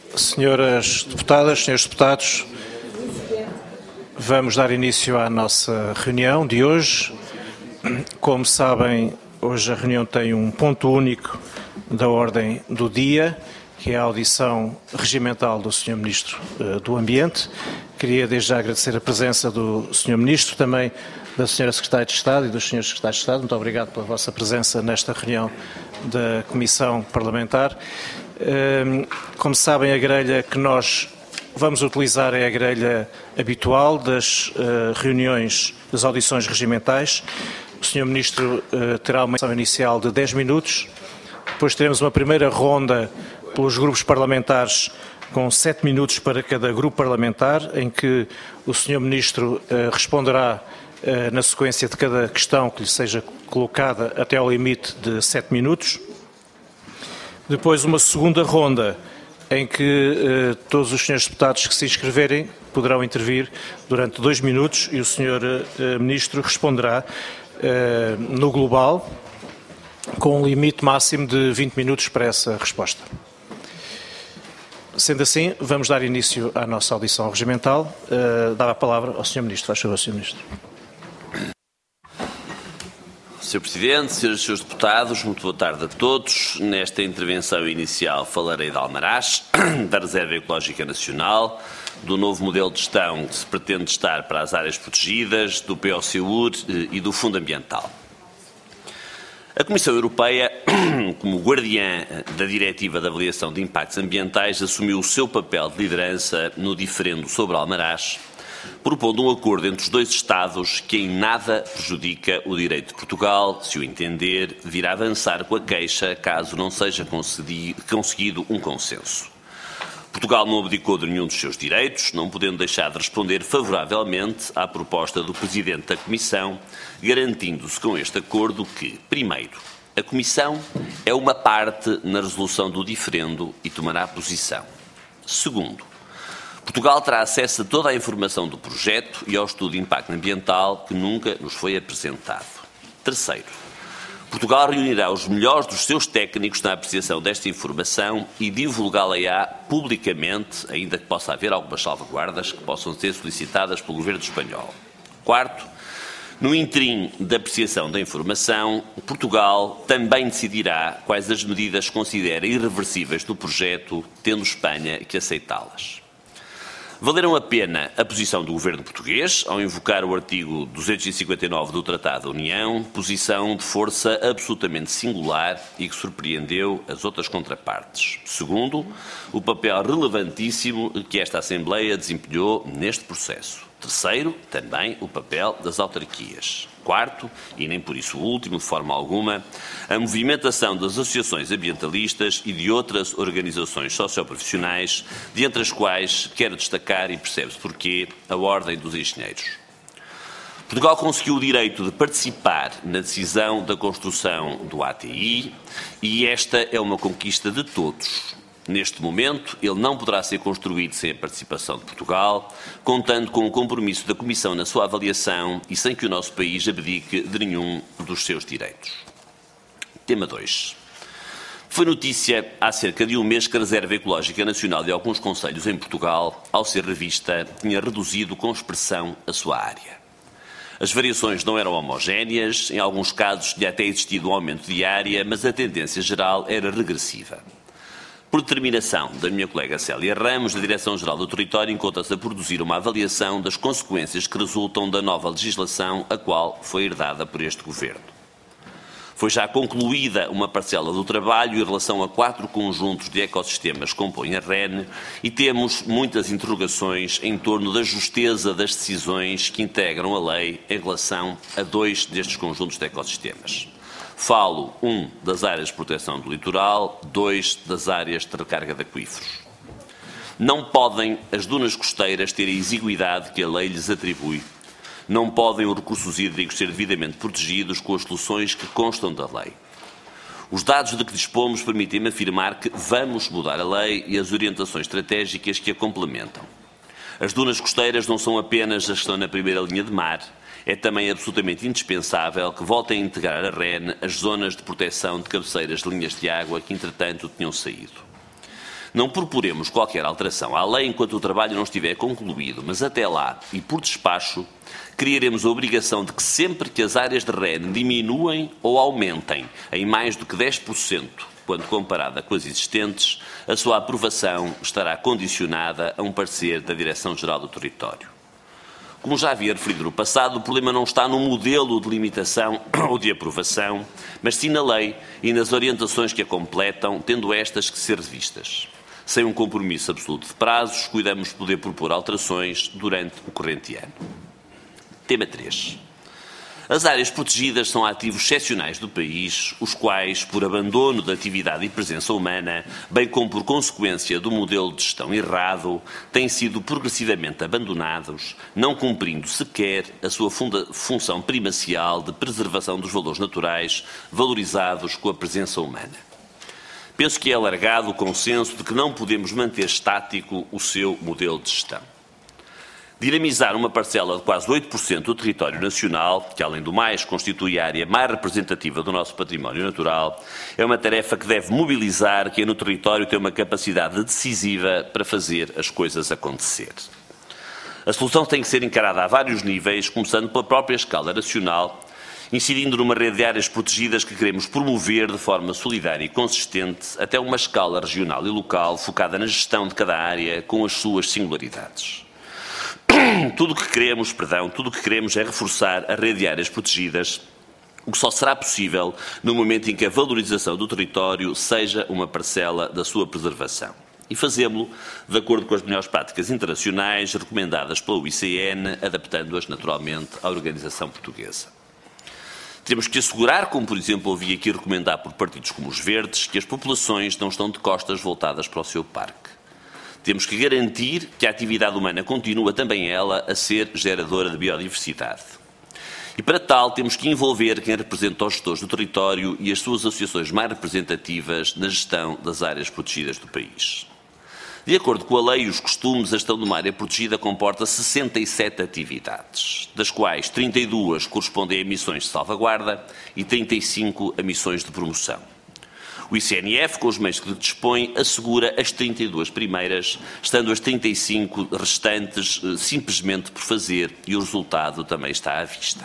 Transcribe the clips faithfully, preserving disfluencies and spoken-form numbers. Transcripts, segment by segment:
Senhoras deputadas, senhores deputados, vamos dar início à nossa reunião de hoje. Como sabem, hoje a reunião tem um ponto único da ordem do dia, que é a audição regimental do senhor Ministro do Ambiente. Queria desde já agradecer a presença do senhor Ministro, também da senhora Secretária de Estado e dos senhores Secretários de Estado. Muito obrigado pela vossa presença nesta reunião da Comissão Parlamentar. Como sabem, a grelha que nós vamos utilizar é a grelha habitual das reuniões, das audições regimentais. O senhor Ministro terá uma sessão inicial de dez minutos, depois teremos uma primeira ronda pelos grupos parlamentares com sete minutos para cada grupo parlamentar, em que o senhor Ministro responderá na sequência de cada questão que lhe seja colocada até ao limite de sete minutos. Depois uma segunda ronda em que eh, todos os senhores deputados que se inscreverem poderão intervir durante dois minutos e o senhor eh, Ministro responderá eh, no global com um limite máximo de vinte minutos para essa resposta. Sendo assim, vamos dar início à nossa audição regimental. Eh, dava a palavra ao senhor Ministro. Faz favor, senhor Ministro. senhor Presidente, senhoras e senhores deputados, muito boa tarde a todos. Nesta intervenção inicial falarei de Almaraz, da Reserva Ecológica Nacional, do novo modelo de gestão que se pretende testar para as áreas protegidas, do P O C U R e do Fundo Ambiental. A Comissão Europeia, como guardiã da Diretiva de Avaliação de Impactos Ambientais, assumiu o seu papel de liderança no diferendo sobre Almaraz, propondo um acordo entre os dois Estados que em nada prejudica o direito de Portugal, se o entender, virá avançar com a queixa caso não seja conseguido um consenso. Portugal não abdicou de nenhum dos seus direitos, não podendo deixar de responder favoravelmente à proposta do Presidente da Comissão, garantindo-se com este acordo que, primeiro, a Comissão é uma parte na resolução do diferendo e tomará posição. Segundo, Portugal terá acesso a toda a informação do projeto e ao estudo de impacto ambiental que nunca nos foi apresentado. Terceiro, Portugal reunirá os melhores dos seus técnicos na apreciação desta informação e divulgá-la-á publicamente, ainda que possa haver algumas salvaguardas que possam ser solicitadas pelo Governo espanhol. Quarto, no interim da apreciação da informação, Portugal também decidirá quais as medidas que considera irreversíveis do projeto, tendo Espanha que aceitá-las. Valeram a pena a posição do Governo português, ao invocar o artigo duzentos e cinquenta e nove do Tratado da União, posição de força absolutamente singular e que surpreendeu as outras contrapartes. Segundo, o papel relevantíssimo que esta Assembleia desempenhou neste processo. Terceiro, também o papel das autarquias. Quarto, e nem por isso último, de forma alguma, a movimentação das associações ambientalistas e de outras organizações socioprofissionais, de entre as quais quero destacar, e percebe-se porquê, a Ordem dos Engenheiros. Portugal conseguiu o direito de participar na decisão da construção do A T I e esta é uma conquista de todos. Neste momento, ele não poderá ser construído sem a participação de Portugal, contando com o compromisso da Comissão na sua avaliação e sem que o nosso país abdique de nenhum dos seus direitos. Tema dois. Foi notícia há cerca de um mês que a Reserva Ecológica Nacional de alguns concelhos em Portugal, ao ser revista, tinha reduzido com expressão a sua área. As variações não eram homogéneas, em alguns casos tinha até existido um aumento de área, mas a tendência geral era regressiva. Por determinação da minha colega Célia Ramos, da Direção-Geral do Território, encontra-se a produzir uma avaliação das consequências que resultam da nova legislação, a qual foi herdada por este Governo. Foi já concluída uma parcela do trabalho em relação a quatro conjuntos de ecossistemas que compõem a R E N e temos muitas interrogações em torno da justeza das decisões que integram a lei em relação a dois destes conjuntos de ecossistemas. Falo, um, das áreas de proteção do litoral, dois, das áreas de recarga de aquíferos. Não podem as dunas costeiras ter a exiguidade que a lei lhes atribui. Não podem os recursos hídricos ser devidamente protegidos com as soluções que constam da lei. Os dados de que dispomos permitem-me afirmar que vamos mudar a lei e as orientações estratégicas que a complementam. As dunas costeiras não são apenas as que estão na primeira linha de mar, é também absolutamente indispensável que voltem a integrar a R E N as zonas de proteção de cabeceiras de linhas de água que, entretanto, tinham saído. Não proporemos qualquer alteração à lei enquanto o trabalho não estiver concluído, mas até lá, e por despacho, criaremos a obrigação de que sempre que as áreas de R E N diminuem ou aumentem em mais do que dez por cento, quando comparada com as existentes, a sua aprovação estará condicionada a um parecer da Direção-Geral do Território. Como já havia referido no passado, o problema não está no modelo de limitação ou de aprovação, mas sim na lei e nas orientações que a completam, tendo estas que ser revistas. Sem um compromisso absoluto de prazos, cuidamos de poder propor alterações durante o corrente ano. Tema três. As áreas protegidas são ativos excepcionais do país, os quais, por abandono da atividade e presença humana, bem como por consequência do modelo de gestão errado, têm sido progressivamente abandonados, não cumprindo sequer a sua funda- função primacial de preservação dos valores naturais valorizados com a presença humana. Penso que é alargado o consenso de que não podemos manter estático o seu modelo de gestão. Dinamizar uma parcela de quase oito por cento do território nacional, que além do mais constitui a área mais representativa do nosso património natural, é uma tarefa que deve mobilizar quem no território tem uma capacidade decisiva para fazer as coisas acontecer. A solução tem que ser encarada a vários níveis, começando pela própria escala nacional, incidindo numa rede de áreas protegidas que queremos promover de forma solidária e consistente até uma escala regional e local focada na gestão de cada área com as suas singularidades. Tudo o que queremos, perdão, tudo o que queremos é reforçar a rede de áreas protegidas, o que só será possível no momento em que a valorização do território seja uma parcela da sua preservação. E fazê-lo de acordo com as melhores práticas internacionais recomendadas pela U I C N, adaptando-as naturalmente à organização portuguesa. Temos que assegurar, como por exemplo ouvi aqui recomendar por partidos como os Verdes, que as populações não estão de costas voltadas para o seu parque. Temos que garantir que a atividade humana continua também ela a ser geradora de biodiversidade. E para tal temos que envolver quem representa os gestores do território e as suas associações mais representativas na gestão das áreas protegidas do país. De acordo com a lei e os costumes, a gestão de uma área protegida comporta sessenta e sete atividades, das quais trinta e duas correspondem a missões de salvaguarda e trinta e cinco a missões de promoção. O I C N F, com os meios que dispõe, assegura as trinta e duas primeiras, estando as trinta e cinco restantes simplesmente por fazer, e o resultado também está à vista.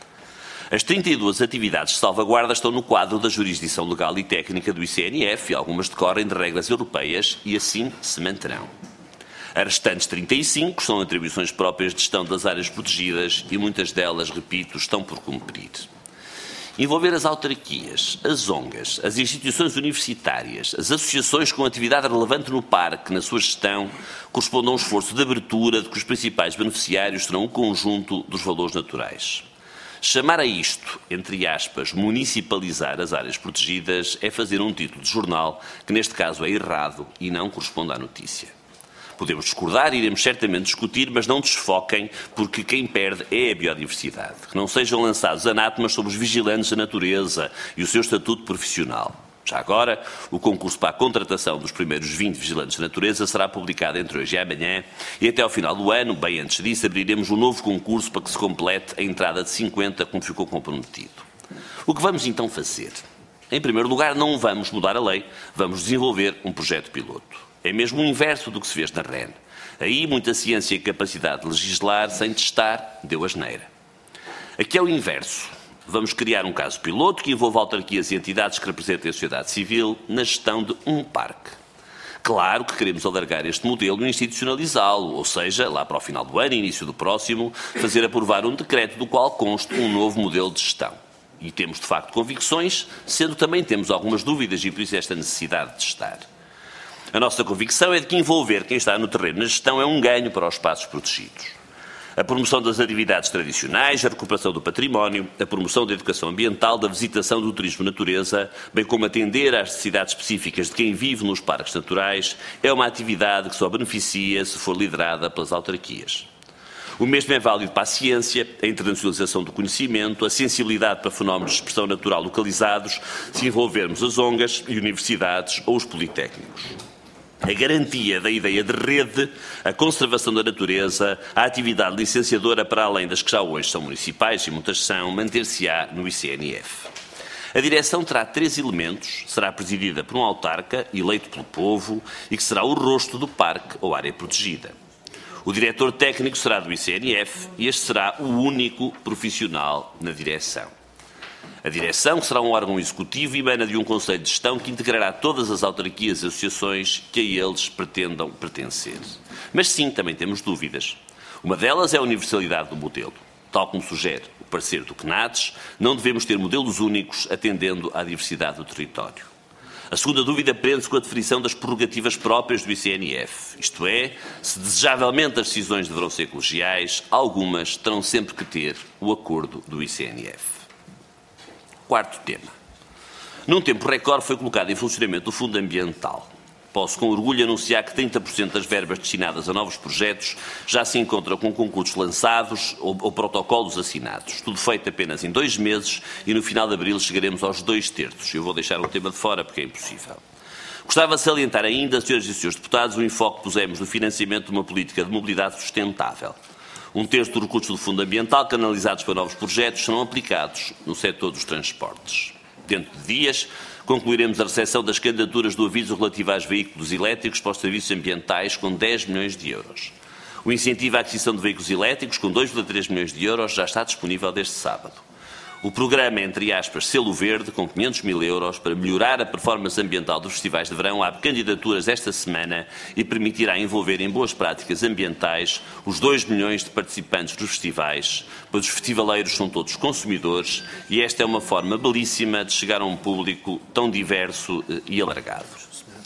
As trinta e duas atividades de salvaguarda estão no quadro da jurisdição legal e técnica do I C N F e algumas decorrem de regras europeias e assim se manterão. As restantes trinta e cinco são atribuições próprias de gestão das áreas protegidas e muitas delas, repito, estão por cumprir. Envolver as autarquias, as O N Gas, as instituições universitárias, as associações com atividade relevante no parque, na sua gestão, corresponde a um esforço de abertura de que os principais beneficiários serão o conjunto dos valores naturais. Chamar a isto, entre aspas, municipalizar as áreas protegidas, é fazer um título de jornal que neste caso é errado e não corresponde à notícia. Podemos discordar, iremos certamente discutir, mas não desfoquem, porque quem perde é a biodiversidade. Que não sejam lançados anátemas sobre os vigilantes da natureza e o seu estatuto profissional. Já agora, o concurso para a contratação dos primeiros vinte vigilantes da natureza será publicado entre hoje e amanhã e até ao final do ano, bem antes disso, abriremos um novo concurso para que se complete a entrada de cinquenta, como ficou comprometido. O que vamos então fazer? Em primeiro lugar, não vamos mudar a lei, vamos desenvolver um projeto piloto. É mesmo o inverso do que se fez na R E N. Aí, muita ciência e capacidade de legislar sem testar deu asneira. Aqui é o inverso. Vamos criar um caso piloto que envolva autarquias e entidades que representem a sociedade civil na gestão de um parque. Claro que queremos alargar este modelo e institucionalizá-lo, ou seja, lá para o final do ano e início do próximo, fazer aprovar um decreto do qual conste um novo modelo de gestão. E temos, de facto, convicções, sendo que também temos algumas dúvidas e por isso esta necessidade de testar. A nossa convicção é de que envolver quem está no terreno na gestão é um ganho para os espaços protegidos. A promoção das atividades tradicionais, a recuperação do património, a promoção da educação ambiental, da visitação do turismo natureza, bem como atender às necessidades específicas de quem vive nos parques naturais, é uma atividade que só beneficia se for liderada pelas autarquias. O mesmo é válido para a ciência, a internacionalização do conhecimento, a sensibilidade para fenómenos de expressão natural localizados, se envolvermos as O N Gas e universidades ou os politécnicos. A garantia da ideia de rede, a conservação da natureza, a atividade licenciadora para além das que já hoje são municipais e muitas são, manter-se-á no I C N F. A direção terá três elementos, será presidida por um autarca eleito pelo povo e que será o rosto do parque ou área protegida. O diretor técnico será do I C N F e este será o único profissional na direção. A direção, que será um órgão executivo, emana de um conselho de gestão que integrará todas as autarquias e associações que a eles pretendam pertencer. Mas sim, também temos dúvidas. Uma delas é a universalidade do modelo. Tal como sugere o parecer do CNADES, não devemos ter modelos únicos atendendo à diversidade do território. A segunda dúvida prende-se com a definição das prerrogativas próprias do I C N F, isto é, se desejavelmente as decisões deverão ser colegiais, algumas terão sempre que ter o acordo do I C N F. Quarto tema. Num tempo recorde foi colocado em funcionamento o Fundo Ambiental. Posso com orgulho anunciar que trinta por cento das verbas destinadas a novos projetos já se encontram com concursos lançados ou, ou protocolos assinados. Tudo feito apenas em dois meses e no final de abril chegaremos aos dois terços. Eu vou deixar um tema de fora porque é impossível. Gostava de salientar ainda, senhoras e senhores deputados, o enfoque que pusemos no financiamento de uma política de mobilidade sustentável. Um terço dos recursos do Fundo Ambiental canalizados para novos projetos serão aplicados no setor dos transportes. Dentro de dias, concluiremos a recepção das candidaturas do aviso relativo aos veículos elétricos para os serviços ambientais com dez milhões de euros. O incentivo à aquisição de veículos elétricos com dois vírgula três milhões de euros já está disponível desde sábado. O programa, entre aspas, selo verde, com quinhentos mil euros, para melhorar a performance ambiental dos festivais de verão, abre candidaturas esta semana e permitirá envolver em boas práticas ambientais os dois milhões de participantes dos festivais, pois os festivaleiros são todos consumidores e esta é uma forma belíssima de chegar a um público tão diverso e alargado.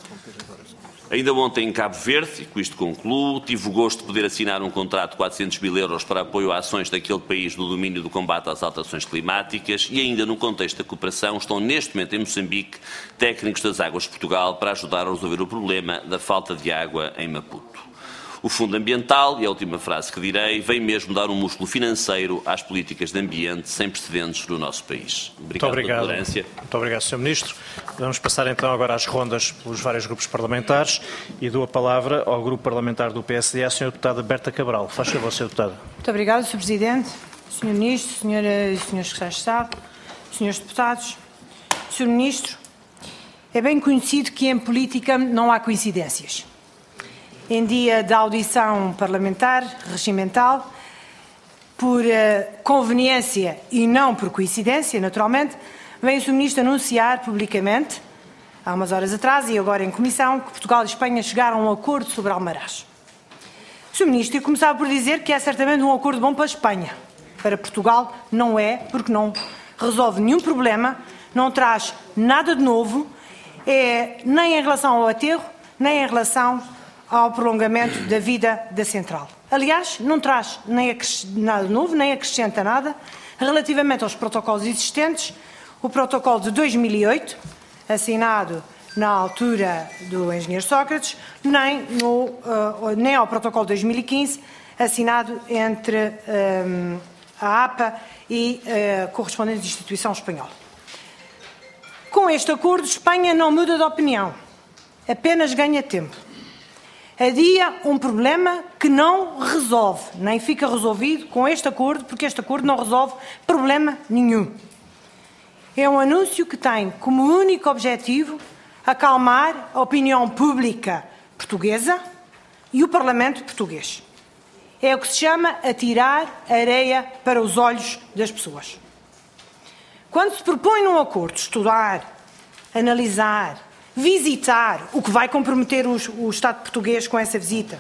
Ainda ontem em Cabo Verde, e com isto concluo, tive o gosto de poder assinar um contrato de quatrocentos mil euros para apoio a ações daquele país no domínio do combate às alterações climáticas e ainda no contexto da cooperação estão neste momento em Moçambique técnicos das Águas de Portugal para ajudar a resolver o problema da falta de água em Maputo. O Fundo Ambiental, e a última frase que direi, vem mesmo dar um músculo financeiro às políticas de ambiente sem precedentes no nosso país. Obrigado, Muito obrigado. pela tolerância. Muito obrigado, senhor Ministro. Vamos passar então agora às rondas pelos vários grupos parlamentares e dou a palavra ao grupo parlamentar do P S D, a senhora deputada Berta Cabral. Faz favor, senhora deputada. Muito obrigado, senhor Presidente, senhor Ministro, senhoras e senhores secretários de Estado, senhores deputados. senhor Ministro, é bem conhecido que em política não há coincidências. Em dia da audição parlamentar, regimental, por uh, conveniência e não por coincidência, naturalmente, vem o senhor Ministro anunciar publicamente, há umas horas atrás e agora em comissão, que Portugal e Espanha chegaram a um acordo sobre Almaraz. O senhor Ministro ia começar por dizer que é certamente um acordo bom para a Espanha. Para Portugal não é, porque não resolve nenhum problema, não traz nada de novo, é, nem em relação ao aterro, nem em relação ao prolongamento da vida da central. Aliás, não traz nem nada novo, nem acrescenta nada relativamente aos protocolos existentes. O protocolo de dois mil e oito, assinado na altura do engenheiro Sócrates, nem, no, uh, nem ao protocolo de dois mil e quinze, assinado entre um, a A P A e a uh, correspondente instituição espanhola. Com este acordo, Espanha não muda de opinião, apenas ganha tempo. Adia um problema que não resolve, nem fica resolvido com este acordo, porque este acordo não resolve problema nenhum. É um anúncio que tem como único objetivo acalmar a opinião pública portuguesa e o Parlamento português. É o que se chama atirar areia para os olhos das pessoas. Quando se propõe num acordo estudar, analisar, visitar, o que vai comprometer o, o Estado português com essa visita,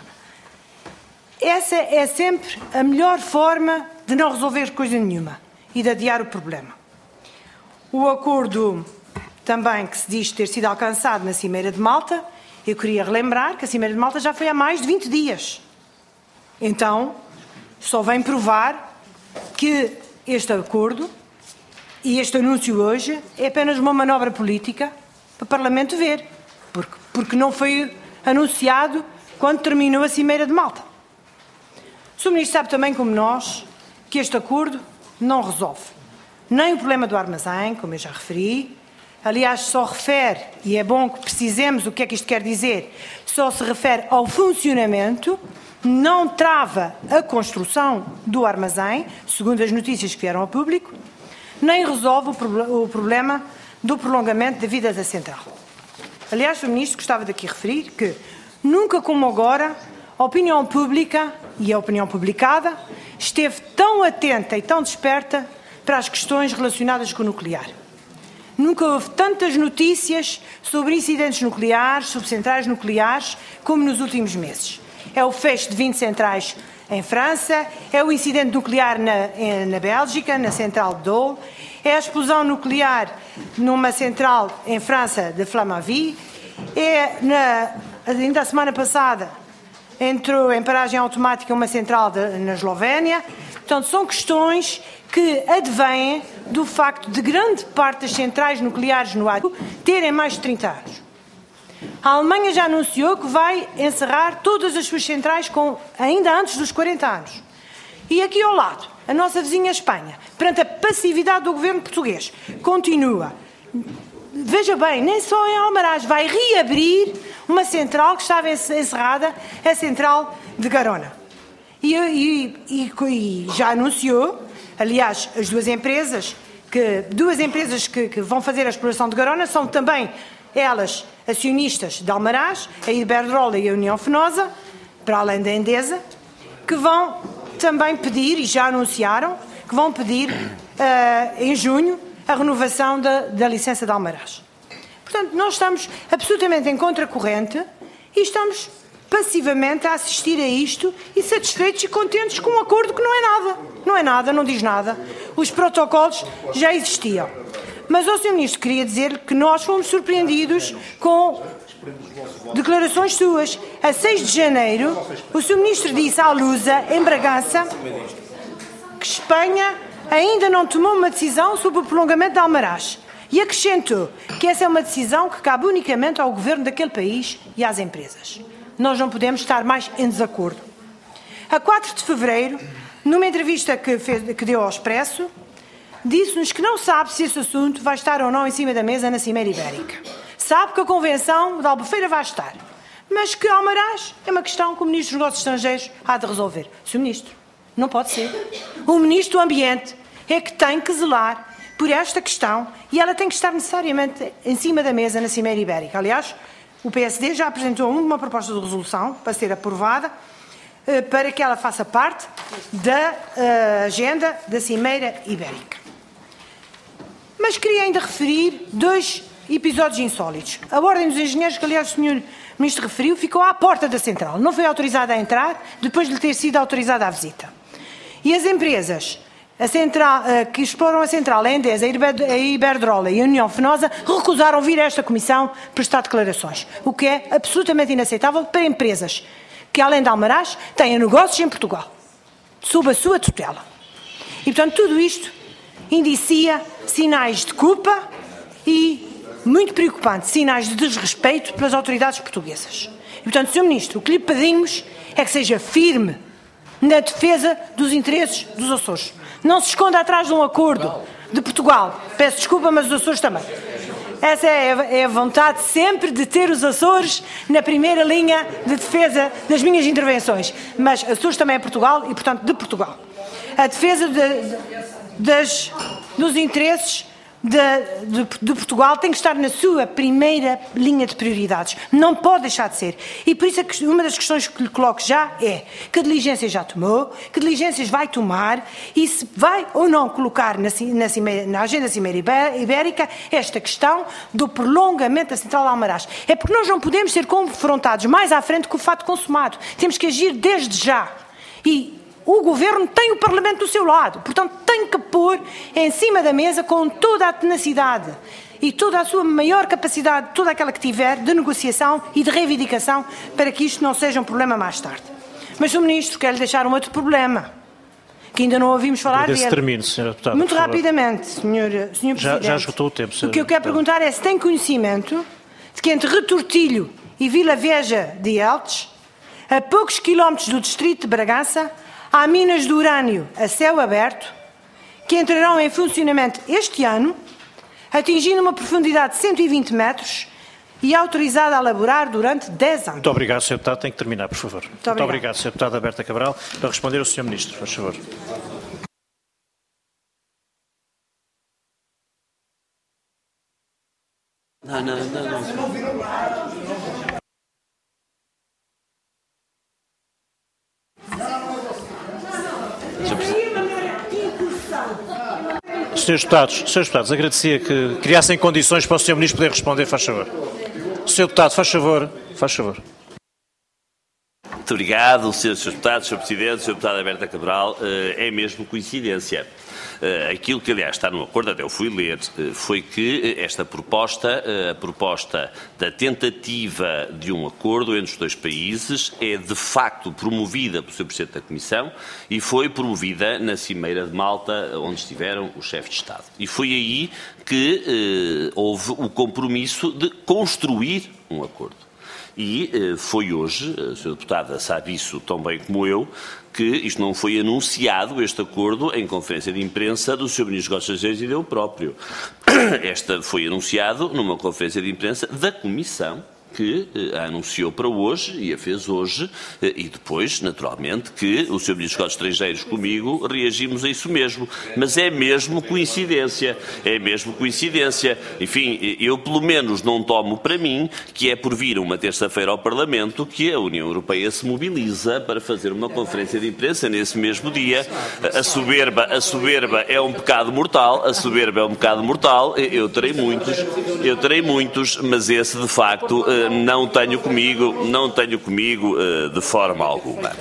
essa é sempre a melhor forma de não resolver coisa nenhuma e de adiar o problema. O acordo também que se diz ter sido alcançado na Cimeira de Malta, eu queria relembrar que a Cimeira de Malta já foi há mais de vinte dias. Então, só vem provar que este acordo e este anúncio hoje é apenas uma manobra política para o Parlamento ver, porque, porque não foi anunciado quando terminou a Cimeira de Malta. O senhor Ministro sabe também, como nós, que este acordo não resolve nem o problema do armazém, como eu já referi, aliás, só refere, e é bom que precisemos o que é que isto quer dizer, só se refere ao funcionamento, não trava a construção do armazém, segundo as notícias que vieram ao público, nem resolve o problema do prolongamento da vida da central. Aliás, senhor Ministro, gostava de aqui referir que, nunca como agora, a opinião pública e a opinião publicada esteve tão atenta e tão desperta para as questões relacionadas com o nuclear. Nunca houve tantas notícias sobre incidentes nucleares, sobre centrais nucleares, como nos últimos meses. É o fecho de vinte centrais em França, é o incidente nuclear na, na Bélgica, na central de Dole, é a explosão nuclear numa central em França de Flamanville, é, na, ainda a semana passada, entrou em paragem automática uma central de, na Eslovénia. Portanto, são questões que advêm do facto de grande parte das centrais nucleares no ar terem mais de trinta anos. A Alemanha já anunciou que vai encerrar todas as suas centrais com, ainda antes dos quarenta anos. E aqui ao lado, a nossa vizinha Espanha, perante a passividade do governo português, continua. Veja bem, nem só em Almaraz, vai reabrir uma central que estava encerrada, a central de Garona. E, e, e, e já anunciou, aliás, as duas empresas, que, duas empresas que, que vão fazer a exploração de Garona são também elas acionistas de Almaraz, a Iberdrola e a União Fenosa, para além da Endesa, que vão também pedir, e já anunciaram, que vão pedir uh, em junho a renovação da, da licença de Almaraz. Portanto, nós estamos absolutamente em contracorrente e estamos passivamente a assistir a isto e satisfeitos e contentes com um acordo que não é nada. Não é nada, não diz nada. Os protocolos já existiam. Mas ao senhor Ministro queria dizer que nós fomos surpreendidos com declarações suas. A seis de janeiro, o senhor Ministro disse à Lusa, em Bragança, que Espanha ainda não tomou uma decisão sobre o prolongamento de Almaraz. E acrescentou que essa é uma decisão que cabe unicamente ao governo daquele país e às empresas. Nós não podemos estar mais em desacordo. A quatro de fevereiro, numa entrevista que, fez, que deu ao Expresso, disse-nos que não sabe se esse assunto vai estar ou não em cima da mesa na Cimeira Ibérica. Sabe que a Convenção de Albufeira vai estar, mas que Almaraz é uma questão que o Ministro dos Negócios Estrangeiros há de resolver. senhor Ministro, não pode ser. O Ministro do Ambiente é que tem que zelar por esta questão e ela tem que estar necessariamente em cima da mesa na Cimeira Ibérica. Aliás, o P S D já apresentou uma proposta de resolução para ser aprovada para que ela faça parte da uh, agenda da Cimeira Ibérica. Mas queria ainda referir dois episódios insólitos. A Ordem dos Engenheiros, que aliás o senhor Ministro referiu, ficou à porta da central. Não foi autorizada a entrar depois de lhe ter sido autorizada a visita. E as empresas a central, uh, que exploram a central, a Endesa, a Iberdrola e a União Fenosa, recusaram vir a esta comissão prestar declarações, o que é absolutamente inaceitável para empresas que, além de Almaraz, têm negócios em Portugal, sob a sua tutela. E, portanto, tudo isto indicia sinais de culpa e, muito preocupante, sinais de desrespeito pelas autoridades portuguesas. E, portanto, senhor Ministro, o que lhe pedimos é que seja firme na defesa dos interesses dos Açores. Não se esconda atrás de um acordo de Portugal. Peço desculpa, mas os Açores também. Essa é a vontade sempre de ter os Açores na primeira linha de defesa das minhas intervenções. Mas Açores também é Portugal e, portanto, de Portugal. A defesa de, das, dos interesses de, de, de Portugal tem que estar na sua primeira linha de prioridades. Não pode deixar de ser. E por isso uma das questões que lhe coloco já é que diligências já tomou, que diligências vai tomar e se vai ou não colocar na, na, cimeira, na agenda da Cimeira Ibérica esta questão do prolongamento da central de Almaraz. É porque nós não podemos ser confrontados mais à frente com o fato consumado. Temos que agir desde já. E o Governo tem o Parlamento do seu lado, portanto tem que pôr em cima da mesa com toda a tenacidade e toda a sua maior capacidade, toda aquela que tiver, de negociação e de reivindicação para que isto não seja um problema mais tarde. Mas, senhor Ministro, quero lhe deixar um outro problema, que ainda não ouvimos falar dele. Termine, senhora Deputada, muito rapidamente, senhor, senhor já, Presidente. Já esgotou o tempo, senhora O que eu quero Deputada. perguntar é se tem conhecimento de que entre Retortilho e Vila Veja de Eltes, a poucos quilómetros do distrito de Bragança, há minas de urânio a céu aberto que entrarão em funcionamento este ano, atingindo uma profundidade de cento e vinte metros e autorizada a laborar durante dez anos. Muito obrigado, senhor Deputado. Tem que terminar, por favor. Muito, Muito obrigado, senhora Deputada Berta Cabral. Para responder ao senhor Ministro, por favor. Não, não, não. não. Senhores Deputados, Senhores Deputados, agradecia que criassem condições para o senhor Ministro poder responder, faz favor. senhor Deputado, faz favor, faz favor. Muito obrigado, senhores Deputados, senhor Presidente, senhor Deputado Alberto Cabral. É mesmo coincidência. Aquilo que, aliás, está no acordo, até eu fui ler, foi que esta proposta, a proposta da tentativa de um acordo entre os dois países, é de facto promovida pelo senhor Presidente da Comissão e foi promovida na Cimeira de Malta, onde estiveram os chefes de Estado. E foi aí que eh, houve o compromisso de construir um acordo. E eh, foi hoje, a senhora Deputada sabe isso tão bem como eu, que isto não foi anunciado, este acordo, em conferência de imprensa do senhor Ministro dos Negócios Estrangeiros e dele próprio. Esta foi anunciado numa conferência de imprensa da Comissão, que eh, a anunciou para hoje e a fez hoje, eh, e depois, naturalmente, que o senhor Ministro dos Negócios Estrangeiros comigo reagimos a isso mesmo. Mas é mesmo coincidência, é mesmo coincidência. Enfim, eu pelo menos não tomo para mim que é por vir uma terça-feira ao Parlamento que a União Europeia se mobiliza para fazer uma conferência de imprensa nesse mesmo dia. A soberba, a soberba é um pecado mortal, a soberba é um pecado mortal, eu terei muitos, eu terei muitos, mas esse de facto não tenho comigo, não tenho comigo uh, de forma alguma.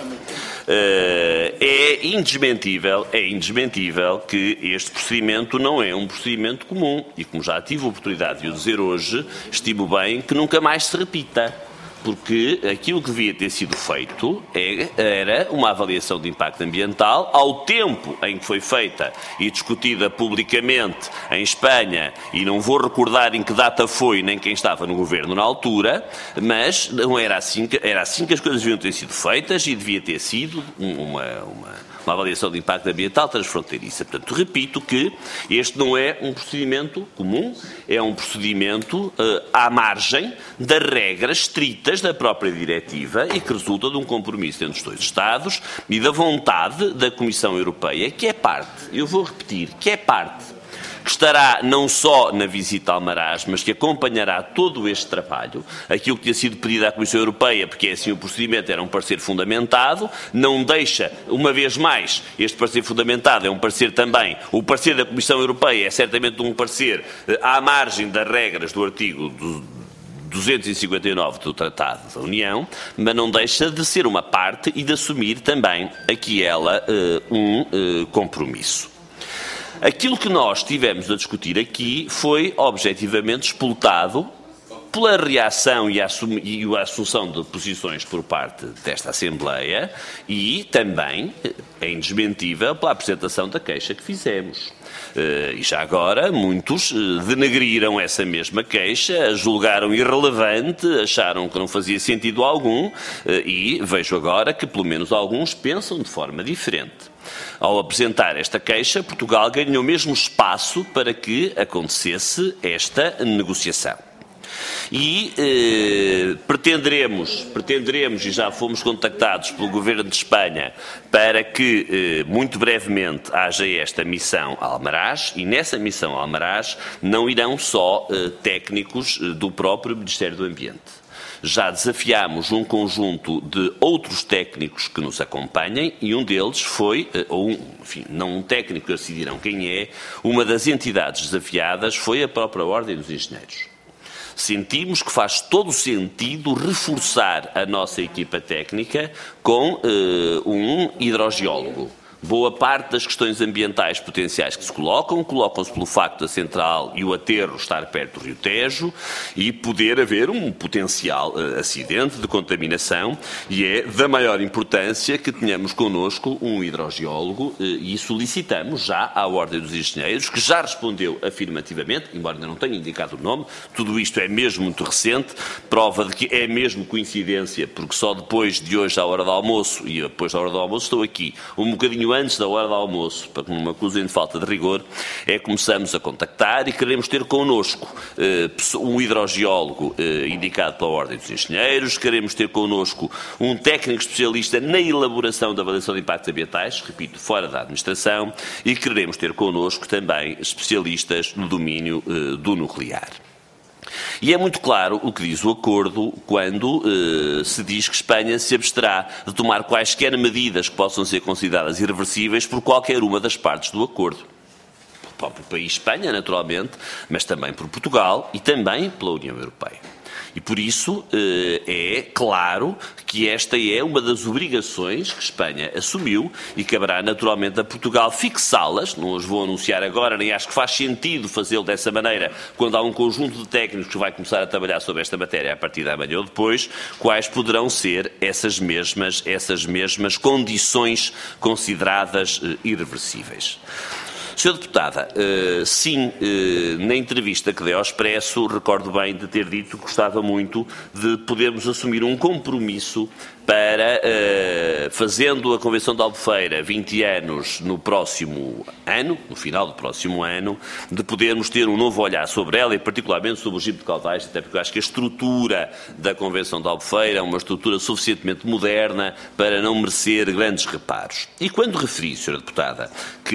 Uh, é indesmentível, é indesmentível que este procedimento não é um procedimento comum e, como já tive a oportunidade de o dizer hoje, estimo bem que nunca mais se repita. Porque aquilo que devia ter sido feito era uma avaliação de impacto ambiental ao tempo em que foi feita e discutida publicamente em Espanha, e não vou recordar em que data foi nem quem estava no governo na altura, mas não era assim que, era assim que as coisas deviam ter sido feitas e devia ter sido uma... uma uma avaliação de impacto ambiental transfronteiriça. Portanto, repito que este não é um procedimento comum, é um procedimento uh, à margem das regras estritas da própria diretiva e que resulta de um compromisso entre os dois Estados e da vontade da Comissão Europeia, que é parte, eu vou repetir, que é parte, que estará não só na visita a Almaraz, mas que acompanhará todo este trabalho. Aquilo que tinha sido pedido à Comissão Europeia, porque é assim o procedimento, era um parecer fundamentado, não deixa, uma vez mais, este parecer fundamentado é um parecer também, o parecer da Comissão Europeia é certamente um parecer eh, à margem das regras do artigo do duzentos e cinquenta e nove do Tratado da União, mas não deixa de ser uma parte e de assumir também aqui ela eh, um eh, compromisso. Aquilo que nós tivemos a discutir aqui foi objetivamente explotado pela reação e a assunção de posições por parte desta Assembleia e também, é indesmentível, pela apresentação da queixa que fizemos. E já agora, muitos denegriram essa mesma queixa, a julgaram irrelevante, acharam que não fazia sentido algum e vejo agora que pelo menos alguns pensam de forma diferente. Ao apresentar esta queixa, Portugal ganhou mesmo espaço para que acontecesse esta negociação. E eh, pretenderemos, pretenderemos, e já fomos contactados pelo Governo de Espanha, para que eh, muito brevemente haja esta missão a Almaraz, e nessa missão a Almaraz não irão só eh, técnicos eh, do próprio Ministério do Ambiente. Já desafiámos um conjunto de outros técnicos que nos acompanhem e um deles foi, ou enfim, não um técnico que decidirão quem é, uma das entidades desafiadas foi a própria Ordem dos Engenheiros. Sentimos que faz todo o sentido reforçar a nossa equipa técnica com uh, um hidrogeólogo. Boa parte das questões ambientais potenciais que se colocam, colocam-se pelo facto da central e o aterro estar perto do Rio Tejo e poder haver um potencial uh, acidente de contaminação, e é da maior importância que tenhamos connosco um hidrogeólogo uh, e solicitamos já à Ordem dos Engenheiros, que já respondeu afirmativamente, embora ainda não tenha indicado o nome, tudo isto é mesmo muito recente, prova de que é mesmo coincidência, porque só depois de hoje à hora do almoço, e depois da hora do almoço estou aqui, um bocadinho antes da hora do almoço, para que não me acusem de falta de rigor, é que começamos a contactar e queremos ter connosco uh, um hidrogeólogo uh, indicado pela Ordem dos Engenheiros, queremos ter connosco um técnico especialista na elaboração da avaliação de impactos ambientais, repito, fora da administração, e queremos ter connosco também especialistas no domínio uh, do nuclear. E é muito claro o que diz o acordo quando eh, se diz que Espanha se absterá de tomar quaisquer medidas que possam ser consideradas irreversíveis por qualquer uma das partes do acordo. Pelo próprio país Espanha, naturalmente, mas também por Portugal e também pela União Europeia. E por isso é claro que esta é uma das obrigações que Espanha assumiu e caberá naturalmente a Portugal fixá-las. Não as vou anunciar agora, nem acho que faz sentido fazê-lo dessa maneira quando há um conjunto de técnicos que vai começar a trabalhar sobre esta matéria a partir de amanhã ou depois, quais poderão ser essas mesmas, essas mesmas condições consideradas irreversíveis. senhora Deputada, sim, na entrevista que dei ao Expresso, recordo bem de ter dito que gostava muito de podermos assumir um compromisso para, fazendo a Convenção de Albufeira vinte anos no próximo ano, no final do próximo ano, de podermos ter um novo olhar sobre ela e particularmente sobre o regime de caudais, até porque eu acho que a estrutura da Convenção de Albufeira é uma estrutura suficientemente moderna para não merecer grandes reparos. E quando referi, senhora Deputada,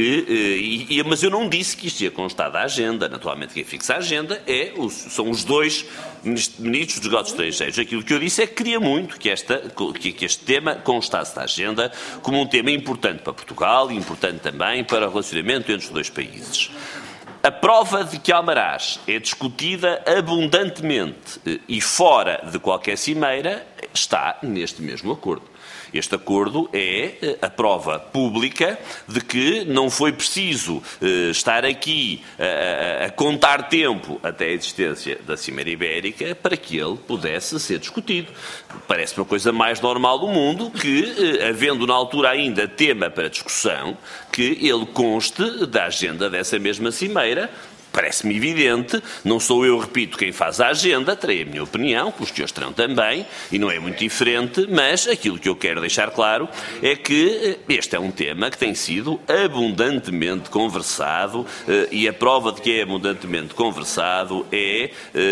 que... E, mas eu não disse que isto ia constar da agenda. Naturalmente, quem fixa a agenda é os, são os dois ministros dos negócios estrangeiros. Aquilo que eu disse é que queria muito que, esta, que, que este tema constasse da agenda como um tema importante para Portugal e importante também para o relacionamento entre os dois países. A prova de que Almaraz é discutida abundantemente e fora de qualquer cimeira está neste mesmo acordo. Este acordo é a prova pública de que não foi preciso eh, estar aqui a, a contar tempo até a existência da Cimeira Ibérica para que ele pudesse ser discutido. Parece uma coisa mais normal do mundo que, eh, havendo na altura ainda tema para discussão, que ele conste da agenda dessa mesma Cimeira. Parece-me evidente, não sou eu, repito, quem faz a agenda, terei a minha opinião, que os senhores terão também, e não é muito diferente, mas aquilo que eu quero deixar claro é que este é um tema que tem sido abundantemente conversado e a prova de que é abundantemente conversado é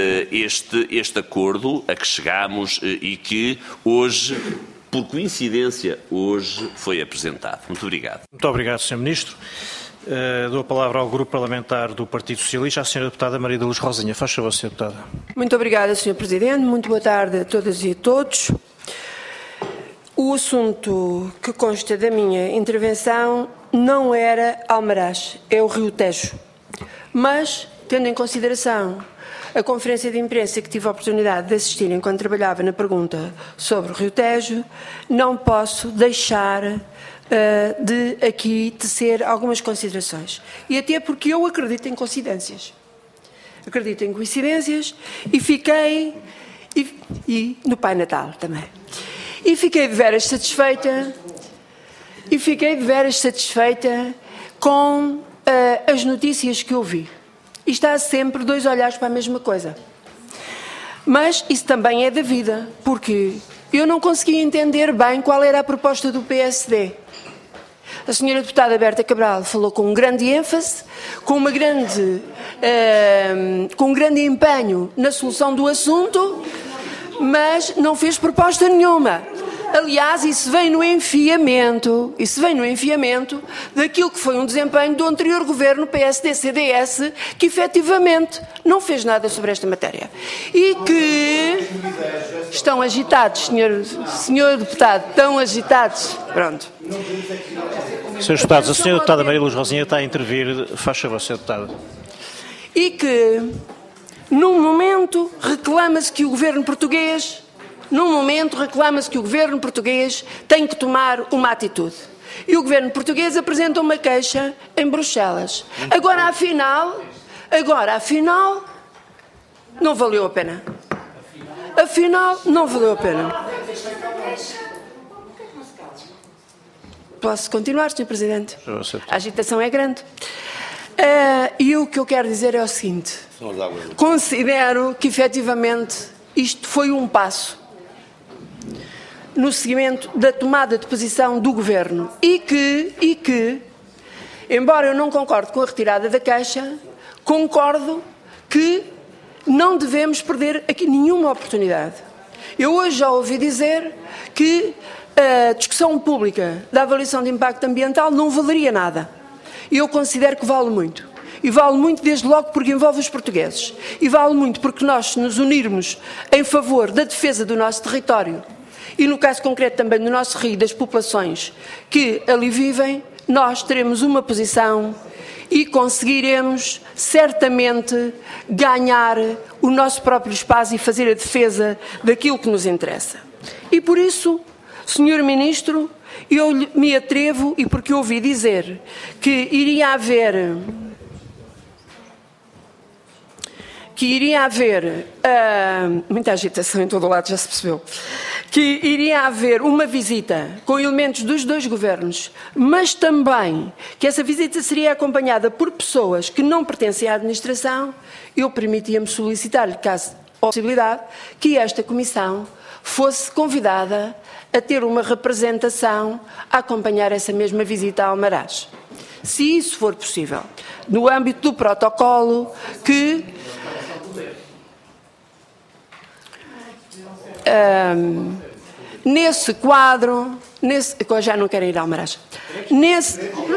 este, este acordo a que chegamos e que hoje, por coincidência, hoje foi apresentado. Muito obrigado. Muito obrigado, senhor Ministro. Uh, dou a palavra ao Grupo Parlamentar do Partido Socialista, à senhora Deputada Maria da Luz Rosinha. Faz favor, senhora Deputada. Muito obrigada, senhor Presidente. Muito boa tarde a todas e a todos. O assunto que consta da minha intervenção não era Almaraz, é o Rio Tejo. Mas, tendo em consideração a conferência de imprensa que tive a oportunidade de assistir enquanto trabalhava na pergunta sobre o Rio Tejo, não posso deixar de aqui tecer algumas considerações. E até porque eu acredito em coincidências. Acredito em coincidências e fiquei... E, e no Pai Natal também. E fiquei de veras satisfeita... E fiquei de veras satisfeita com uh, as notícias que ouvi. E está sempre dois olhares para a mesma coisa. Mas isso também é da vida, porque eu não conseguia entender bem qual era a proposta do P S D. A senhora Deputada Berta Cabral falou com um grande ênfase, com, uma grande, uh, com um grande empenho na solução do assunto, mas não fez proposta nenhuma. Aliás, isso vem no enfiamento, isso vem no enfiamento daquilo que foi um desempenho do anterior governo P S D C D S, que efetivamente não fez nada sobre esta matéria. E que estão agitados, senhor, senhor deputado, estão agitados. Pronto. Senhores deputados, a senhora Deputada Maria Luz Rosinha está a intervir. Faz favor, senhora Deputada. E que, num momento, reclama-se que o governo português... Num momento, reclama-se que o governo português tem que tomar uma atitude. E o governo português apresenta uma queixa em Bruxelas. Agora, afinal, agora, afinal, não valeu a pena. Afinal, não valeu a pena. Posso continuar, senhor Presidente? A agitação é grande. Uh, e o que eu quero dizer é o seguinte. Considero que, efetivamente, isto foi um passo no seguimento da tomada de posição do Governo e que, e que, embora eu não concorde com a retirada da queixa, concordo que não devemos perder aqui nenhuma oportunidade. Eu hoje já ouvi dizer que a discussão pública da avaliação de impacto ambiental não valeria nada. E eu considero que vale muito. E vale muito desde logo porque envolve os portugueses. E vale muito porque nós, se nos unirmos em favor da defesa do nosso território, e no caso concreto também do nosso rio e das populações que ali vivem, nós teremos uma posição e conseguiremos certamente ganhar o nosso próprio espaço e fazer a defesa daquilo que nos interessa. E por isso, senhor Ministro, eu me atrevo, e porque ouvi dizer que iria haver... que iria haver, uh, muita agitação em todo o lado, já se percebeu, que iria haver uma visita com elementos dos dois governos, mas também que essa visita seria acompanhada por pessoas que não pertencem à administração, eu permitia-me solicitar-lhe, caso a possibilidade, que esta comissão fosse convidada a ter uma representação a acompanhar essa mesma visita a Almaraz. Se isso for possível, no âmbito do protocolo que... Um, nesse quadro, nesse, já não quero ir ao Almaraz. Nesse.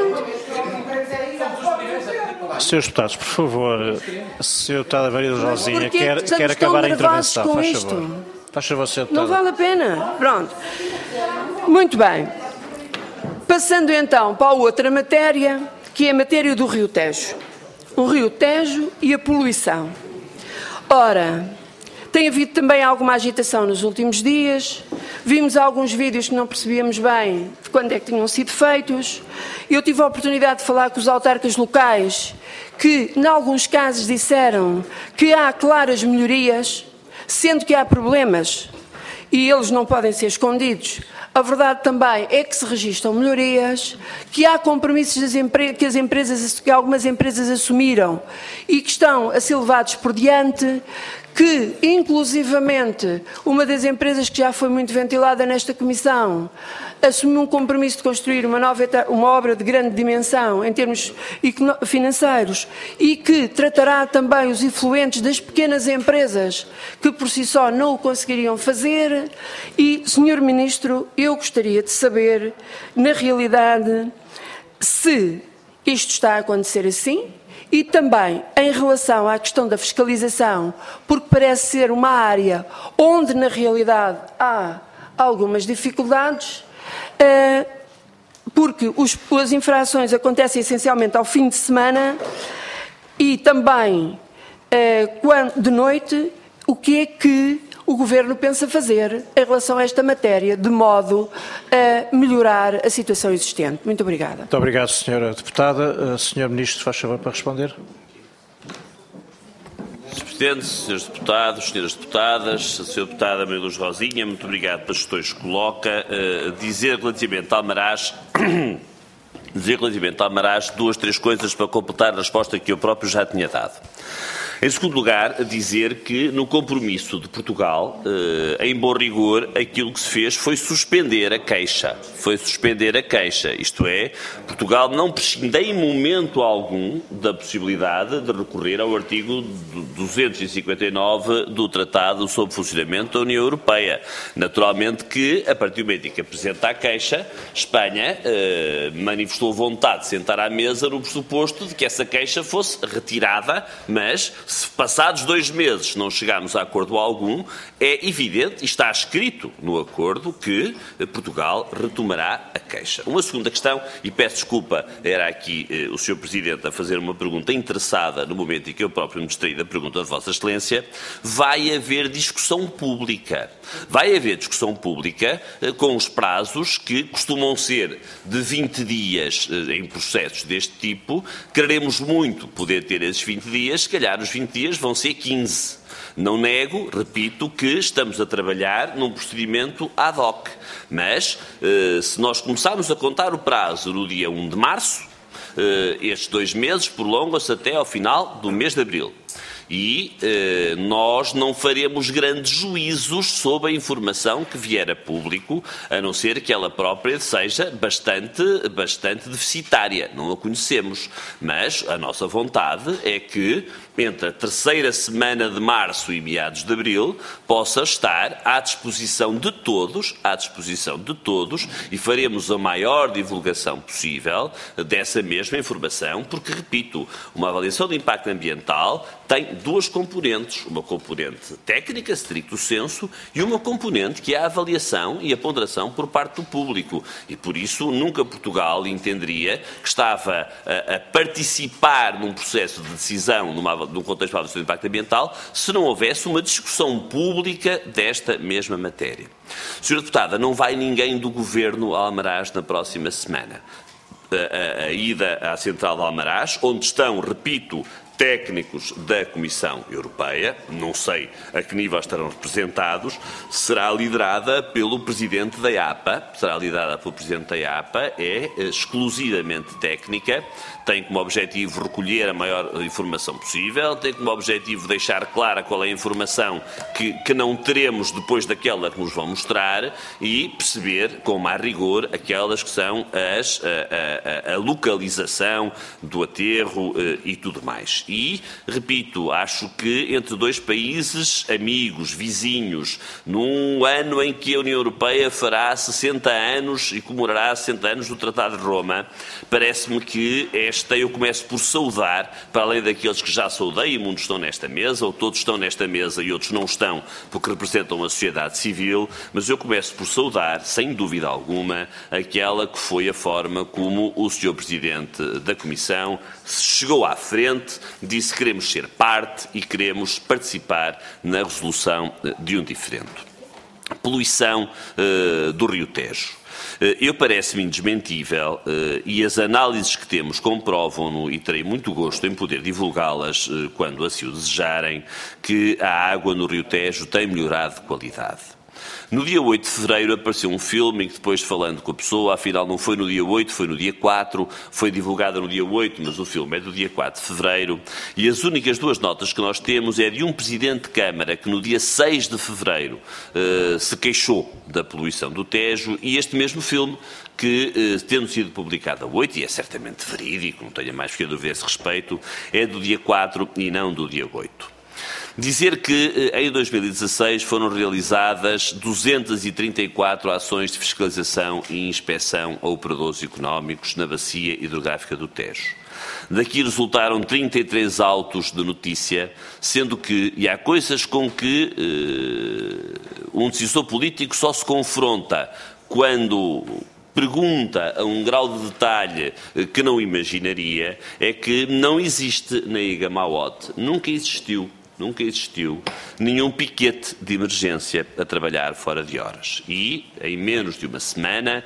senhores deputados, por favor, senhor deputado Maria Rosinha quer, quer acabar a intervenção. Faz favor. Faz favor, senhor deputado. Não vale a pena. Pronto. Muito bem. Passando então para a outra matéria, que é a matéria do Rio Tejo. O Rio Tejo e a poluição. Ora, tem havido também alguma agitação nos últimos dias. Vimos alguns vídeos que não percebíamos bem de quando é que tinham sido feitos. Eu tive a oportunidade de falar com os autarcas locais que, em alguns casos, disseram que há claras melhorias, sendo que há problemas e eles não podem ser escondidos. A verdade também é que se registram melhorias, que há compromissos das empre- que, as empresas, que algumas empresas assumiram e que estão a ser levados por diante, que, inclusivamente, uma das empresas que já foi muito ventilada nesta comissão assumiu um compromisso de construir uma, nova, uma obra de grande dimensão em termos financeiros e que tratará também os influentes das pequenas empresas que por si só não o conseguiriam fazer. E, senhor Ministro, eu gostaria de saber, na realidade, se isto está a acontecer assim. E também em relação à questão da fiscalização, porque parece ser uma área onde, na realidade, há algumas dificuldades, porque os, as infrações acontecem essencialmente ao fim de semana e também de noite, o que é que o Governo pensa fazer em relação a esta matéria, de modo a melhorar a situação existente. Muito obrigada. Muito obrigado, senhora Deputada. senhor Ministro, faz favor para responder. senhor Presidente, senhores Deputados, senhoras Deputadas, senhora Deputada Maria Luz Rosinha, muito obrigado pelas questões que coloca. Uh, dizer relativamente a Almaraz... dizer relativamente a Almaraz duas, três coisas para completar a resposta que eu próprio já tinha dado. Em segundo lugar, dizer que no compromisso de Portugal, eh, em bom rigor, aquilo que se fez foi suspender a queixa. Foi suspender a queixa. Isto é, Portugal não prescinde em momento algum da possibilidade de recorrer ao artigo duzentos e cinquenta e nove do Tratado sobre o Funcionamento da União Europeia. Naturalmente que, a partir do momento em que apresenta a queixa, Espanha eh, manifestou vontade de sentar à mesa no pressuposto de que essa queixa fosse retirada, mas se passados dois meses não chegarmos a acordo algum, é evidente, e está escrito no acordo, que Portugal retomará a queixa. Uma segunda questão, e peço desculpa, era aqui eh, o senhor Presidente a fazer uma pergunta interessada no momento em que eu próprio me distraí da pergunta de Vossa Excelência. Vai haver discussão pública. Vai haver discussão pública eh, com os prazos que costumam ser de vinte dias eh, em processos deste tipo. Queremos muito poder ter esses vinte dias, se calhar os vinte dias vão ser quinze. Não nego, repito, que estamos a trabalhar num procedimento ad hoc. Mas, eh, se nós começarmos a contar o prazo no dia primeiro de março, eh, estes dois meses prolongam-se até ao final do mês de abril. E eh, nós não faremos grandes juízos sobre a informação que vier a público, a não ser que ela própria seja bastante, bastante deficitária. Não a conhecemos. Mas a nossa vontade é que, entre a terceira semana de março e meados de abril, possa estar à disposição de todos, à disposição de todos, e faremos a maior divulgação possível dessa mesma informação, porque, repito, uma avaliação de impacto ambiental tem duas componentes, uma componente técnica, stricto sensu, e uma componente que é a avaliação e a ponderação por parte do público. E, por isso, nunca Portugal entenderia que estava a, a participar num processo de decisão numa, num contexto de avaliação de impacto ambiental se não houvesse uma discussão pública desta mesma matéria. senhora Deputada, não vai ninguém do Governo a Almaraz na próxima semana. A, a, a ida à Central de Almaraz, onde estão, repito, técnicos da Comissão Europeia, não sei a que nível estarão representados, será liderada pelo Presidente da I A P A, será liderada pelo Presidente da I A P A, é exclusivamente técnica, tem como objetivo recolher a maior informação possível, tem como objetivo deixar clara qual é a informação que, que não teremos depois daquela que nos vão mostrar e perceber com mais rigor aquelas que são as, a, a, a localização do aterro e tudo mais. E, repito, acho que entre dois países amigos, vizinhos, num ano em que a União Europeia fará sessenta anos e comemorará sessenta anos do Tratado de Roma, parece-me que esta eu começo por saudar, para além daqueles que já saudei e muitos estão nesta mesa, ou todos estão nesta mesa e outros não estão porque representam a sociedade civil, mas eu começo por saudar, sem dúvida alguma, aquela que foi a forma como o senhor Presidente da Comissão chegou à frente, disse que queremos ser parte e queremos participar na resolução de um diferendo. Poluição uh, do Rio Tejo. Uh, eu parece-me indesmentível uh, e as análises que temos comprovam-no e terei muito gosto em poder divulgá-las uh, quando assim o desejarem, que a água no Rio Tejo tem melhorado de qualidade. No dia oito de fevereiro apareceu um filme em que depois, falando com a pessoa, afinal não foi no dia oito, foi no dia quatro, foi divulgada no dia oito, mas o filme é do dia quatro de fevereiro, e as únicas duas notas que nós temos é de um Presidente de Câmara que no dia seis de fevereiro uh, se queixou da poluição do Tejo, e este mesmo filme que, eh, tendo sido publicado a oito, e é certamente verídico, não tenho mais que a dúvida a esse respeito, é do dia quatro e não do dia oito. Dizer que em dois mil e dezasseis foram realizadas duzentas e trinta e quatro ações de fiscalização e inspeção a operadores económicos na bacia hidrográfica do Tejo. Daqui resultaram trinta e três autos de notícia, sendo que, e há coisas com que eh, um decisor político só se confronta quando pergunta a um grau de detalhe que não imaginaria, é que não existe na I G A Mauote, nunca existiu, nunca existiu nenhum piquete de emergência a trabalhar fora de horas. E, em menos de uma semana,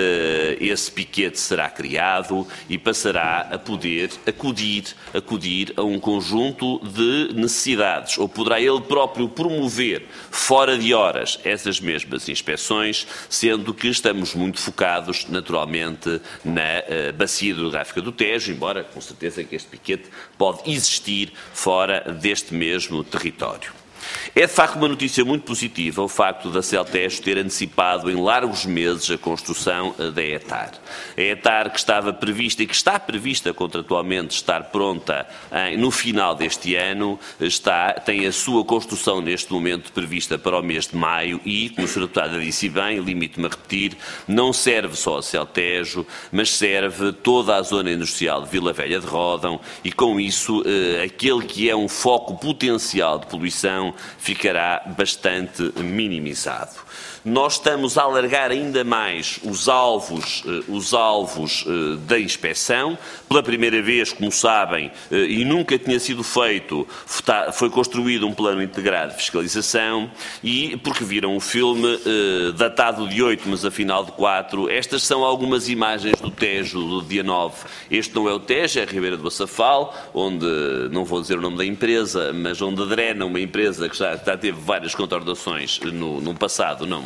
esse piquete será criado e passará a poder acudir, acudir a um conjunto de necessidades, ou poderá ele próprio promover fora de horas essas mesmas inspeções, sendo que estamos muito focados, naturalmente, na bacia hidrográfica do Tejo, embora, com certeza, que este piquete pode existir fora deste mesmo território. É, de facto, uma notícia muito positiva o facto da Celtejo ter antecipado em largos meses a construção da ETAR. A ETAR, que estava prevista e que está prevista contratualmente estar pronta em, no final deste ano, está, tem a sua construção neste momento prevista para o mês de maio e, como a senhora Deputada disse bem, limite-me a repetir, não serve só a Celtejo, mas serve toda a zona industrial de Vila Velha de Ródão e, com isso, eh, aquele que é um foco potencial de poluição ficará bastante minimizado. Nós estamos a alargar ainda mais os alvos, os alvos da inspeção. Pela primeira vez, como sabem, e nunca tinha sido feito, foi construído um plano integrado de fiscalização e, porque viram um filme datado de oito, mas afinal de quatro, estas são algumas imagens do Tejo do dia nove. Este não é o Tejo, é a Ribeira do Açafal, onde, não vou dizer o nome da empresa, mas onde drena uma empresa que já, já teve várias contornações no, no passado, não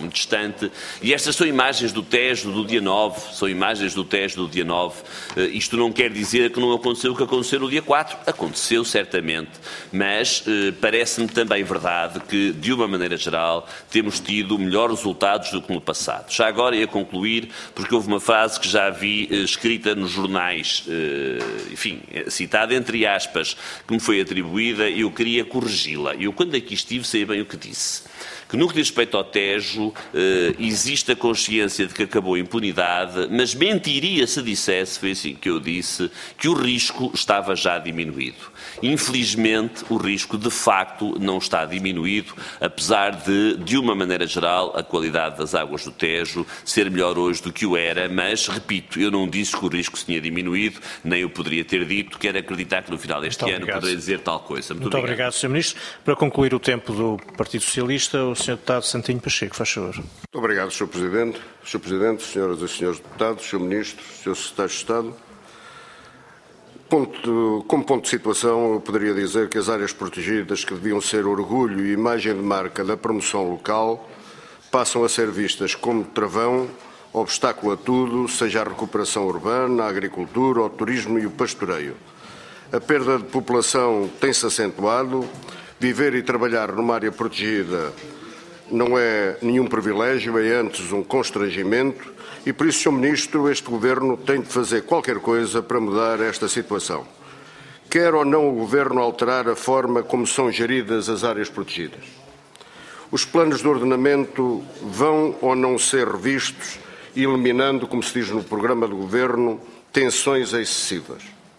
muito distante. E estas são imagens do Tejo do dia nove, são imagens do Tejo do dia nove. Isto não quer dizer que não aconteceu o que aconteceu no dia quatro. Aconteceu, certamente, mas eh, parece-me também verdade que, de uma maneira geral, temos tido melhores resultados do que no passado. Já agora ia concluir, porque houve uma frase que já vi eh, escrita nos jornais, eh, enfim, citada entre aspas, que me foi atribuída e eu queria corrigi-la. Eu, quando aqui estive, sei bem o que disse. Que no que diz respeito ao Tejo, eh, existe a consciência de que acabou a impunidade, mas mentiria se dissesse, foi assim que eu disse, que o risco estava já diminuído. Infelizmente, o risco de facto não está diminuído, apesar de, de uma maneira geral, a qualidade das águas do Tejo ser melhor hoje do que o era, mas, repito, eu não disse que o risco se tinha diminuído, nem eu poderia ter dito, quero acreditar que no final deste Muito ano obrigado. poderei dizer tal coisa. Muito, Muito obrigado, senhor Ministro. Para concluir o tempo do Partido Socialista, o senhor Deputado Santinho Pacheco, faz favor. Muito obrigado, senhor Presidente. senhor Presidente, senhoras e senhores deputados, senhor Ministro, senhor Secretário de Estado. Ponto, como ponto de situação, eu poderia dizer que as áreas protegidas, que deviam ser orgulho e imagem de marca da promoção local, passam a ser vistas como travão, obstáculo a tudo, seja a recuperação urbana, a agricultura, o turismo e o pastoreio. A perda de população tem-se acentuado, viver e trabalhar numa área protegida não é nenhum privilégio, é antes um constrangimento e, por isso, senhor Ministro, este Governo tem de fazer qualquer coisa para mudar esta situação. Quer ou não o Governo alterar a forma como são geridas as áreas protegidas? Os planos de ordenamento vão ou não ser revistos, eliminando, como se diz no programa de Governo, tensões excessivas?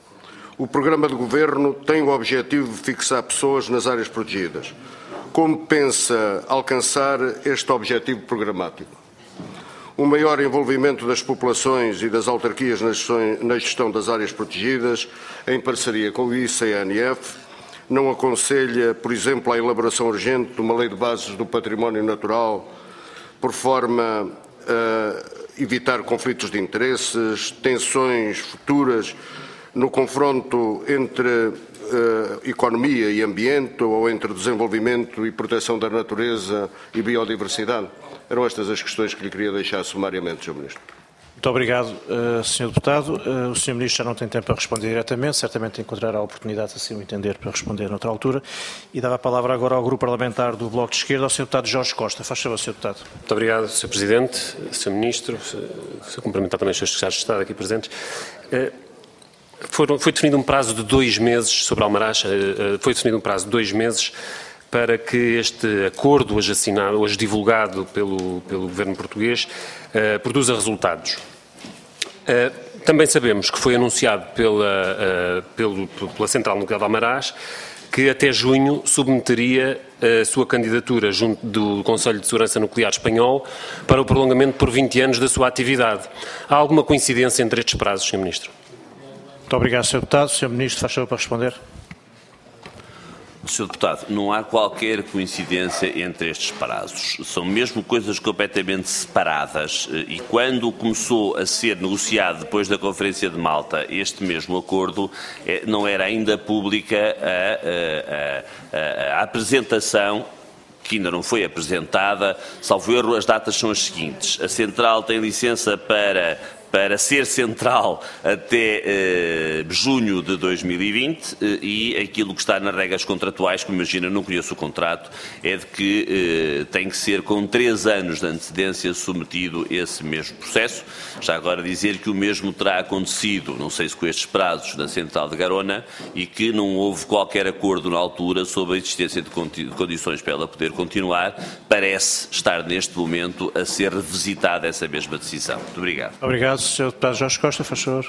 O programa de Governo tem o objetivo de fixar pessoas nas áreas protegidas. Como pensa alcançar este objetivo programático? Um maior envolvimento das populações e das autarquias na gestão das áreas protegidas, em parceria com o I C N F, não aconselha, por exemplo, a elaboração urgente de uma lei de bases do património natural, por forma a evitar conflitos de interesses, tensões futuras no confronto entre uh, economia e ambiente ou entre desenvolvimento e proteção da natureza e biodiversidade? Eram estas as questões que lhe queria deixar sumariamente, senhor Ministro. Muito obrigado, uh, senhor Deputado. Uh, o senhor Ministro já não tem tempo para responder diretamente, certamente encontrará a oportunidade, assim o entender, para responder noutra altura. E dava a palavra agora ao Grupo Parlamentar do Bloco de Esquerda, ao senhor Deputado Jorge Costa. Faz favor, senhor Deputado. Muito obrigado, senhor Presidente, senhor Ministro, se cumprimentar também os senhores Secretários de Estado aqui presentes. Uh, Foram, foi definido um prazo de dois meses sobre Almaraz, foi definido um prazo de dois meses para que este acordo hoje assinado, hoje divulgado pelo, pelo Governo português, uh, produza resultados. Uh, também sabemos que foi anunciado pela, uh, pelo, pela Central Nuclear de Almaraz que até junho submeteria a sua candidatura junto do Conselho de Segurança Nuclear espanhol para o prolongamento por vinte anos da sua atividade. Há alguma coincidência entre estes prazos, senhor Ministro? Muito obrigado, senhor Deputado. senhor Ministro, faz favor para responder. senhor Deputado, não há qualquer coincidência entre estes prazos. São mesmo coisas completamente separadas e quando começou a ser negociado depois da Conferência de Malta este mesmo acordo, não era ainda pública a, a, a, a apresentação, que ainda não foi apresentada. Salvo erro, as datas são as seguintes. A Central tem licença para... para ser central até eh, junho de dois mil e vinte eh, e aquilo que está nas regras contratuais, como imagina, não conheço o contrato, é de que eh, tem que ser com três anos de antecedência submetido esse mesmo processo. Já agora dizer que o mesmo terá acontecido, não sei se com estes prazos, na Central de Garona e que não houve qualquer acordo na altura sobre a existência de condições para ela poder continuar. Parece estar neste momento a ser revisitada essa mesma decisão. Muito obrigado. Obrigado. senhor Deputado Jorge Costa, faz favor.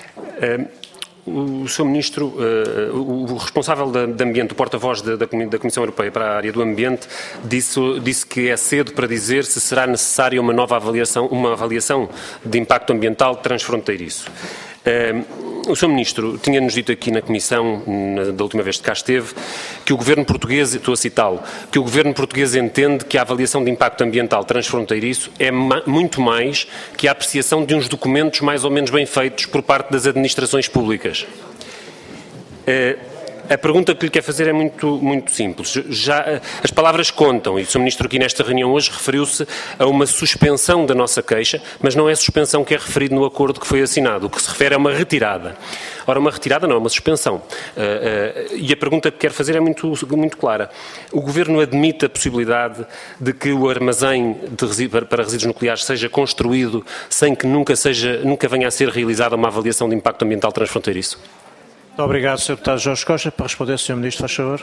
O senhor Ministro, o responsável de Ambiente, o porta-voz da Comissão Europeia para a área do Ambiente, disse, disse que é cedo para dizer se será necessária uma nova avaliação, uma avaliação de impacto ambiental transfronteiriço. O senhor Ministro tinha-nos dito aqui na Comissão, na, da última vez que cá esteve, que o Governo português, estou a citá-lo, que o Governo português entende que a avaliação de impacto ambiental transfronteiriço é ma, muito mais que a apreciação de uns documentos mais ou menos bem feitos por parte das administrações públicas. A pergunta que lhe quero fazer é muito, muito simples. Já, as palavras contam, e o senhor Ministro aqui nesta reunião hoje referiu-se a uma suspensão da nossa queixa, mas não é suspensão que é referido no acordo que foi assinado. O que se refere é uma retirada. Ora, uma retirada não é uma suspensão. Uh, uh, e a pergunta que quero fazer é muito, muito clara. O Governo admite a possibilidade de que o armazém de resíduos, para resíduos nucleares seja construído sem que nunca, seja, nunca venha a ser realizada uma avaliação de impacto ambiental transfronteiriço? Muito obrigado, senhor Deputado Jorge Costa. Para responder, senhor Ministro, faz favor.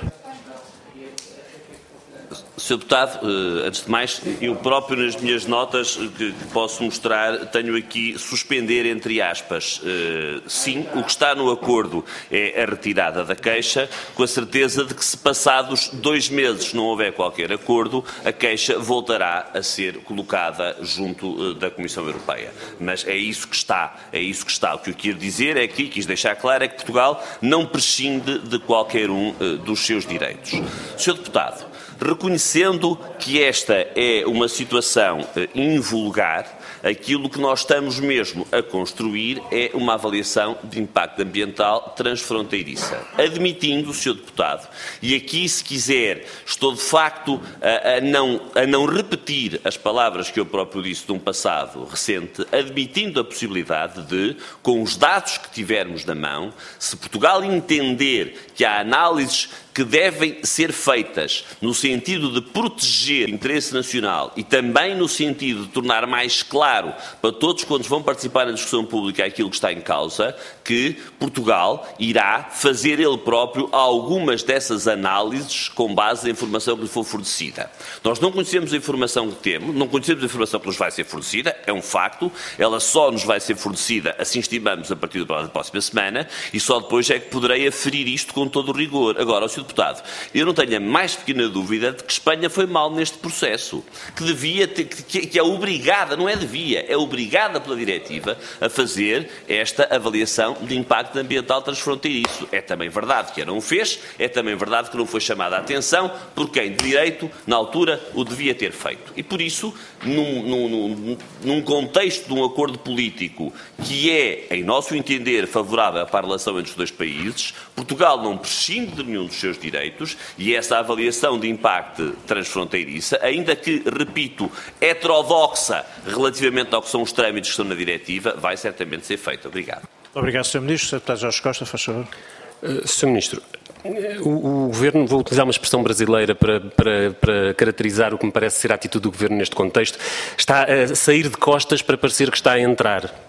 senhor Deputado, antes de mais, eu próprio nas minhas notas que posso mostrar, tenho aqui suspender entre aspas. Sim, o que está no acordo é a retirada da queixa, com a certeza de que se passados dois meses não houver qualquer acordo, a queixa voltará a ser colocada junto da Comissão Europeia. Mas é isso que está, é isso que está. O que eu quero dizer é que, quis deixar claro, é que Portugal não prescinde de qualquer um dos seus direitos. senhor Deputado, reconhecendo que esta é uma situação invulgar, aquilo que nós estamos mesmo a construir é uma avaliação de impacto ambiental transfronteiriça. Admitindo, senhor Deputado, e aqui, se quiser, estou de facto a, a, não, a não repetir as palavras que eu próprio disse de um passado recente, admitindo a possibilidade de, com os dados que tivermos na mão, se Portugal entender que há análises que devem ser feitas no sentido de proteger o interesse nacional e também no sentido de tornar mais claro para todos quando vão participar na discussão pública aquilo que está em causa, que Portugal irá fazer ele próprio algumas dessas análises com base na informação que lhe for fornecida. Nós não conhecemos a informação que temos, não conhecemos a informação que nos vai ser fornecida, é um facto, ela só nos vai ser fornecida, assim estimamos, a partir da próxima semana, e só depois é que poderei aferir isto com todo o rigor. Agora, o senhor Deputado, eu não tenho a mais pequena dúvida de que Espanha foi mal neste processo, que devia ter, que, que é obrigada, não é devia, é obrigada pela diretiva a fazer esta avaliação de impacto ambiental transfronteiriço. É também verdade que a não fez, é também verdade que não foi chamada a atenção por quem de direito, na altura, o devia ter feito. E por isso, num, num, num contexto de um acordo político que é, em nosso entender, favorável para a relação entre os dois países, Portugal não prescinde de nenhum dos seus direitos e essa avaliação de impacto transfronteiriça, ainda que, repito, heterodoxa relativamente ao que são os trâmites que estão na diretiva, vai certamente ser feita. Obrigado. Obrigado, senhor Ministro. senhor Deputado Jorge Costa, faz favor. Uh, senhor Ministro, o, o Governo, vou utilizar uma expressão brasileira para, para, para caracterizar o que me parece ser a atitude do Governo neste contexto, está a sair de costas para parecer que está a entrar. Uh,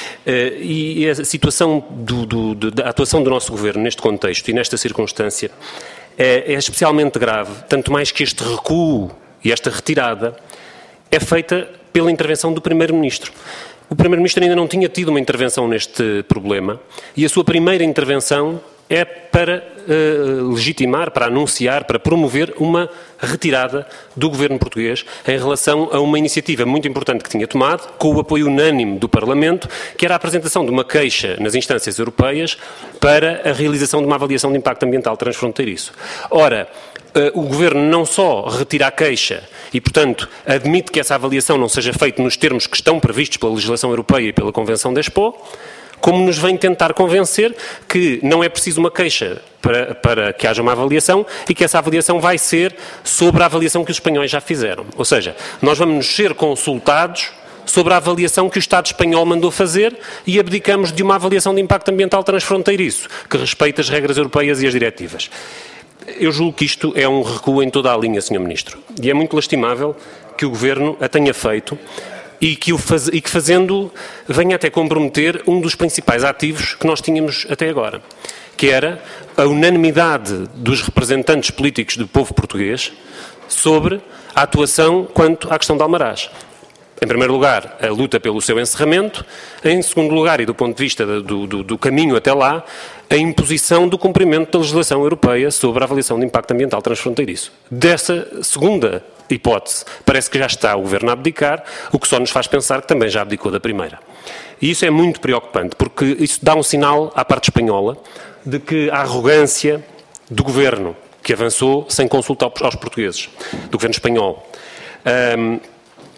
e a situação do, do, do, da atuação do nosso Governo neste contexto e nesta circunstância é, é especialmente grave, tanto mais que este recuo e esta retirada é feita pela intervenção do Primeiro-Ministro. O Primeiro-Ministro ainda não tinha tido uma intervenção neste problema e a sua primeira intervenção é para uh, legitimar, para anunciar, para promover uma retirada do Governo português em relação a uma iniciativa muito importante que tinha tomado, com o apoio unânime do Parlamento, que era a apresentação de uma queixa nas instâncias europeias para a realização de uma avaliação de impacto ambiental transfronteiriço. Ora, uh, o Governo não só retira a queixa e, portanto, admite que essa avaliação não seja feita nos termos que estão previstos pela legislação europeia e pela Convenção da Expo, como nos vem tentar convencer que não é preciso uma queixa para, para que haja uma avaliação e que essa avaliação vai ser sobre a avaliação que os espanhóis já fizeram. Ou seja, nós vamos ser consultados sobre a avaliação que o Estado espanhol mandou fazer e abdicamos de uma avaliação de impacto ambiental transfronteiriço, que respeita as regras europeias e as diretivas. Eu julgo que isto é um recuo em toda a linha, senhor Ministro, e é muito lastimável que o Governo a tenha feito e que, o faz, e que fazendo venha até comprometer um dos principais ativos que nós tínhamos até agora, que era a unanimidade dos representantes políticos do povo português sobre a atuação quanto à questão de Almaraz. Em primeiro lugar, a luta pelo seu encerramento. Em segundo lugar, e do ponto de vista do, do, do caminho até lá, a imposição do cumprimento da legislação europeia sobre a avaliação de impacto ambiental transfronteiriço. Dessa segunda hipótese, parece que já está o Governo a abdicar, o que só nos faz pensar que também já abdicou da primeira. E isso é muito preocupante, porque isso dá um sinal à parte espanhola de que a arrogância do Governo, que avançou sem consulta aos portugueses, do Governo espanhol, um,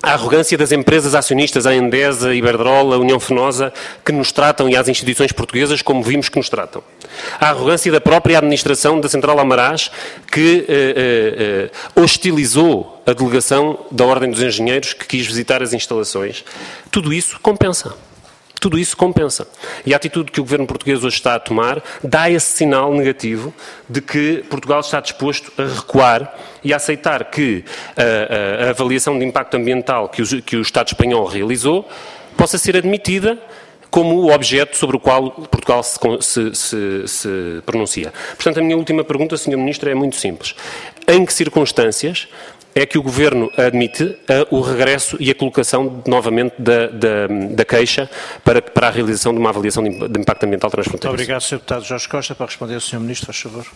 A arrogância das empresas acionistas, a Endesa, a Iberdrola, a União Fenosa, que nos tratam, e às instituições portuguesas, como vimos que nos tratam. A arrogância da própria administração da Central Almaraz, que eh, eh, hostilizou a delegação da Ordem dos Engenheiros, que quis visitar as instalações. Tudo isso compensa. Tudo isso compensa. E a atitude que o governo português hoje está a tomar dá esse sinal negativo de que Portugal está disposto a recuar e a aceitar que a, a, a avaliação de impacto ambiental que o, que o Estado espanhol realizou possa ser admitida como o objeto sobre o qual Portugal se, se, se, se pronuncia. Portanto, a minha última pergunta, senhor Ministro, é muito simples. Em que circunstâncias é que o Governo admite uh, o regresso e a colocação novamente da, da, da queixa para, para a realização de uma avaliação de impacto ambiental transfronteiriço? Muito obrigado, senhor Deputado Jorge Costa. Para responder, o senhor Ministro, faz favor.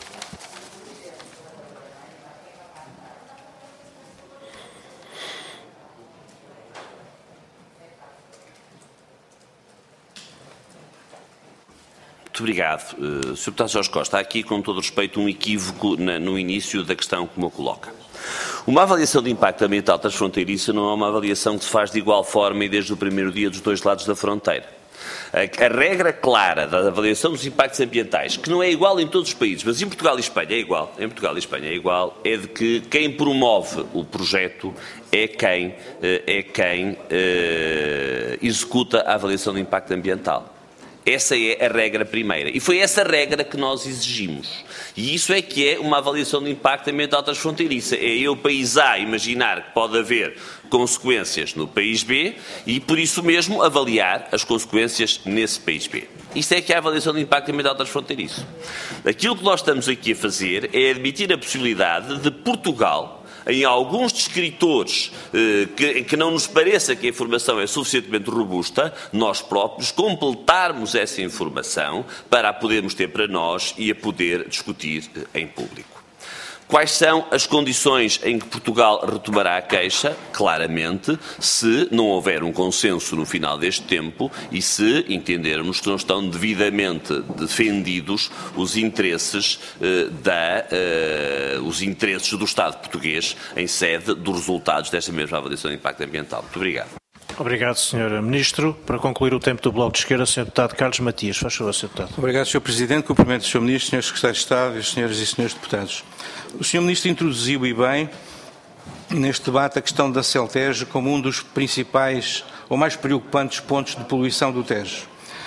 Muito obrigado. Uh, senhor Deputado Jorge Costa, há aqui, com todo o respeito, um equívoco na, no início da questão que me coloca. Uma avaliação de impacto ambiental transfronteiriço não é uma avaliação que se faz de igual forma e desde o primeiro dia dos dois lados da fronteira. A, a regra clara da avaliação dos impactos ambientais, que não é igual em todos os países, mas em Portugal e Espanha é igual, em Portugal e Espanha é igual, é de que quem promove o projeto é quem, é quem é, executa a avaliação de impacto ambiental. Essa é a regra primeira. E foi essa regra que nós exigimos. E isso é que é uma avaliação de impacto ambiental transfronteiriça. É eu, país A, imaginar que pode haver consequências no país B e, por isso mesmo, avaliar as consequências nesse país B. Isto é que é a avaliação de impacto ambiental transfronteiriço. Aquilo que nós estamos aqui a fazer é admitir a possibilidade de Portugal, em alguns descritores eh, que, que não nos pareça que a informação é suficientemente robusta, nós próprios completarmos essa informação para a podermos ter para nós e a poder discutir eh, em público. Quais são as condições em que Portugal retomará a queixa? Claramente, se não houver um consenso no final deste tempo e se entendermos que não estão devidamente defendidos os interesses, eh, da, eh, os interesses do Estado português em sede dos resultados desta mesma avaliação de impacto ambiental. Muito obrigado. Obrigado, senhor Ministro. Para concluir o tempo do Bloco de Esquerda, senhor Deputado Carlos Matias. Faz favor, senhor Deputado. Obrigado, senhor Presidente. Cumprimento o senhor Ministro, senhores Secretários de Estado, e as senhoras e senhores Deputados. O senhor Ministro introduziu, e bem, neste debate a questão da Celtejo como um dos principais ou mais preocupantes pontos de poluição do Tejo.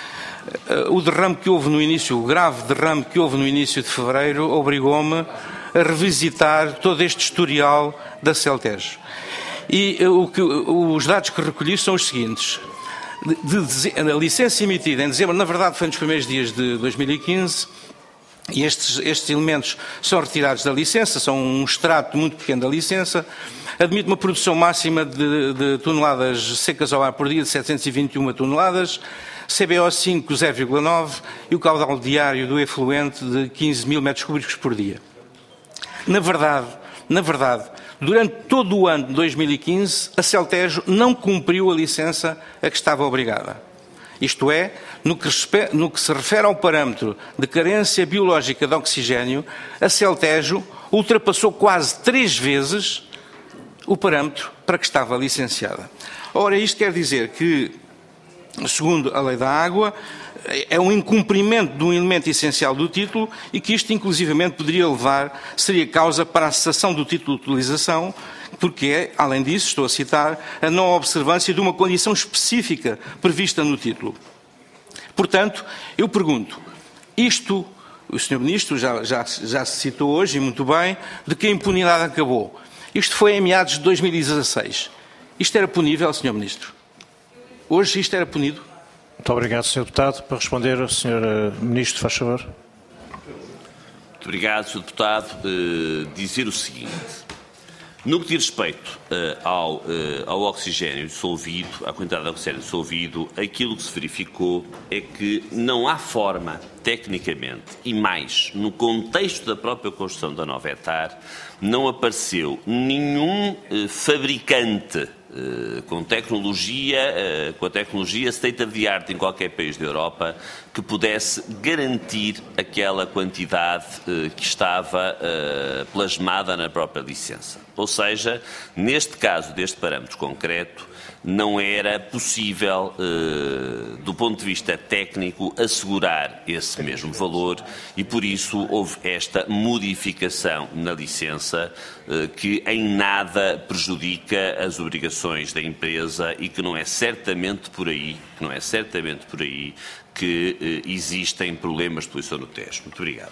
O derrame que houve no início, o grave derrame que houve no início de fevereiro, obrigou-me a revisitar todo este historial da Celtejo. E o que, os dados que recolhi são os seguintes. De, de, a licença emitida em dezembro, na verdade foi nos primeiros dias de dois mil e quinze, e estes, estes elementos são retirados da licença, são um extrato muito pequeno da licença, admite uma produção máxima de, de toneladas secas ao ar por dia de setecentos e vinte e uma toneladas, C B O cinco zero vírgula nove e o caudal diário do efluente de quinze mil metros cúbicos por dia. Na verdade, na verdade, durante todo o ano de dois mil e quinze, a Celtejo não cumpriu a licença a que estava obrigada. Isto é, no que, no que se refere ao parâmetro de carência biológica de oxigênio, a Celtejo ultrapassou quase três vezes o parâmetro para que estava licenciada. Ora, isto quer dizer que, segundo a Lei da Água, é um incumprimento de um elemento essencial do título e que isto, inclusivamente, poderia levar, seria causa para a cessação do título de utilização, porque é, além disso, estou a citar, a não observância de uma condição específica prevista no título. Portanto, eu pergunto, isto, o senhor Ministro já, já, já se citou hoje, e muito bem, de que a impunidade acabou. Isto foi em meados de dois mil e dezasseis. Isto era punível, senhor Ministro? Hoje isto era punido? Muito obrigado, senhor Deputado. Para responder, o senhor Ministro, faz favor. Muito obrigado, senhor Deputado. Uh, dizer o seguinte. No que diz respeito uh, ao, uh, ao oxigênio dissolvido, à quantidade de oxigênio dissolvido, aquilo que se verificou é que não há forma, tecnicamente, e mais, no contexto da própria construção da nova etar, não apareceu nenhum uh, fabricante com tecnologia, com a tecnologia state of the art em qualquer país da Europa, que pudesse garantir aquela quantidade que estava plasmada na própria licença. Ou seja, neste caso deste parâmetro concreto, não era possível, do ponto de vista técnico, assegurar esse mesmo valor e, por isso, houve esta modificação na licença que em nada prejudica as obrigações da empresa e que não é certamente por aí, que não é certamente por aí que existem problemas de poluição no Tejo. Muito obrigado.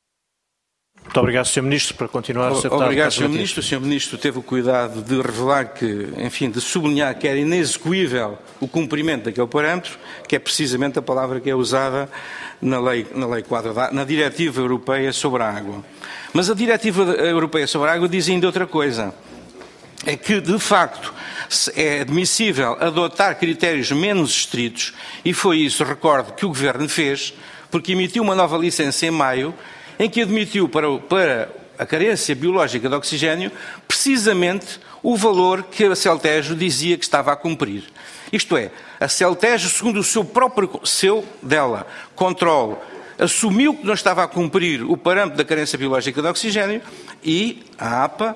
Muito obrigado, senhor Ministro. Para continuar, senhor Deputado. Obrigado, senhor Ministro. O senhor Ministro teve o cuidado de revelar que, enfim, de sublinhar que era inexecuível o cumprimento daquele parâmetro, que é precisamente a palavra que é usada na lei, na lei quadro, na Diretiva Europeia sobre a Água. Mas a Diretiva Europeia sobre a Água diz ainda outra coisa. É que, de facto, é admissível adotar critérios menos estritos, e foi isso, recordo, que o Governo fez, porque emitiu uma nova licença em maio, em que admitiu para, para a carência biológica de oxigênio precisamente o valor que a Celtejo dizia que estava a cumprir. Isto é, a Celtejo, segundo o seu próprio, seu, dela, controle, assumiu que não estava a cumprir o parâmetro da carência biológica de oxigênio e a APA,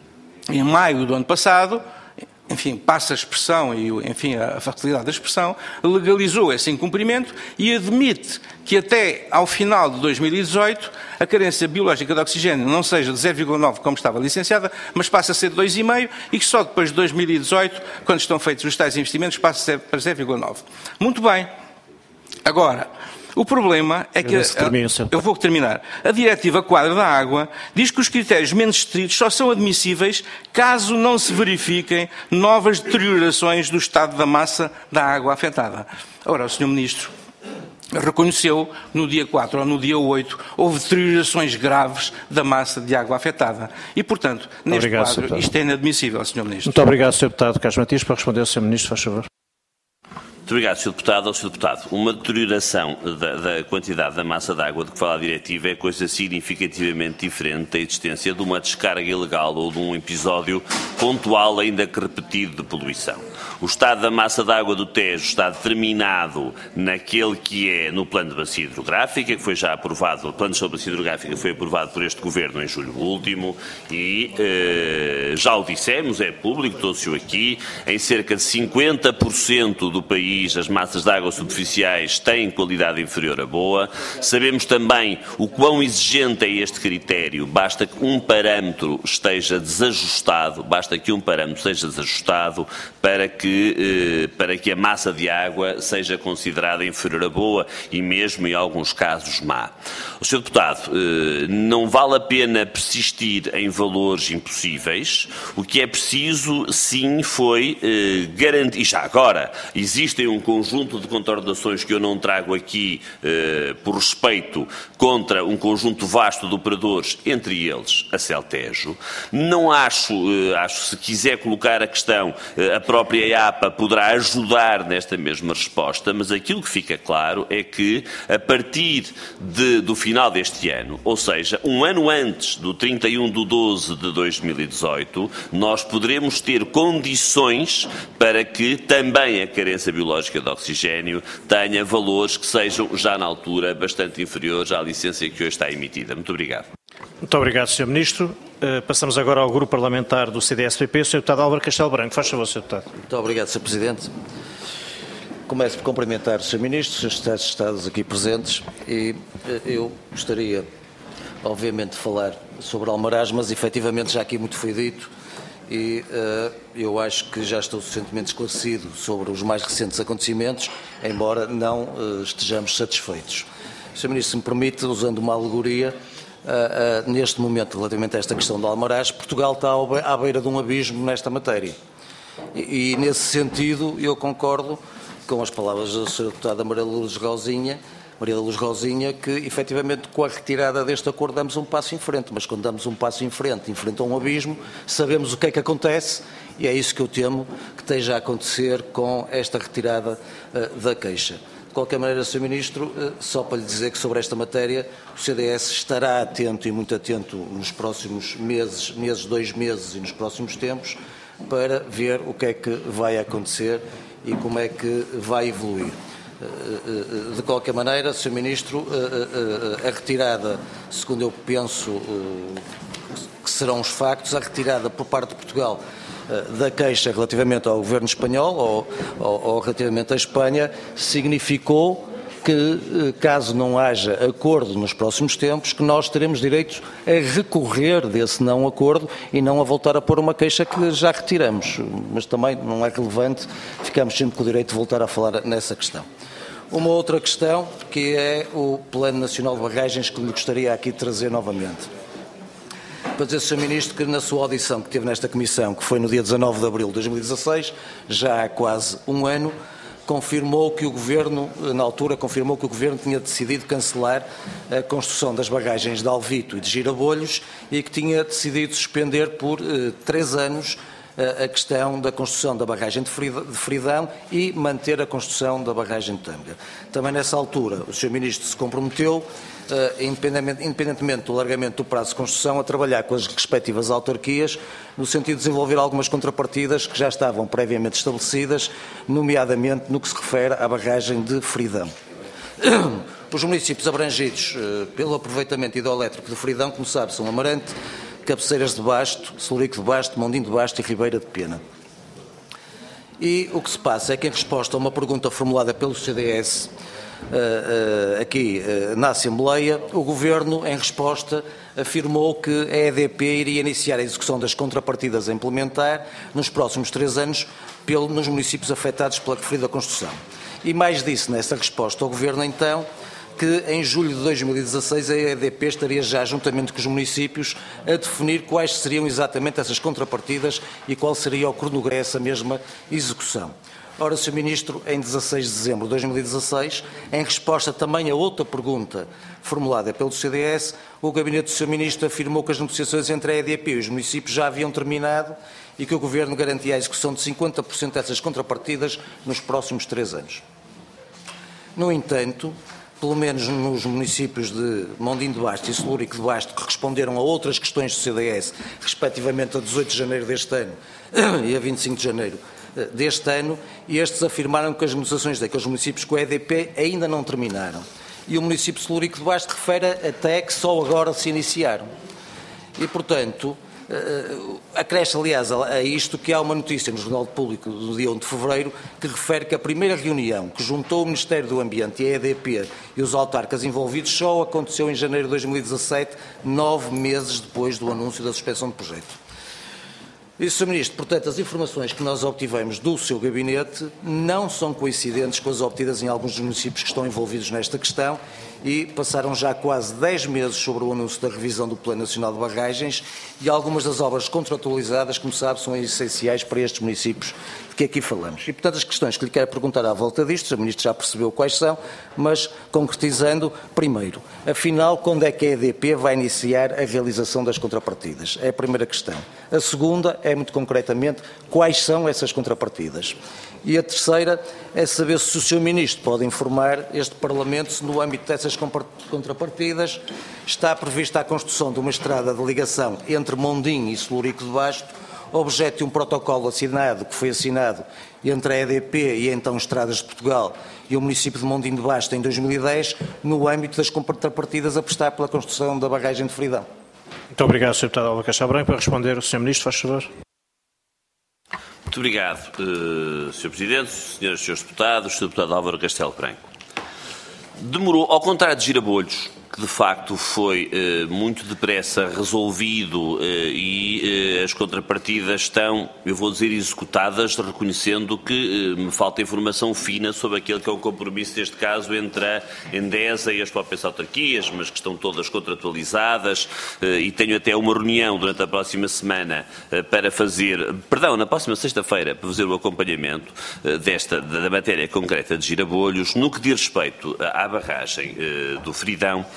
em maio do ano passado, enfim, passa a expressão e, enfim, a facilidade da expressão, legalizou esse incumprimento e admite que até ao final de dois mil e dezoito a carência biológica de oxigênio não seja de zero vírgula nove como estava licenciada, mas passa a ser de dois vírgula cinco e que só depois de dois mil e dezoito, quando estão feitos os tais investimentos, passa a ser para zero vírgula nove. Muito bem. Agora, o problema é que, eu vou terminar, a Diretiva Quadro da Água diz que os critérios menos estritos só são admissíveis caso não se verifiquem novas deteriorações do estado da massa da água afetada. Ora, o senhor Ministro reconheceu no dia quatro ou no dia oito houve deteriorações graves da massa de água afetada. E, portanto, neste obrigado, quadro, isto é inadmissível, senhor Ministro. Muito obrigado, senhor Deputado Carlos Matias. Para responder ao senhor Ministro, faz favor. Muito obrigado, senhor Deputado. Ao senhor Deputado, uma deterioração da, da quantidade da massa de água de que fala a diretiva é coisa significativamente diferente da existência de uma descarga ilegal ou de um episódio pontual, ainda que repetido, de poluição. O estado da massa de água do Tejo está determinado naquele que é no plano de bacia hidrográfica, que foi já aprovado, o plano de bacia hidrográfica foi aprovado por este Governo em julho último e eh, já o dissemos, é público, trouxe-o aqui, em cerca de cinquenta por cento do país as massas de água superficiais têm qualidade inferior a boa. Sabemos também o quão exigente é este critério. Basta que um parâmetro esteja desajustado, basta que um parâmetro esteja desajustado para que, eh, para que a massa de água seja considerada inferior a boa e mesmo, em alguns casos, má. O senhor Deputado, eh, não vale a pena persistir em valores impossíveis. O que é preciso, sim, foi eh, garantir. E já agora, existem um conjunto de contraordenações que eu não trago aqui eh, por respeito contra um conjunto vasto de operadores, entre eles a Celtejo. Não acho, eh, acho se quiser colocar a questão, eh, a própria APA poderá ajudar nesta mesma resposta, mas aquilo que fica claro é que a partir de, do final deste ano, ou seja, um ano antes do trinta e um de doze de dois mil e dezoito, nós poderemos ter condições para que também a carência biológica de oxigênio tenha valores que sejam, já na altura, bastante inferiores à licença que hoje está emitida. Muito obrigado. Muito obrigado, senhor Ministro. Uh, passamos agora ao Grupo Parlamentar do C D S P P, o senhor Deputado Álvaro Castelo Branco. Faz favor, senhor Deputado. Muito obrigado, senhor Presidente. Começo por cumprimentar o senhor Ministro, os senhores Secretários de Estado aqui presentes e eu gostaria, obviamente, de falar sobre Almaraz, mas efetivamente já aqui muito foi dito e uh, eu acho que já estou suficientemente esclarecido sobre os mais recentes acontecimentos, embora não uh, estejamos satisfeitos. senhor Ministro, se me permite, usando uma alegoria, uh, uh, neste momento, relativamente a esta questão de Almaraz, Portugal está à beira de um abismo nesta matéria. E, e nesse sentido, eu concordo com as palavras da senhora Deputada Maria Lourdes Rosinha, Maria Luz Rosinha, que efetivamente com a retirada deste acordo damos um passo em frente, mas quando damos um passo em frente, em frente a um abismo, sabemos o que é que acontece e é isso que eu temo que esteja a acontecer com esta retirada uh, da queixa. De qualquer maneira, senhor Ministro, uh, só para lhe dizer que sobre esta matéria o C D S estará atento e muito atento nos próximos meses, meses, dois meses e nos próximos tempos, para ver o que é que vai acontecer e como é que vai evoluir. De qualquer maneira, senhor Ministro, a retirada, segundo eu penso que serão os factos, a retirada por parte de Portugal da queixa relativamente ao governo espanhol ou, ou, ou relativamente à Espanha significou que, caso não haja acordo nos próximos tempos, que nós teremos direito a recorrer desse não acordo e não a voltar a pôr uma queixa que já retiramos. Mas também não é relevante, ficamos sempre com o direito de voltar a falar nessa questão. Uma outra questão, que é o Plano Nacional de Barragens, que lhe gostaria aqui de trazer novamente. Para dizer, senhor Ministro, que na sua audição que teve nesta Comissão, que foi no dia dezanove de abril de dois mil e dezasseis, já há quase um ano, confirmou que o Governo, na altura, confirmou que o Governo tinha decidido cancelar a construção das barragens de Alvito e de Girabolhos e que tinha decidido suspender por eh, três anos a questão da construção da barragem de Fridão e manter a construção da barragem de Tâmega. Também nessa altura o senhor Ministro se comprometeu, independentemente do alargamento do prazo de construção, a trabalhar com as respectivas autarquias no sentido de desenvolver algumas contrapartidas que já estavam previamente estabelecidas, nomeadamente no que se refere à barragem de Fridão. Os municípios abrangidos pelo aproveitamento hidroelétrico de Fridão, como sabe, são Amarante, Cabeceiras de Basto, Celurico de Basto, Mondinho de Basto e Ribeira de Pena. E o que se passa é que, em resposta a uma pergunta formulada pelo C D S, uh, uh, aqui uh, na Assembleia, o Governo, em resposta, afirmou que a E D P iria iniciar a execução das contrapartidas a implementar nos próximos três anos pelo, nos municípios afetados pela referida construção. E mais disse nessa resposta ao Governo, então, que em julho de dois mil e dezasseis a E D P estaria já, juntamente com os municípios, a definir quais seriam exatamente essas contrapartidas e qual seria o cronograma dessa mesma execução. Ora, senhor Ministro, em dezasseis de dezembro de dois mil e dezasseis, em resposta também a outra pergunta formulada pelo C D S, o gabinete do senhor Ministro afirmou que as negociações entre a E D P e os municípios já haviam terminado e que o Governo garantia a execução de cinquenta por cento dessas contrapartidas nos próximos três anos. No entanto, pelo menos nos municípios de Mondinho de Basto e Celurico de Basto, que responderam a outras questões do C D S, respectivamente a dezoito de janeiro deste ano e a vinte e cinco de janeiro deste ano, e estes afirmaram que as negociações daqueles municípios com a E D P ainda não terminaram. E o município de Celurico de Basto refere até que só agora se iniciaram. E, portanto, Uh, acresce, aliás, a isto que há uma notícia no Jornal Público do dia um de fevereiro que refere que a primeira reunião que juntou o Ministério do Ambiente e a E D P e os autarcas envolvidos só aconteceu em janeiro de dois mil e dezassete, nove meses depois do anúncio da suspensão do projeto. E, senhor Ministro, portanto, as informações que nós obtivemos do seu gabinete não são coincidentes com as obtidas em alguns dos municípios que estão envolvidos nesta questão e passaram já quase dez meses sobre o anúncio da revisão do Plano Nacional de Barragens e algumas das obras contratualizadas, como sabe, são essenciais para estes municípios de que aqui falamos. E, portanto, as questões que lhe quero perguntar à volta disto, o senhor Ministro já percebeu quais são, mas concretizando, primeiro, afinal, quando é que a E D P vai iniciar a realização das contrapartidas? É a primeira questão. A segunda é, muito concretamente, quais são essas contrapartidas? E a terceira é saber se o senhor Ministro pode informar este Parlamento se, no âmbito dessas contrapartidas, está prevista a construção de uma estrada de ligação entre Mondinho e Celurico de Basto, objeto de um protocolo assinado, que foi assinado entre a E D P e então Estradas de Portugal e o município de Mondinho de Basto em dois mil e dez, no âmbito das contrapartidas a prestar pela construção da barragem de Fridão. Muito obrigado, senhor Deputado Álvaro Castelo Branco. Para responder, o senhor Ministro, faz favor. Muito obrigado, uh, senhor Presidente, senhoras e senhores deputados, senhor Deputado Álvaro Castelo Branco. Demorou, ao contrário de Girabolhos, que de facto foi eh, muito depressa resolvido eh, e eh, as contrapartidas estão, eu vou dizer, executadas, reconhecendo que eh, me falta informação fina sobre aquele que é o compromisso, neste caso, entre a Endesa e as próprias autarquias, mas que estão todas contratualizadas eh, e tenho até uma reunião durante a próxima semana eh, para fazer, perdão, na próxima sexta-feira, para fazer o acompanhamento eh, desta, da matéria concreta de Girabolhos, no que diz respeito à barragem eh, do Fridão.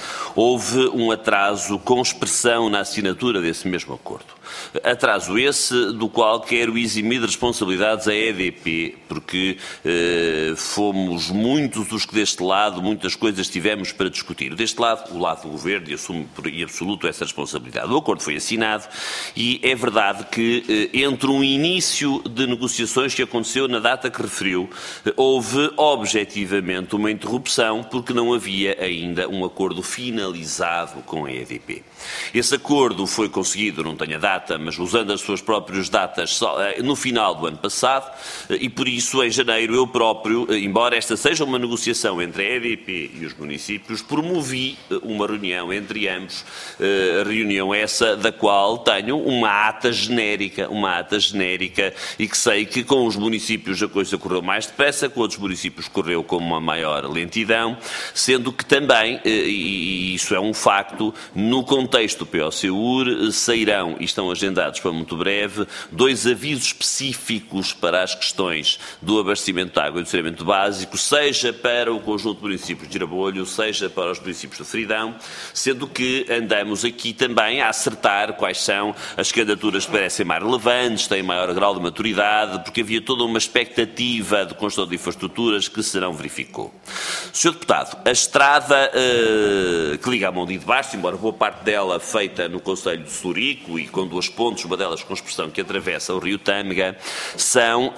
houve um atraso com expressão na assinatura desse mesmo acordo. Atraso esse do qual quero eximir de responsabilidades a E D P, porque eh, fomos muitos os que deste lado muitas coisas tivemos para discutir. Deste lado, o lado do Governo, e assumo por em absoluto essa responsabilidade. O acordo foi assinado e é verdade que eh, entre um início de negociações que aconteceu na data que referiu, eh, houve objetivamente uma interrupção porque não havia ainda um acordo finalizado com a E D P. Esse acordo foi conseguido, não tenho a data, mas usando as suas próprias datas só, no final do ano passado, e por isso em janeiro eu próprio, embora esta seja uma negociação entre a E D P e os municípios, promovi uma reunião entre ambos, reunião essa da qual tenho uma ata genérica, uma ata genérica e que sei que com os municípios a coisa correu mais depressa, com outros municípios correu com uma maior lentidão, sendo que também, e isso é um facto, no contexto do P O C U R sairão e estão agendados para muito breve dois avisos específicos para as questões do abastecimento de água e do saneamento básico, seja para o conjunto de municípios de Irabolho, seja para os municípios de Fridão, sendo que andamos aqui também a acertar quais são as candidaturas que parecem mais relevantes, têm maior grau de maturidade, porque havia toda uma expectativa de construção de infraestruturas que se não verificou. senhor Deputado, a estrada uh, que liga a Monte de Basto, embora boa parte dela feita no Concelho de Sorico e com duas pontes, uma delas com expressão que atravessa o rio Tâmega, são,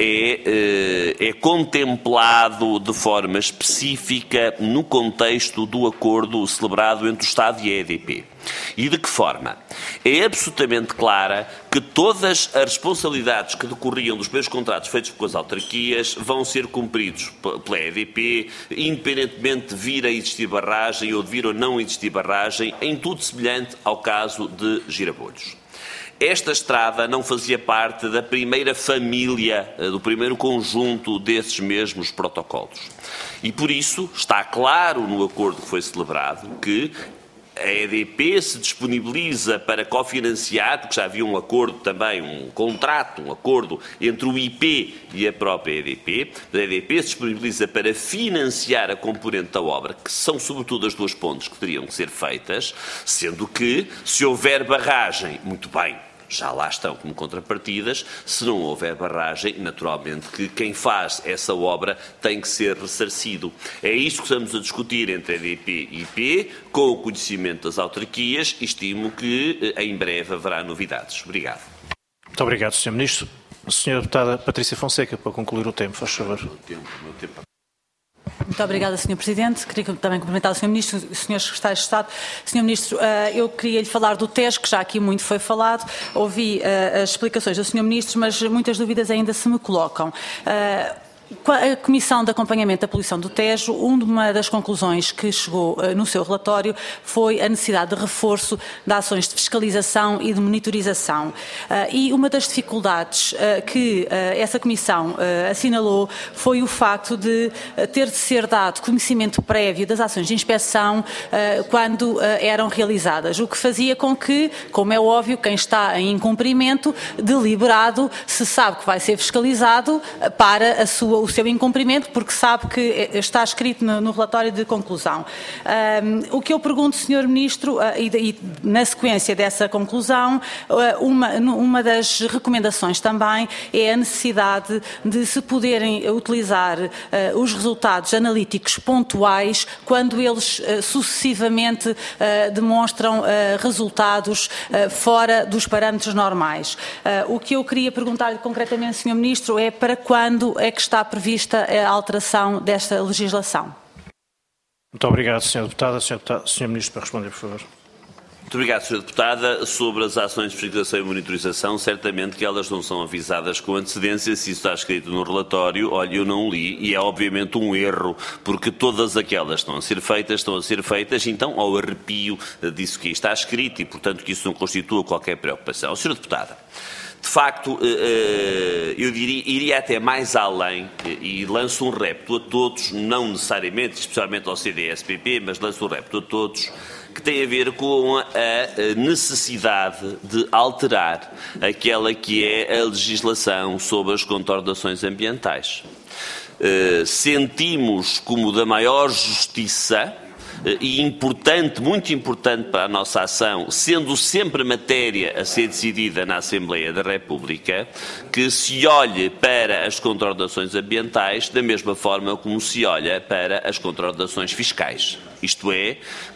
é, é contemplado de forma específica no contexto do acordo celebrado entre o Estado e a E D P. E de que forma? É absolutamente clara que todas as responsabilidades que decorriam dos primeiros contratos feitos com as autarquias vão ser cumpridos pela E D P, independentemente de vir a existir barragem ou de vir ou não existir barragem, em tudo semelhante ao caso de Girabolhos. Esta estrada não fazia parte da primeira família, do primeiro conjunto desses mesmos protocolos. E por isso está claro no acordo que foi celebrado que a E D P se disponibiliza para cofinanciar, porque já havia um acordo também, um contrato, um acordo entre o I P e a própria E D P. A E D P se disponibiliza para financiar a componente da obra, que são sobretudo as duas pontes que teriam que ser feitas, sendo que, se houver barragem, muito bem, já lá estão como contrapartidas. Se não houver barragem, naturalmente que quem faz essa obra tem que ser ressarcido. É isto que estamos a discutir entre a E D P e I P, com o conhecimento das autarquias, e estimo que em breve haverá novidades. Obrigado. Muito obrigado, senhor Ministro. A senhora Deputada Patrícia Fonseca, para concluir o tempo, faz favor. Muito obrigada, senhor Presidente. Queria também cumprimentar o senhor Ministro, o senhor Secretário de Estado. senhor Ministro, eu queria lhe falar do Tejo, que já aqui muito foi falado. Ouvi as explicações do senhor Ministro, mas muitas dúvidas ainda se me colocam. A Comissão de Acompanhamento da Poluição do Tejo, uma das conclusões que chegou no seu relatório foi a necessidade de reforço de ações de fiscalização e de monitorização. E uma das dificuldades que essa Comissão assinalou foi o facto de ter de ser dado conhecimento prévio das ações de inspeção quando eram realizadas, o que fazia com que, como é óbvio, quem está em incumprimento deliberado se sabe que vai ser fiscalizado para a sua o seu incumprimento, porque sabe que está escrito no, no relatório de conclusão. Um, o que eu pergunto, senhor Ministro, uh, e, e na sequência dessa conclusão, uh, uma, uma das recomendações também é a necessidade de se poderem utilizar uh, os resultados analíticos pontuais quando eles uh, sucessivamente uh, demonstram uh, resultados uh, fora dos parâmetros normais. Uh, o que eu queria perguntar-lhe concretamente, senhor Ministro, é para quando é que está prevista a alteração desta legislação? Muito obrigado, senhora Deputada. senhor Deputado, senhor Ministro, para responder, por favor. Muito obrigado, senhora Deputada. Sobre as ações de fiscalização e monitorização, certamente que elas não são avisadas com antecedência. Se isso está escrito no relatório, olha, eu não li, e é obviamente um erro, porque todas aquelas estão a ser feitas, estão a ser feitas, então, ao arrepio disso que está escrito, e, portanto, que isso não constitua qualquer preocupação. Senhora Deputada, de facto, eu diria, iria até mais além e lanço um repto a todos, não necessariamente, especialmente ao C D S P P, mas lanço um repto a todos, que tem a ver com a necessidade de alterar aquela que é a legislação sobre as contornações ambientais. Sentimos como da maior justiça e importante, muito importante para a nossa ação, sendo sempre matéria a ser decidida na Assembleia da República, que se olhe para as contraordenações ambientais da mesma forma como se olha para as contraordenações fiscais. Isto é,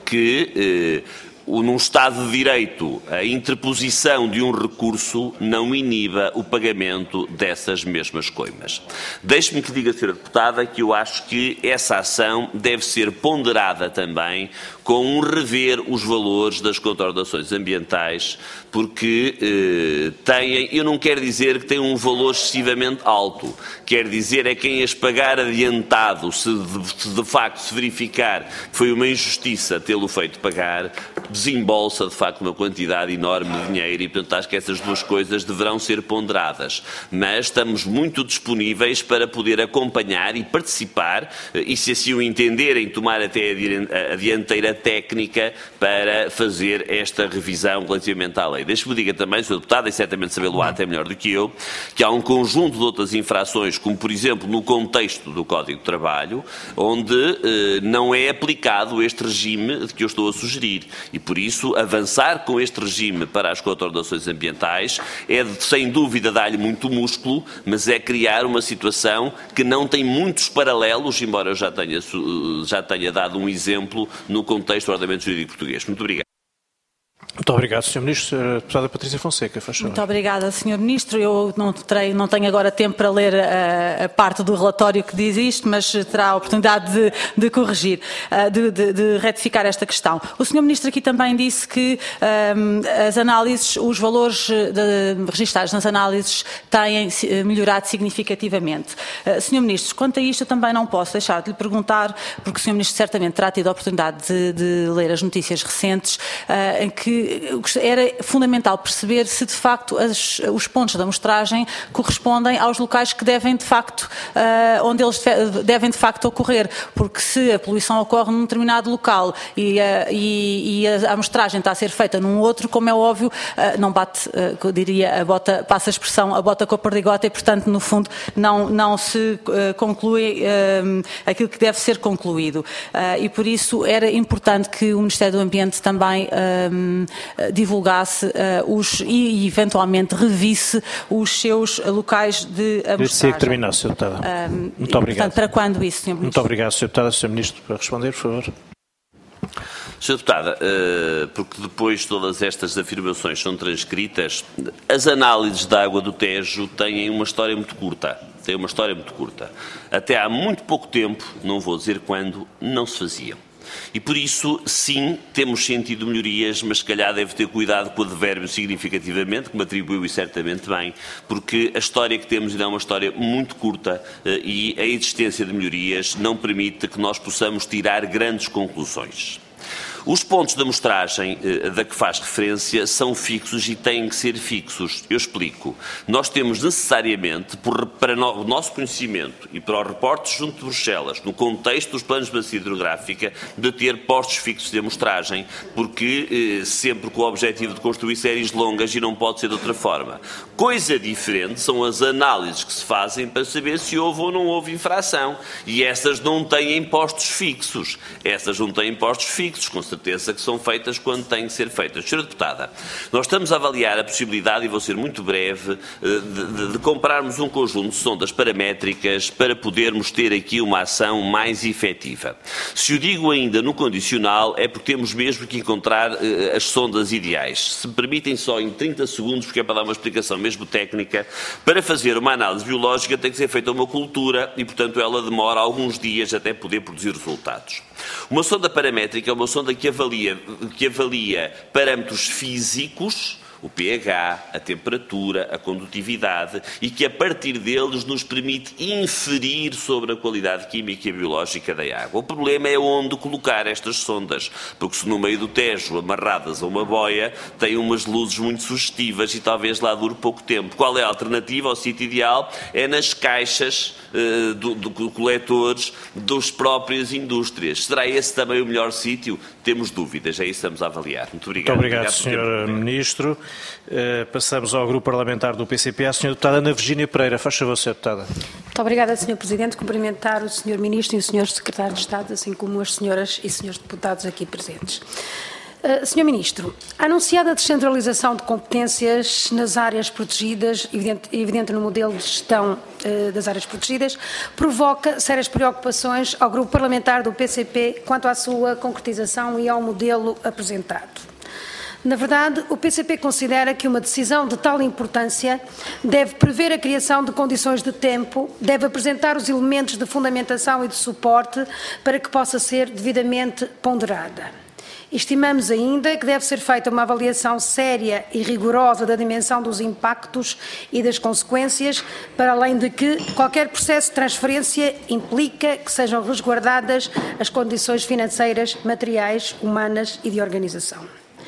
que eh, num Estado de Direito, a interposição de um recurso não iniba o pagamento dessas mesmas coimas. Deixe-me que diga, senhora Deputada, que eu acho que essa ação deve ser ponderada também com um rever os valores das contraordenações ambientais, porque eh, têm, eu não quero dizer que têm um valor excessivamente alto, quero dizer é quem as pagar adiantado, se de, se de facto se verificar que foi uma injustiça tê-lo feito pagar, desembolsa de facto uma quantidade enorme de dinheiro e, portanto, acho que essas duas coisas deverão ser ponderadas. Mas estamos muito disponíveis para poder acompanhar e participar, e se assim o entenderem, tomar até a dianteira técnica para fazer esta revisão relativamente à lei. Deixe-me diga também, senhor Deputado, e certamente sabê-lo-á até melhor do que eu, que há um conjunto de outras infrações, como por exemplo no contexto do Código de Trabalho, onde eh, não é aplicado este regime que eu estou a sugerir. E por isso avançar com este regime para as contraordenações ambientais é de, sem dúvida dar-lhe muito músculo, mas é criar uma situação que não tem muitos paralelos, embora eu já tenha, já tenha dado um exemplo no contexto do ordenamento jurídico português. Muito obrigado. Muito obrigado, senhor Ministro. Senhora Deputada Patrícia Fonseca, faz favor. Muito obrigada, senhor Ministro. Eu não, terei, não tenho agora tempo para ler a, a parte do relatório que diz isto, mas terá a oportunidade de, de corrigir, de, de, de retificar esta questão. O senhor Ministro aqui também disse que um, as análises, os valores de, registados nas análises têm melhorado significativamente. Uh, senhor Ministro, quanto a isto eu também não posso deixar de lhe perguntar, porque o senhor Ministro certamente terá tido a oportunidade de, de ler as notícias recentes, uh, em que era fundamental perceber se de facto as, os pontos da amostragem correspondem aos locais que devem de facto, uh, onde eles devem de facto ocorrer, porque se a poluição ocorre num determinado local e, uh, e, e a amostragem está a ser feita num outro, como é óbvio, uh, não bate, uh, eu diria, a bota, passa a expressão, a bota com a perdigota e, portanto, no fundo, não, não se uh, conclui uh, aquilo que deve ser concluído. Uh, e por isso era importante que o Ministério do Ambiente também uh, divulgasse uh, os, e eventualmente revisse os seus locais de amostragem. Merecia que terminasse, senhor Deputado. Uh, Muito obrigado. Portanto, para quando isso, senhor Ministro? Muito obrigado, senhor Deputado. senhor Ministro, para responder, por favor. senhora Deputada, uh, porque depois todas estas afirmações são transcritas, as análises da água do Tejo têm uma história muito curta. Têm uma história muito curta. Até há muito pouco tempo, não vou dizer quando, não se faziam. E por isso, sim, temos sentido melhorias, mas se calhar deve ter cuidado com o advérbio significativamente, que me atribuiu e certamente bem, porque a história que temos ainda é uma história muito curta e a existência de melhorias não permite que nós possamos tirar grandes conclusões. Os pontos da amostragem eh, da que faz referência são fixos e têm que ser fixos. Eu explico. Nós temos necessariamente, por, para no, o nosso conhecimento e para os reportes junto de Bruxelas, no contexto dos planos de bacia hidrográfica, de ter postos fixos de amostragem, porque eh, sempre com o objetivo de construir séries longas e não pode ser de outra forma. Coisa diferente são as análises que se fazem para saber se houve ou não houve infração. E essas não têm postos fixos. Essas não têm postos fixos, com certeza que são feitas quando têm que ser feitas. Senhora Deputada, nós estamos a avaliar a possibilidade, e vou ser muito breve, de, de, de comprarmos um conjunto de sondas paramétricas para podermos ter aqui uma ação mais efetiva. Se o digo ainda no condicional, é porque temos mesmo que encontrar uh, as sondas ideais. Se me permitem só em trinta segundos, porque é para dar uma explicação mesmo técnica, para fazer uma análise biológica tem que ser feita uma cultura e, portanto, ela demora alguns dias até poder produzir resultados. Uma sonda paramétrica é uma sonda que avalia, que avalia parâmetros físicos, o pH, a temperatura, a condutividade, e que a partir deles nos permite inferir sobre a qualidade química e biológica da água. O problema é onde colocar estas sondas, porque se no meio do Tejo, amarradas a uma boia, têm umas luzes muito sugestivas e talvez lá dure pouco tempo. Qual é a alternativa? O sítio ideal é nas caixas uh, do, do, do coletores das próprias indústrias. Será esse também o melhor sítio? Temos dúvidas, é isso que estamos a avaliar. Muito obrigado. Muito obrigado, obrigado senhor Ministro. Uh, passamos ao grupo parlamentar do P C P, a senhora deputada Ana Virgínia Pereira. Faz favor, senhora deputada. Muito obrigada, senhor Presidente. Cumprimentar o senhor Ministro e o senhor Secretário de Estado, assim como as senhoras e senhores deputados aqui presentes. Uh, senhor Ministro, a anunciada descentralização de competências nas áreas protegidas, evidente, evidente no modelo de gestão uh, das áreas protegidas, provoca sérias preocupações ao grupo parlamentar do P C P quanto à sua concretização e ao modelo apresentado. Na verdade, o P C P considera que uma decisão de tal importância deve prever a criação de condições de tempo, deve apresentar os elementos de fundamentação e de suporte para que possa ser devidamente ponderada. Estimamos ainda que deve ser feita uma avaliação séria e rigorosa da dimensão dos impactos e das consequências, para além de que qualquer processo de transferência implica que sejam resguardadas as condições financeiras, materiais, humanas e de organização.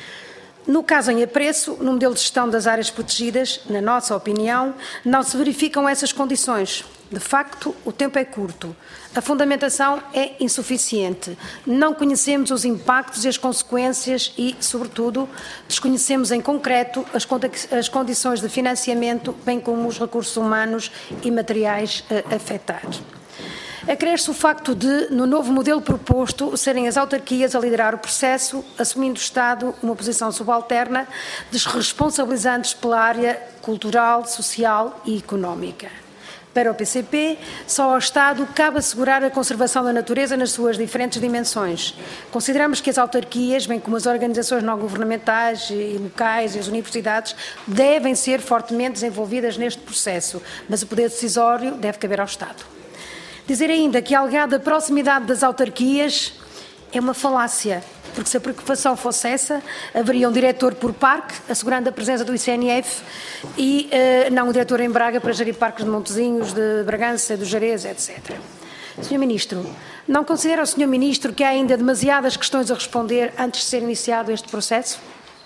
No caso em apreço, no modelo de gestão das áreas protegidas, na nossa opinião, não se verificam essas condições. De facto, o tempo é curto, a fundamentação é insuficiente, não conhecemos os impactos e as consequências e, sobretudo, desconhecemos em concreto as, condi as condições de financiamento, bem como os recursos humanos e materiais uh, afetados. Acresce o facto de, no novo modelo proposto, serem as autarquias a liderar o processo, assumindo o Estado uma posição subalterna, desresponsabilizando-se pela área cultural, social e económica. Para o P C P, só ao Estado cabe assegurar a conservação da natureza nas suas diferentes dimensões. Consideramos que as autarquias, bem como as organizações não governamentais e locais e as universidades, devem ser fortemente desenvolvidas neste processo, mas o poder decisório deve caber ao Estado. Dizer ainda que a alegada proximidade das autarquias é uma falácia, porque se a preocupação fosse essa, haveria um diretor por parque, assegurando a presença do I C N F, e uh, não um diretor em Braga para gerir parques de Montezinhos, de Bragança, do Jerez, etcétera. senhor Ministro, não considera o senhor Ministro que há ainda demasiadas questões a responder antes de ser iniciado este processo?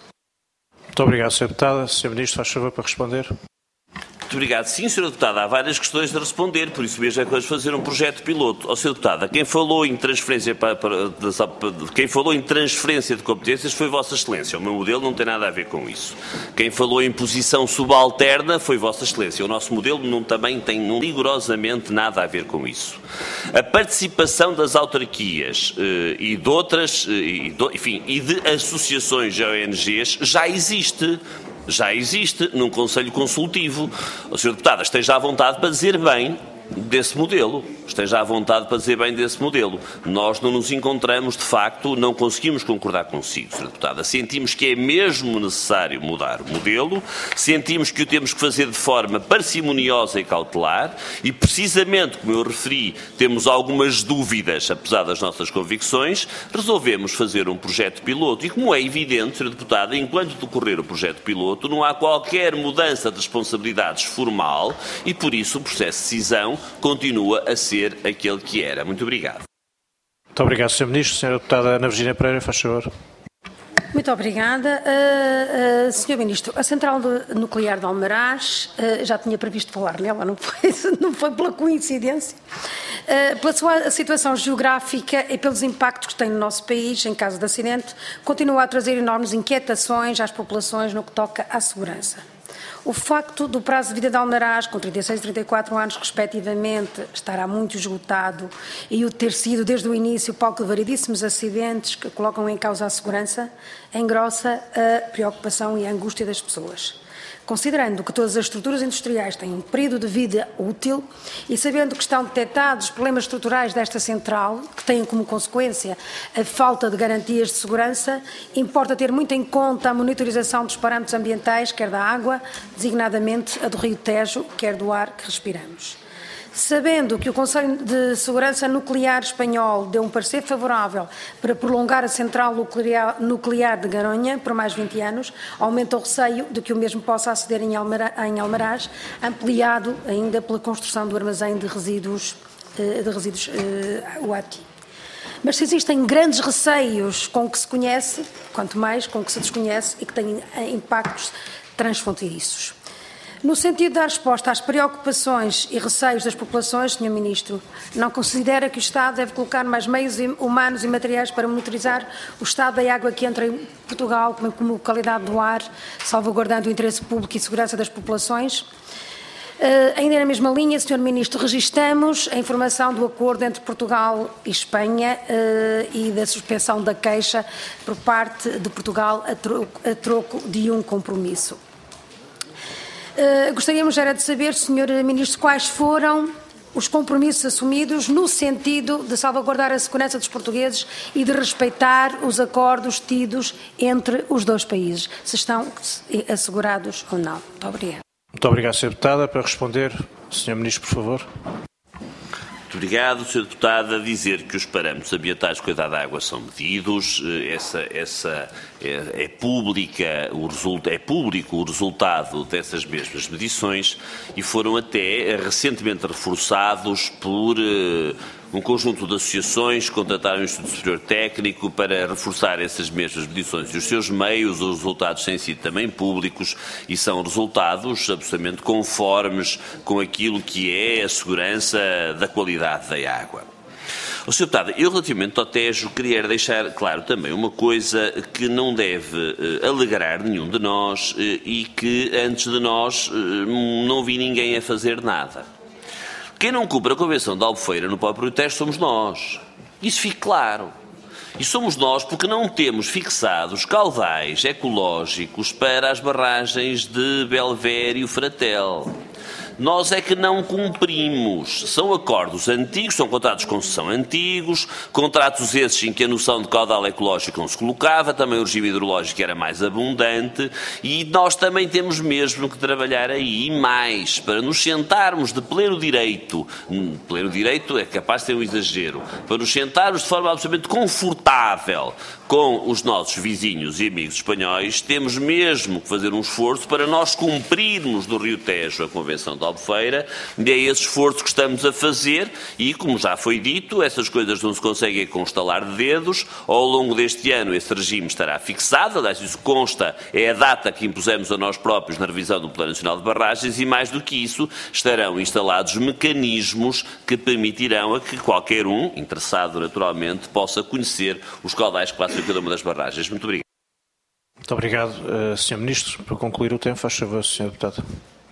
Muito obrigado, senhora deputada. senhor Ministro, faz favor para responder. Muito obrigado. Sim, senhora Deputada, há várias questões de responder, por isso mesmo é que vamos fazer um projeto piloto. Ó, senhora Deputada, quem falou em transferência para, para, quem falou em transferência de competências foi Vossa Excelência. O meu modelo não tem nada a ver com isso. Quem falou em posição subalterna foi Vossa Excelência. O nosso modelo não, também tem não, rigorosamente nada a ver com isso. A participação das autarquias eh, e de outras, eh, e de, enfim, e de associações de O N Gs já existe. Já existe num Conselho Consultivo. O senhor Deputada, esteja à vontade para dizer bem desse modelo. Esteja à vontade para dizer bem desse modelo. Nós não nos encontramos, de facto, não conseguimos concordar consigo, senhora Deputada. Sentimos que é mesmo necessário mudar o modelo, sentimos que o temos que fazer de forma parcimoniosa e cautelar e, precisamente, como eu referi, temos algumas dúvidas, apesar das nossas convicções, resolvemos fazer um projeto piloto. E, como é evidente, senhora Deputada, enquanto decorrer o projeto piloto, não há qualquer mudança de responsabilidades formal e, por isso, o processo de decisão continua a ser aquele que era. Muito obrigado. Muito obrigado, senhor Ministro. senhora Deputada Ana Virgínia Pereira, faz favor. Muito obrigada. Uh, uh, senhor Ministro, a central de, nuclear de Almaraz, uh, já tinha previsto falar nela, não foi, não foi pela coincidência, uh, pela sua situação geográfica e pelos impactos que tem no nosso país em caso de acidente, continua a trazer enormes inquietações às populações no que toca à segurança. O facto do prazo de vida de Almaraz, com trinta e seis e trinta e quatro anos, respectivamente, estará muito esgotado e o ter sido, desde o início, palco de variedíssimos acidentes que colocam em causa a segurança, engrossa a preocupação e a angústia das pessoas. Considerando que todas as estruturas industriais têm um período de vida útil e sabendo que estão detectados os problemas estruturais desta central, que têm como consequência a falta de garantias de segurança, importa ter muito em conta a monitorização dos parâmetros ambientais, quer da água, designadamente a do Rio Tejo, quer do ar que respiramos. Sabendo que o Conselho de Segurança Nuclear espanhol deu um parecer favorável para prolongar a central nuclear, nuclear de Garonha por mais vinte anos, aumenta o receio de que o mesmo possa aceder em, Almara, em Almaraz, ampliado ainda pela construção do armazém de resíduos, de resíduos uh, U A T I. Mas se existem grandes receios com o que se conhece, quanto mais com o que se desconhece e que têm impactos transfronteiriços. No sentido de dar resposta às preocupações e receios das populações, senhor Ministro, não considera que o Estado deve colocar mais meios humanos e materiais para monitorizar o estado da água que entra em Portugal, como, como qualidade do ar, salvaguardando o interesse público e segurança das populações? Uh, ainda na mesma linha, senhor Ministro, registramos a informação do acordo entre Portugal e Espanha uh, e da suspensão da queixa por parte de Portugal a troco, a troco de um compromisso. Uh, gostaríamos era de saber, senhor Ministro, quais foram os compromissos assumidos no sentido de salvaguardar a segurança dos portugueses e de respeitar os acordos tidos entre os dois países, se estão assegurados ou não. Muito obrigada. Muito obrigado, senhora Deputada. Para responder, senhor Ministro, por favor. Muito obrigado, senhora Deputada. Dizer que os parâmetros ambientais de qualidade da água são medidos, essa, essa é, é, pública, o result, é público o resultado dessas mesmas medições e foram até recentemente reforçados por uh, um conjunto de associações que contrataram o Instituto Superior Técnico para reforçar essas mesmas medições e os seus meios. Os resultados têm sido também públicos e são resultados absolutamente conformes com aquilo que é a segurança da qualidade da água. O senhor Deputado, eu relativamente ao Tejo queria deixar claro também uma coisa que não deve uh, alegrar nenhum de nós uh, e que antes de nós uh, não vi ninguém a fazer nada. Quem não cumpre a Convenção de Albufeira no próprio Tejo somos nós. Isso fique claro. E somos nós porque não temos fixados caudais ecológicos para as barragens de Belver e o Fratel. Nós é que não cumprimos. São acordos antigos, são contratos de concessão antigos, contratos esses em que a noção de caudal ecológico não se colocava, também o regime hidrológico era mais abundante e nós também temos mesmo que trabalhar aí e mais, para nos sentarmos de pleno direito, pleno direito é capaz de ser um exagero, para nos sentarmos de forma absolutamente confortável com os nossos vizinhos e amigos espanhóis, temos mesmo que fazer um esforço para nós cumprirmos do Rio Tejo a Convenção de Albufeira, e é esse esforço que estamos a fazer e, como já foi dito, essas coisas não se conseguem com estalar de dedos. Ao longo deste ano esse regime estará fixado, aliás, isso consta, é a data que impusemos a nós próprios na revisão do Plano Nacional de Barragens e, mais do que isso, estarão instalados mecanismos que permitirão a que qualquer um, interessado naturalmente, possa conhecer os caudais que passam em cada uma das barragens. Muito obrigado. Muito obrigado, uh, senhor Ministro. Para concluir o tempo, faz favor, senhora Deputada.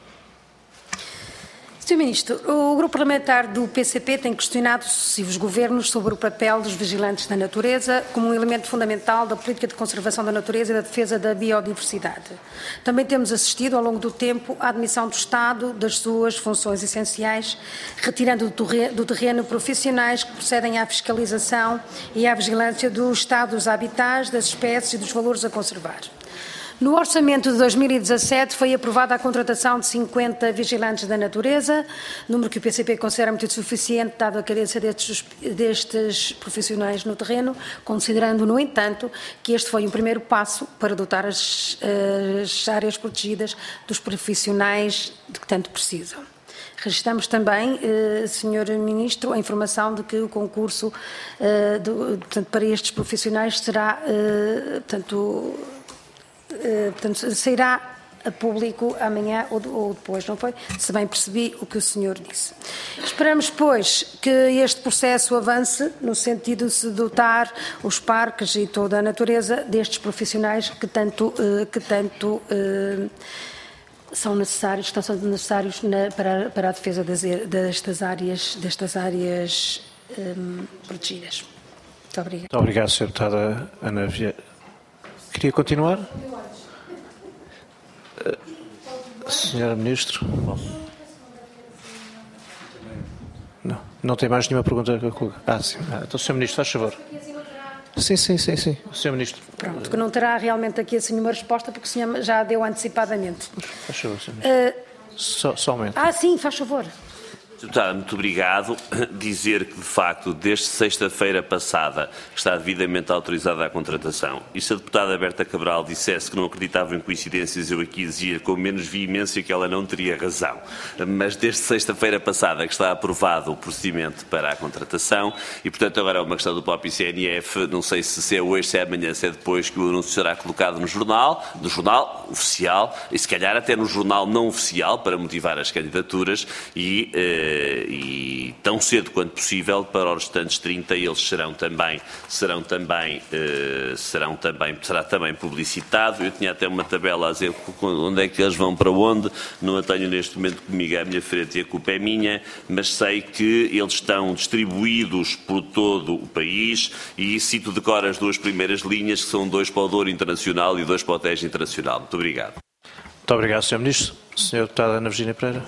senhor Ministro, o Grupo Parlamentar do P C P tem questionado sucessivos governos sobre o papel dos vigilantes da natureza como um elemento fundamental da política de conservação da natureza e da defesa da biodiversidade. Também temos assistido ao longo do tempo à admissão do Estado das suas funções essenciais, retirando do terreno profissionais que procedem à fiscalização e à vigilância do estado dos habitats, das espécies e dos valores a conservar. No orçamento de dois mil e dezassete foi aprovada a contratação de cinquenta vigilantes da natureza, número que o P C P considera muito suficiente, dado a carência destes, destes profissionais no terreno, considerando, no entanto, que este foi um primeiro passo para dotar as, as áreas protegidas dos profissionais de que tanto precisam. Registramos também, eh, senhor Ministro, a informação de que o concurso eh, do, portanto, para estes profissionais será, eh, portanto, Uh, portanto, sairá a público amanhã ou, ou depois, não foi? Se bem percebi o que o senhor disse. Esperamos, pois, que este processo avance no sentido de se dotar os parques e toda a natureza destes profissionais que tanto, uh, que tanto uh, são necessários, estão sendo necessários na, para, para a defesa das, destas áreas, destas áreas um, protegidas. Muito obrigada. Muito obrigado, senhora Deputada Ana Vieira. Queria continuar? Uh, senhora Ministro? Não, não tem mais nenhuma pergunta. Ah, sim. Ah, então, senhor Ministro, faz favor. Sim, sim, sim, sim. senhor Ministro. Pronto, que não terá realmente aqui assim uma resposta, porque o senhor já a deu antecipadamente. Faz favor, senhor Ministro. Uh, so, somente. Ah, sim, faz favor. Deputada, muito obrigado. Dizer que, de facto, desde sexta-feira passada está devidamente autorizada a contratação. E se a deputada Berta Cabral dissesse que não acreditava em coincidências, eu aqui dizia com menos veemência que ela não teria razão. Mas desde sexta-feira passada que está aprovado o procedimento para a contratação e, portanto, agora é uma questão do próprio C N F. Não sei se é hoje, se é amanhã, se é depois que o anúncio será colocado no jornal, no jornal oficial e, se calhar, até no jornal não oficial para motivar as candidaturas e... Eh, e tão cedo quanto possível para os restantes trinta eles serão também serão também uh, serão também será também publicitado. Eu tinha até uma tabela a dizer onde é que eles vão para onde, não a tenho neste momento comigo à minha frente e a culpa é minha, mas sei que eles estão distribuídos por todo o país e cito de cor as duas primeiras linhas, que são dois para o Douro Internacional e dois para o Tejo Internacional. Muito obrigado. Muito obrigado, senhor Ministro. senhora Deputada Ana Virgínia Pereira.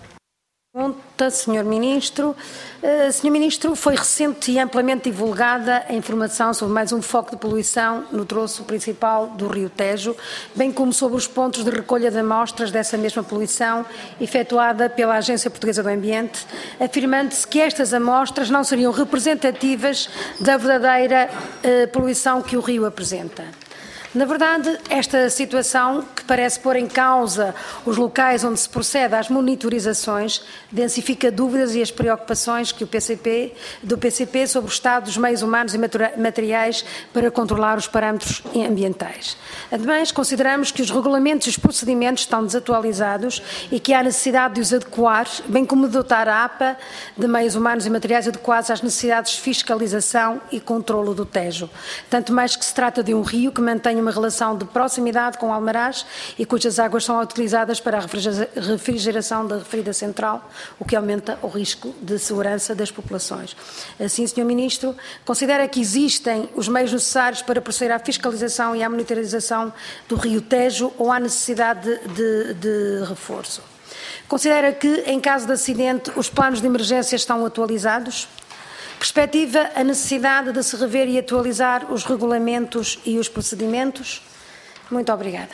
Pergunta, senhor Ministro. Uh, senhor Ministro, foi recente e amplamente divulgada a informação sobre mais um foco de poluição no troço principal do Rio Tejo, bem como sobre os pontos de recolha de amostras dessa mesma poluição efetuada pela Agência Portuguesa do Ambiente, afirmando-se que estas amostras não seriam representativas da verdadeira uh, poluição que o rio apresenta. Na verdade, esta situação, que parece pôr em causa os locais onde se procede às monitorizações, densifica dúvidas e as preocupações que o P C P, do P C P sobre o estado dos meios humanos e materiais para controlar os parâmetros ambientais. Ademais, consideramos que os regulamentos e os procedimentos estão desatualizados e que há necessidade de os adequar, bem como de dotar a APA de meios humanos e materiais adequados às necessidades de fiscalização e controlo do Tejo. Tanto mais que se trata de um rio que mantém uma relação de proximidade com Almaraz e cujas águas são utilizadas para a refrigeração da referida central, o que aumenta o risco de segurança das populações. Assim, senhor Ministro, considera que existem os meios necessários para proceder à fiscalização e à monitorização do Rio Tejo ou há necessidade de, de, de reforço? Considera que, em caso de acidente, os planos de emergência estão atualizados? Perspectiva a necessidade de se rever e atualizar os regulamentos e os procedimentos? Muito obrigada.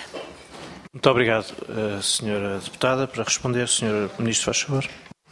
Muito obrigado, senhora Deputada. Para responder, senhor Ministro, faz favor.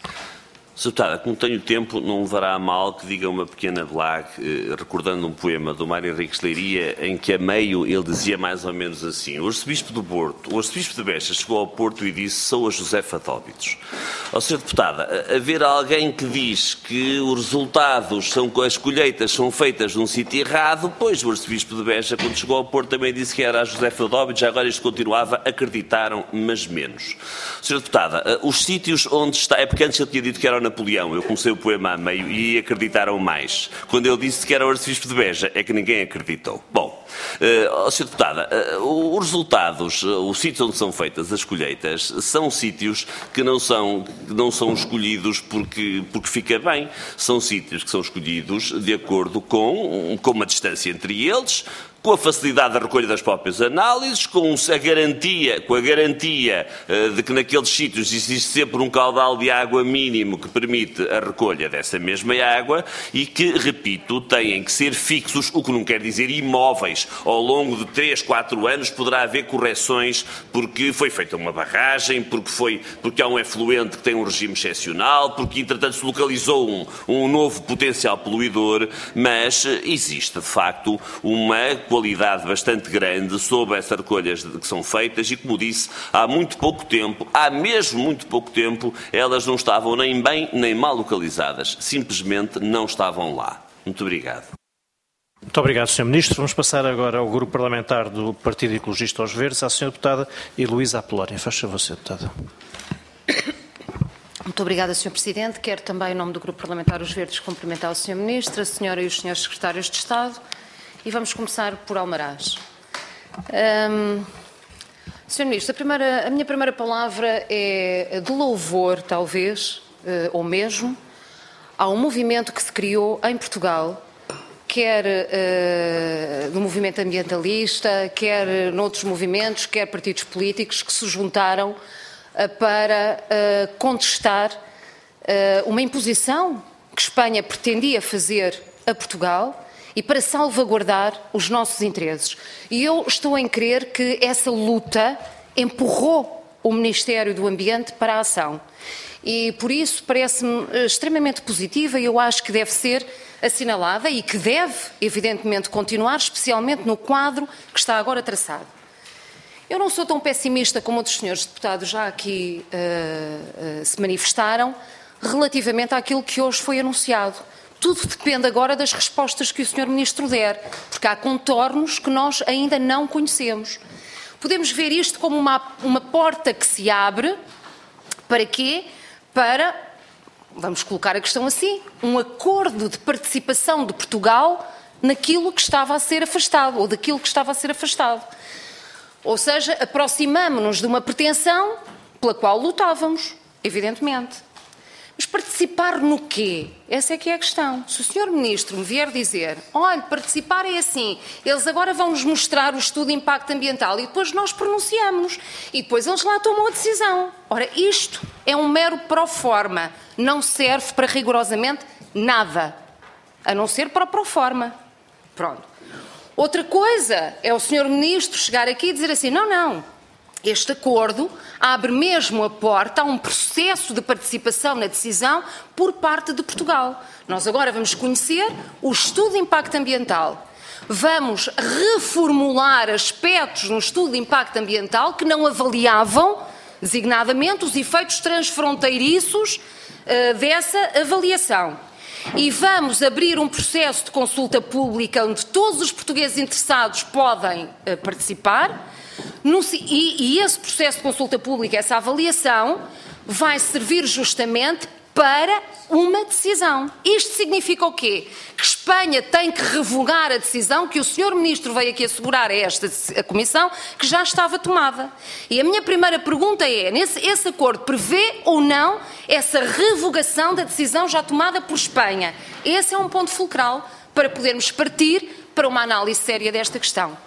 senhora Deputada, como tenho tempo, não levará a mal que diga uma pequena blague, eh, recordando um poema do Mário Henriques de Leiria, em que a meio ele dizia mais ou menos assim: o arcebispo do Porto, o arcebispo de Beja chegou ao Porto e disse: sou a Josefa Dóbitos. Ó, senhora Deputada, haver alguém que diz que os resultados, são, as colheitas são feitas num sítio errado, pois o arcebispo de Beja, quando chegou ao Porto, também disse que era a Josefa Dóbitos, agora isto continuava, acreditaram, mas menos. senhora Deputada, os sítios onde está, é porque antes eu tinha dito que era Napoleão, eu comecei o poema a meio e acreditaram mais. Quando ele disse que era o arcebispo de Beja, é que ninguém acreditou. Bom, uh, senhora Deputada, uh, os resultados, uh, os sítios onde são feitas as colheitas, são sítios que não são, que não são escolhidos porque, porque fica bem. São sítios que são escolhidos de acordo com, com uma distância entre eles, com a facilidade da recolha das próprias análises, com a garantia, com a garantia uh, de que naqueles sítios existe sempre um caudal de água mínimo que permite a recolha dessa mesma água e que, repito, têm que ser fixos, o que não quer dizer imóveis. Ao longo de três, quatro anos poderá haver correções porque foi feita uma barragem, porque, foi, porque há um efluente que tem um regime excepcional, porque, entretanto, se localizou um, um novo potencial poluidor, mas existe, de facto, uma qualidade bastante grande sobre essas recolhas que são feitas e, como disse, há muito pouco tempo, há mesmo muito pouco tempo, elas não estavam nem bem nem mal localizadas, simplesmente não estavam lá. Muito obrigado. Muito obrigado, senhor Ministro. Vamos passar agora ao Grupo Parlamentar do Partido Ecologista aos Verdes, à senhora Deputada Heloísa Apolónia. Faz favor, senhora Deputada. Muito obrigada, senhor Presidente. Quero também, em nome do Grupo Parlamentar Os Verdes, cumprimentar o senhor Ministro, a senhora e os senhores Secretários de Estado. E vamos começar por Almaraz. Um, senhor Ministro, a, primeira, a minha primeira palavra é de louvor, talvez, uh, ou mesmo, há um movimento que se criou em Portugal, quer uh, no movimento ambientalista, quer noutros movimentos, quer partidos políticos, que se juntaram uh, para uh, contestar uh, uma imposição que Espanha pretendia fazer a Portugal, e para salvaguardar os nossos interesses. E eu estou em crer que essa luta empurrou o Ministério do Ambiente para a ação. E, por isso, parece-me extremamente positiva e eu acho que deve ser assinalada e que deve, evidentemente, continuar, especialmente no quadro que está agora traçado. Eu não sou tão pessimista como outros senhores deputados já aqui uh, uh, se manifestaram relativamente àquilo que hoje foi anunciado. Tudo depende agora das respostas que o senhor Ministro der, porque há contornos que nós ainda não conhecemos. Podemos ver isto como uma, uma porta que se abre, para quê? Para, vamos colocar a questão assim, um acordo de participação de Portugal naquilo que estava a ser afastado, ou daquilo que estava a ser afastado. Ou seja, aproximamo-nos de uma pretensão pela qual lutávamos, evidentemente. Mas participar no quê? Essa é que é a questão. Se o senhor Ministro me vier dizer, olha, participar é assim, eles agora vão-nos mostrar o estudo de impacto ambiental e depois nós pronunciamos-nos e depois eles lá tomam a decisão. Ora, isto é um mero proforma, não serve para rigorosamente nada, a não ser para proforma. Pronto. Outra coisa é o senhor Ministro chegar aqui e dizer assim, não, não. Este acordo abre mesmo a porta a um processo de participação na decisão por parte de Portugal. Nós agora vamos conhecer o estudo de impacto ambiental. Vamos reformular aspectos no estudo de impacto ambiental que não avaliavam, designadamente, os efeitos transfronteiriços uh, dessa avaliação. E vamos abrir um processo de consulta pública onde todos os portugueses interessados podem uh, participar. No, e, e esse processo de consulta pública, essa avaliação, vai servir justamente para uma decisão. Isto significa o quê? Que Espanha tem que revogar a decisão que o senhor Ministro veio aqui assegurar a esta a Comissão, que já estava tomada. E a minha primeira pergunta é, nesse, esse acordo prevê ou não essa revogação da decisão já tomada por Espanha? Esse é um ponto fulcral para podermos partir para uma análise séria desta questão.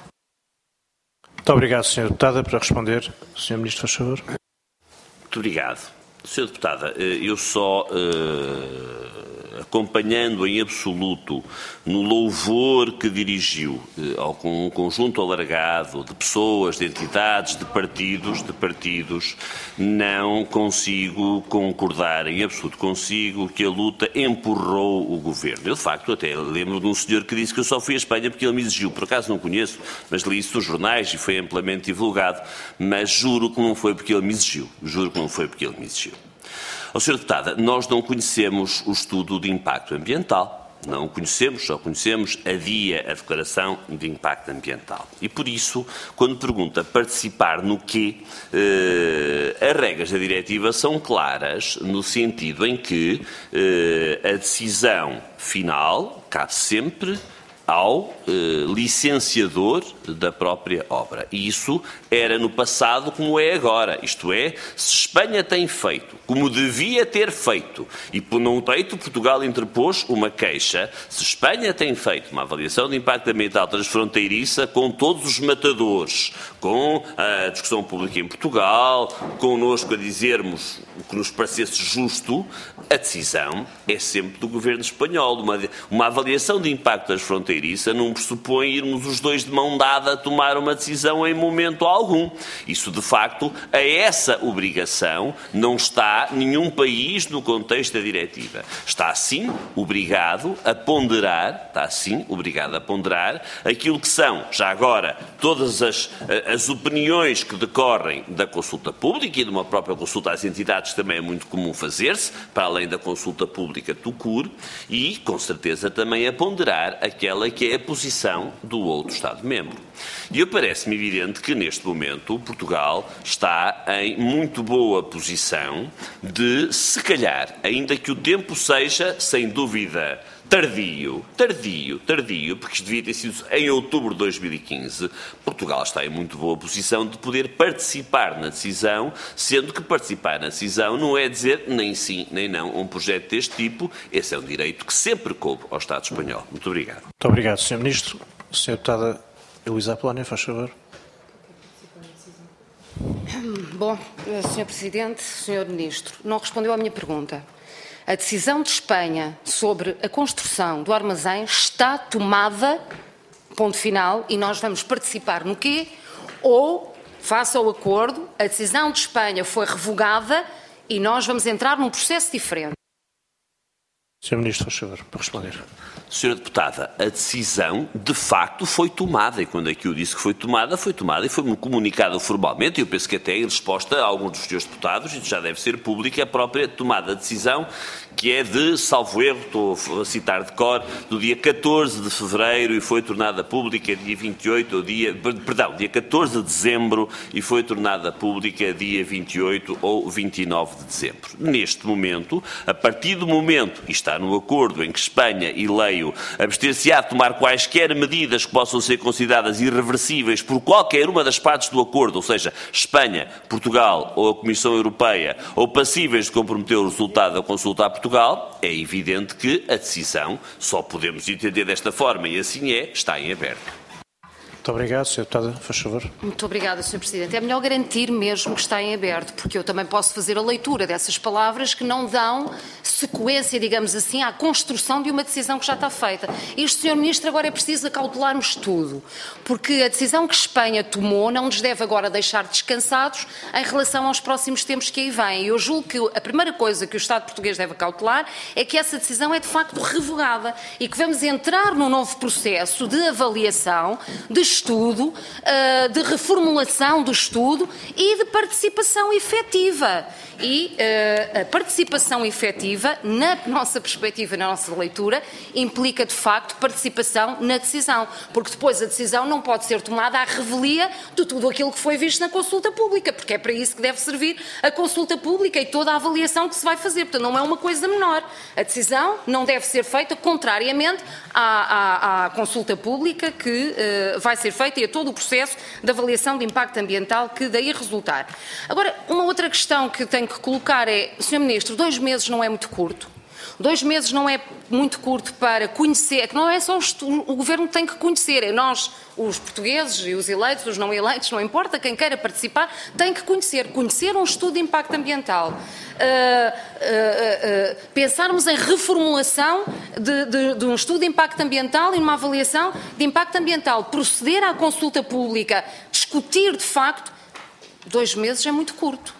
Muito obrigado, senhora Deputada. Para responder, senhor Ministro, faz favor. Muito obrigado. senhora Deputada, eu só, uh, acompanhando em absoluto no louvor que dirigiu uh, ao um conjunto alargado de pessoas, de entidades, de partidos, de partidos, não consigo concordar em absoluto consigo que a luta empurrou o Governo. Eu, de facto, até lembro de um senhor que disse que eu só fui à Espanha porque ele me exigiu. Por acaso não conheço, mas li isso nos jornais e foi amplamente divulgado. Mas juro que não foi porque ele me exigiu. Juro que não foi porque ele me exigiu. Ó, senhora Deputada, nós não conhecemos o estudo de impacto ambiental. Não o conhecemos, só conhecemos a dia a declaração de impacto ambiental. E por isso, quando pergunta participar no quê, eh, as regras da diretiva são claras no sentido em que eh, a decisão final cabe sempre ao eh, licenciador da própria obra. E isso era no passado como é agora. Isto é, se Espanha tem feito como devia ter feito e por não feito, Portugal interpôs uma queixa. Se Espanha tem feito uma avaliação de impacto ambiental transfronteiriça com todos os matadores, com a discussão pública em Portugal, connosco a dizermos o que nos parecesse justo, a decisão é sempre do Governo espanhol. Uma, uma avaliação de impacto transfronteiriça não pressupõe irmos os dois de mão dada a tomar uma decisão em momento algum. Isso, de facto, a essa obrigação não está nenhum país no contexto da diretiva. Está, sim, obrigado a ponderar, está, sim, obrigado a ponderar aquilo que são, já agora, todas as, as opiniões que decorrem da consulta pública e de uma própria consulta às entidades também é muito comum fazer-se, para além da consulta pública do C U R, e, com certeza, também a ponderar aquela que é a posição do outro Estado-membro. E parece-me evidente que, neste momento, Portugal está em muito boa posição de, se calhar, ainda que o tempo seja, sem dúvida, tardio, tardio, tardio, porque isto devia ter sido em outubro de dois mil e quinze, Portugal está em muito boa posição de poder participar na decisão, sendo que participar na decisão não é dizer nem sim nem não a um projeto deste tipo. Esse é um direito que sempre coube ao Estado espanhol. Muito obrigado. Muito obrigado, senhor Ministro. senhora Deputada Elisa Apolónia, faz favor. Bom, senhor Presidente, senhor Ministro, não respondeu à minha pergunta. A decisão de Espanha sobre a construção do armazém está tomada, ponto final, e nós vamos participar no quê? Ou face ao acordo, a decisão de Espanha foi revogada e nós vamos entrar num processo diferente. senhor Ministro, faz favor, para responder. senhora Deputada, a decisão de facto foi tomada, e quando aqui eu disse que foi tomada, foi tomada e foi comunicada formalmente, e eu penso que até em resposta a alguns dos senhores deputados, isso já deve ser público, a própria tomada de decisão, que é de, salvo erro, estou a citar de cor, do dia catorze de fevereiro e foi tornada pública dia vinte e oito, ou dia, perdão, dia catorze de dezembro e foi tornada pública dia vinte e oito ou vinte e nove de dezembro. Neste momento, a partir do momento, e está no acordo em que Espanha e leio abster-se-á de tomar quaisquer medidas que possam ser consideradas irreversíveis por qualquer uma das partes do acordo, ou seja, Espanha, Portugal ou a Comissão Europeia, ou passíveis de comprometer o resultado da consulta a Portugal, é evidente que a decisão, só podemos entender desta forma, e assim é, está em aberto. Muito obrigado, senhora Deputada, faz favor. Muito obrigada, senhor Presidente. É melhor garantir mesmo que está em aberto, porque eu também posso fazer a leitura dessas palavras que não dão sequência, digamos assim, à construção de uma decisão que já está feita. Isto, senhor Ministro, agora é preciso acautelarmos tudo, porque a decisão que Espanha tomou não nos deve agora deixar descansados em relação aos próximos tempos que aí vêm. E eu julgo que a primeira coisa que o Estado português deve acautelar é que essa decisão é de facto revogada e que vamos entrar num novo processo de avaliação, de estudo, de reformulação do estudo e de participação efetiva. E uh, a participação efetiva, na nossa perspectiva, na nossa leitura, implica, de facto, participação na decisão, porque depois a decisão não pode ser tomada à revelia de tudo aquilo que foi visto na consulta pública, porque é para isso que deve servir a consulta pública e toda a avaliação que se vai fazer. Portanto, não é uma coisa menor. A decisão não deve ser feita contrariamente à, à, à consulta pública que uh, vai ser feita e a todo o processo de avaliação de impacto ambiental que daí resultar. Agora, uma outra questão que tenho que colocar é, senhor Ministro, dois meses não é muito curto. Dois meses não é muito curto para conhecer, que não é só o, o Governo que tem que conhecer, é nós, os portugueses e os eleitos, os não eleitos, não importa, quem queira participar, tem que conhecer, conhecer um estudo de impacto ambiental. Uh, uh, uh, pensarmos em reformulação de, de, de um estudo de impacto ambiental e numa avaliação de impacto ambiental, proceder à consulta pública, discutir de facto, dois meses é muito curto.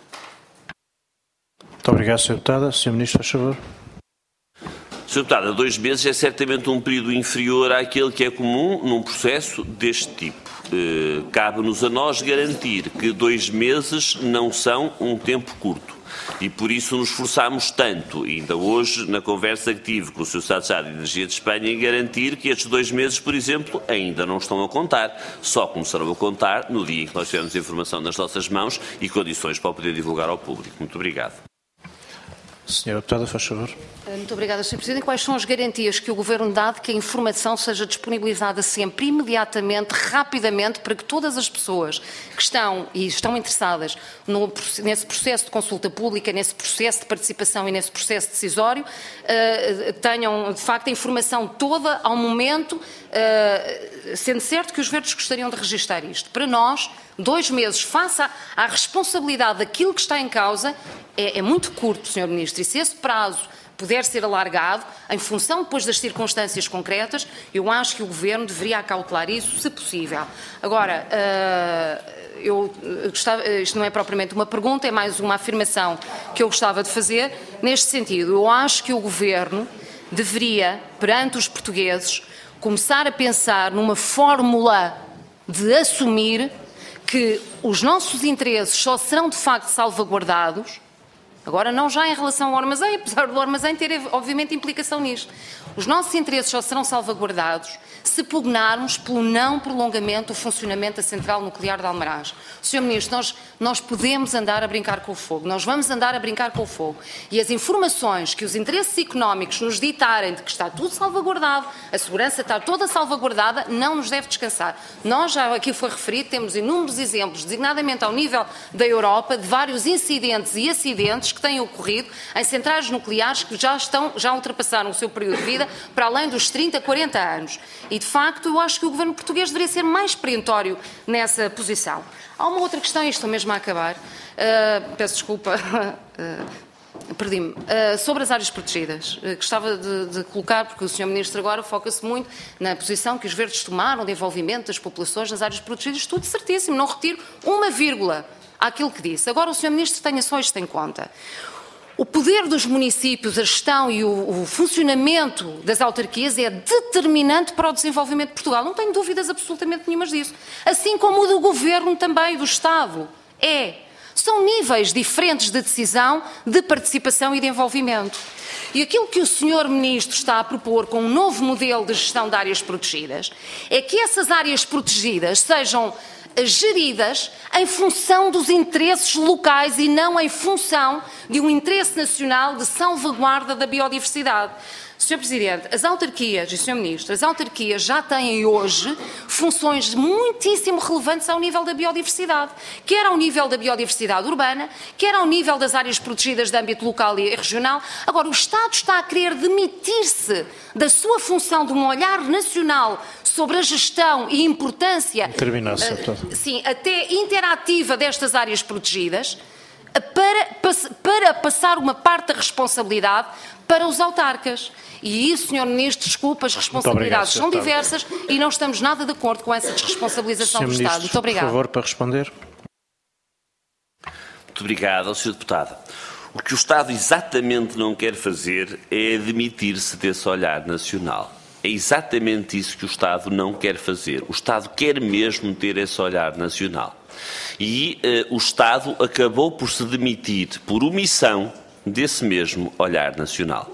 Muito obrigado, senhora Deputada. senhor Ministro, faz favor. senhora Deputada, dois meses é certamente um período inferior àquele que é comum num processo deste tipo. Eh, cabe-nos a nós garantir que dois meses não são um tempo curto. E por isso nos esforçámos tanto, ainda hoje, na conversa que tive com o senhor Estado-Geral de Energia de Espanha, em garantir que estes dois meses, por exemplo, ainda não estão a contar. Só começarão a contar no dia em que nós tivermos a informação nas nossas mãos e condições para o poder divulgar ao público. Muito obrigado. senhora Deputada, faz favor. Muito obrigada, senhor Presidente. Quais são as garantias que o Governo dá de que a informação seja disponibilizada sempre, imediatamente, rapidamente, para que todas as pessoas que estão e estão interessadas no, nesse processo de consulta pública, nesse processo de participação e nesse processo decisório, uh, tenham, de facto, a informação toda ao momento, uh, sendo certo que os verdes gostariam de registrar isto. Para nós, dois meses, face à, à responsabilidade daquilo que está em causa, é, é muito curto, senhor Ministro, e se esse prazo puder ser alargado, em função depois das circunstâncias concretas, eu acho que o Governo deveria acautelar isso, se possível. Agora, eu gostava, isto não é propriamente uma pergunta, é mais uma afirmação que eu gostava de fazer, neste sentido. Eu acho que o Governo deveria, perante os portugueses, começar a pensar numa fórmula de assumir que os nossos interesses só serão de facto salvaguardados. Agora, não já em relação ao armazém, apesar do armazém ter, obviamente, implicação nisto. Os nossos interesses só serão salvaguardados se pugnarmos pelo não prolongamento do funcionamento da central nuclear de Almaraz. senhor Ministro, nós, nós podemos andar a brincar com o fogo, nós vamos andar a brincar com o fogo. E as informações que os interesses económicos nos ditarem de que está tudo salvaguardado, a segurança está toda salvaguardada, não nos deve descansar. Nós, já aqui foi referido, temos inúmeros exemplos, designadamente ao nível da Europa, de vários incidentes e acidentes que têm ocorrido em centrais nucleares que já, estão, já ultrapassaram o seu período de vida para além dos trinta, quarenta anos. E, de facto, eu acho que o Governo português deveria ser mais perentório nessa posição. Há uma outra questão, e estou mesmo a acabar, uh, peço desculpa, uh, perdi-me. Uh, sobre as áreas protegidas, uh, gostava de, de colocar, porque o senhor Ministro agora foca-se muito na posição que os verdes tomaram de envolvimento das populações nas áreas protegidas, tudo certíssimo, não retiro uma vírgula àquilo que disse. Agora o senhor Ministro tenha só isto em conta. O poder dos municípios, a gestão e o, o funcionamento das autarquias é determinante para o desenvolvimento de Portugal. Não tenho dúvidas absolutamente nenhumas disso. Assim como o do Governo também, do Estado. É. São níveis diferentes de decisão, de participação e de envolvimento. E aquilo que o senhor Ministro está a propor com um novo modelo de gestão de áreas protegidas é que essas áreas protegidas sejam geridas em função dos interesses locais e não em função de um interesse nacional de salvaguarda da biodiversidade. senhor Presidente, as autarquias e senhor Ministro, as autarquias já têm hoje funções muitíssimo relevantes ao nível da biodiversidade, quer ao nível da biodiversidade urbana, quer ao nível das áreas protegidas de âmbito local e regional. Agora, o Estado está a querer demitir-se da sua função de um olhar nacional sobre a gestão e importância, uh, sim, até interativa destas áreas protegidas, para, para passar uma parte da responsabilidade para os autarcas. E isso, senhor Ministro, desculpa, as responsabilidades são diversas e não estamos nada de acordo com essa desresponsabilização do Estado. Muito obrigado. Por favor, para responder. Muito obrigado, senhor Deputado. O que o Estado exatamente não quer fazer é admitir-se desse olhar nacional. É exatamente isso que o Estado não quer fazer. O Estado quer mesmo ter esse olhar nacional. E uh, o Estado acabou por se demitir, por omissão, desse mesmo olhar nacional.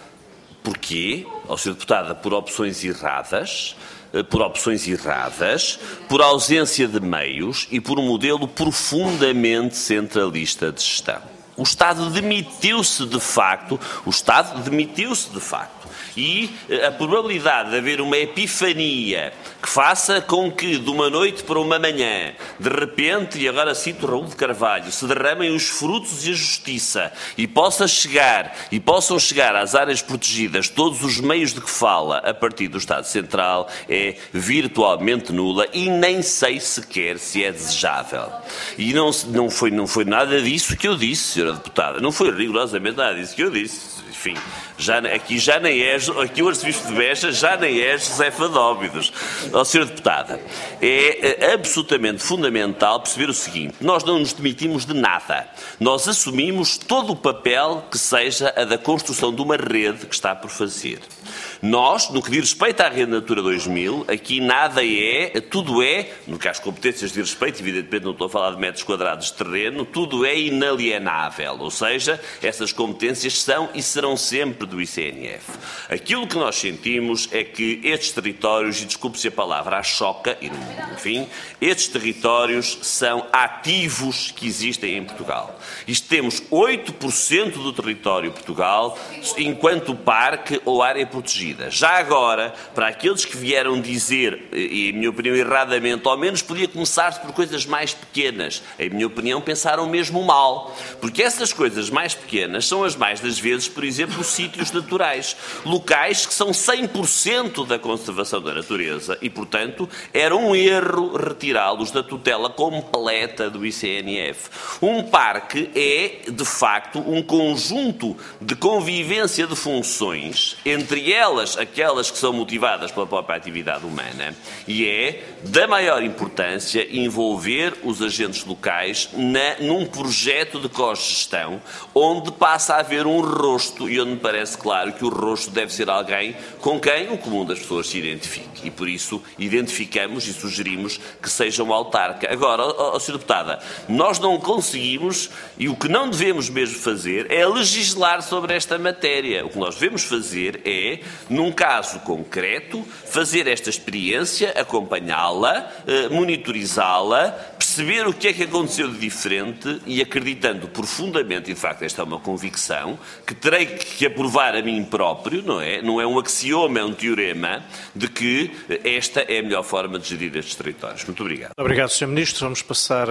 Porquê? Ó senhor Deputada, por opções erradas, por opções erradas, por ausência de meios e por um modelo profundamente centralista de gestão. O Estado demitiu-se de facto, o Estado demitiu-se de facto. E a probabilidade de haver uma epifania que faça com que, de uma noite para uma manhã, de repente, e agora cito Raul de Carvalho, se derramem os frutos e a justiça e possa chegar, e possam chegar às áreas protegidas todos os meios de que fala a partir do Estado Central, é virtualmente nula e nem sei sequer se é desejável. E não, não, foi, não foi nada disso que eu disse, senhora Deputada, não foi rigorosamente nada disso que eu disse. Enfim, já, aqui já nem é, aqui o Arcebispo de Beja já nem é Josefa de Óbidos. Ó, senhora Deputada, é absolutamente fundamental perceber o seguinte: nós não nos demitimos de nada. Nós assumimos todo o papel que seja a da construção de uma rede que está por fazer. Nós, no que diz respeito à Rede Natura dois mil, aqui nada é, tudo é, no que às competências de respeito, evidentemente não estou a falar de metros quadrados de terreno, tudo é inalienável, ou seja, essas competências são e serão sempre do I C N F. Aquilo que nós sentimos é que estes territórios, e desculpe-se a palavra, a choca, enfim, estes territórios são ativos que existem em Portugal. Isto temos oito por cento do território de Portugal enquanto parque ou área protegida. Já agora, para aqueles que vieram dizer, e em minha opinião erradamente, ao menos podia começar-se por coisas mais pequenas. Em minha opinião pensaram mesmo mal, porque essas coisas mais pequenas são as mais das vezes, por exemplo, sítios naturais, locais que são cem por cento da conservação da natureza e, portanto, era um erro retirá-los da tutela completa do I C N F. Um parque é, de facto, um conjunto de convivência de funções, entre elas aquelas que são motivadas pela própria atividade humana, e é da maior importância envolver os agentes locais na, num projeto de cogestão onde passa a haver um rosto e onde me parece claro que o rosto deve ser alguém com quem o comum das pessoas se identifique. E por isso identificamos e sugerimos que seja um autarca. Agora, ó, ó, senhora Deputada, nós não conseguimos, e o que não devemos mesmo fazer é legislar sobre esta matéria. O que nós devemos fazer é, num caso concreto, fazer esta experiência, acompanhá-la, eh, monitorizá-la, perceber o que é que aconteceu de diferente e acreditando profundamente, e de facto esta é uma convicção, que terei que aprovar a mim próprio, não é? Não é um axioma, é um teorema, de que esta é a melhor forma de gerir estes territórios. Muito obrigado. Obrigado, senhor Ministro. Vamos passar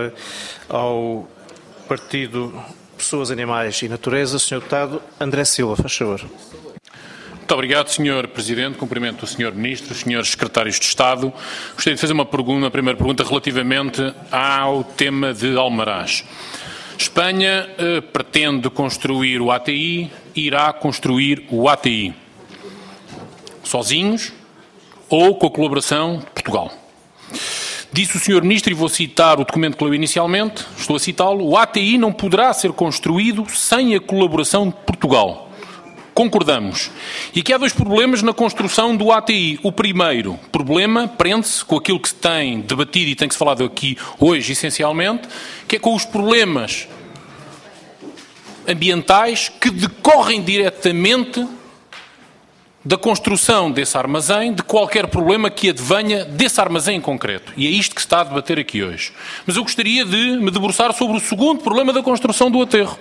ao Partido Pessoas, Animais e Natureza. senhor Deputado André Silva, faz favor. Muito obrigado, senhor Presidente. Cumprimento o senhor Ministro, os senhores Secretários de Estado. Gostaria de fazer uma, pergunta, uma primeira pergunta relativamente ao tema de Almaraz. Espanha eh, pretende construir o A T I, irá construir o A T I. Sozinhos ou com a colaboração de Portugal. Disse o senhor Ministro, e vou citar o documento que leu inicialmente, estou a citá-lo, o A T I não poderá ser construído sem a colaboração de Portugal. Concordamos. E aqui há dois problemas na construção do A T I. O primeiro problema prende-se com aquilo que se tem debatido e tem que se falado aqui hoje, essencialmente, que é com os problemas ambientais que decorrem diretamente da construção desse armazém, de qualquer problema que advenha desse armazém em concreto. E é isto que se está a debater aqui hoje. Mas eu gostaria de me debruçar sobre o segundo problema da construção do aterro.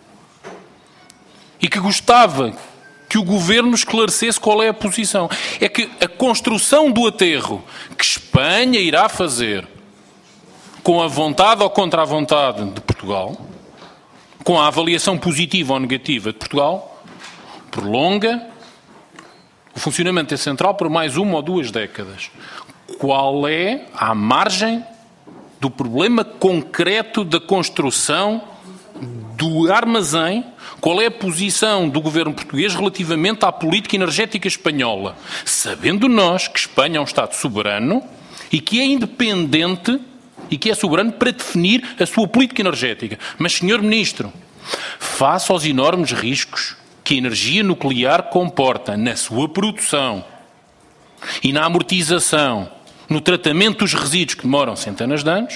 E que gostava que o Governo esclarecesse qual é a posição. É que a construção do aterro que Espanha irá fazer com a vontade ou contra a vontade de Portugal, com a avaliação positiva ou negativa de Portugal, prolonga o funcionamento da central por mais uma ou duas décadas. Qual é a margem do problema concreto da construção do armazém? Qual é a posição do governo português relativamente à política energética espanhola? Sabendo nós que Espanha é um Estado soberano e que é independente e que é soberano para definir a sua política energética. Mas, senhor Ministro, face aos enormes riscos que a energia nuclear comporta na sua produção e na amortização, no tratamento dos resíduos que demoram centenas de anos,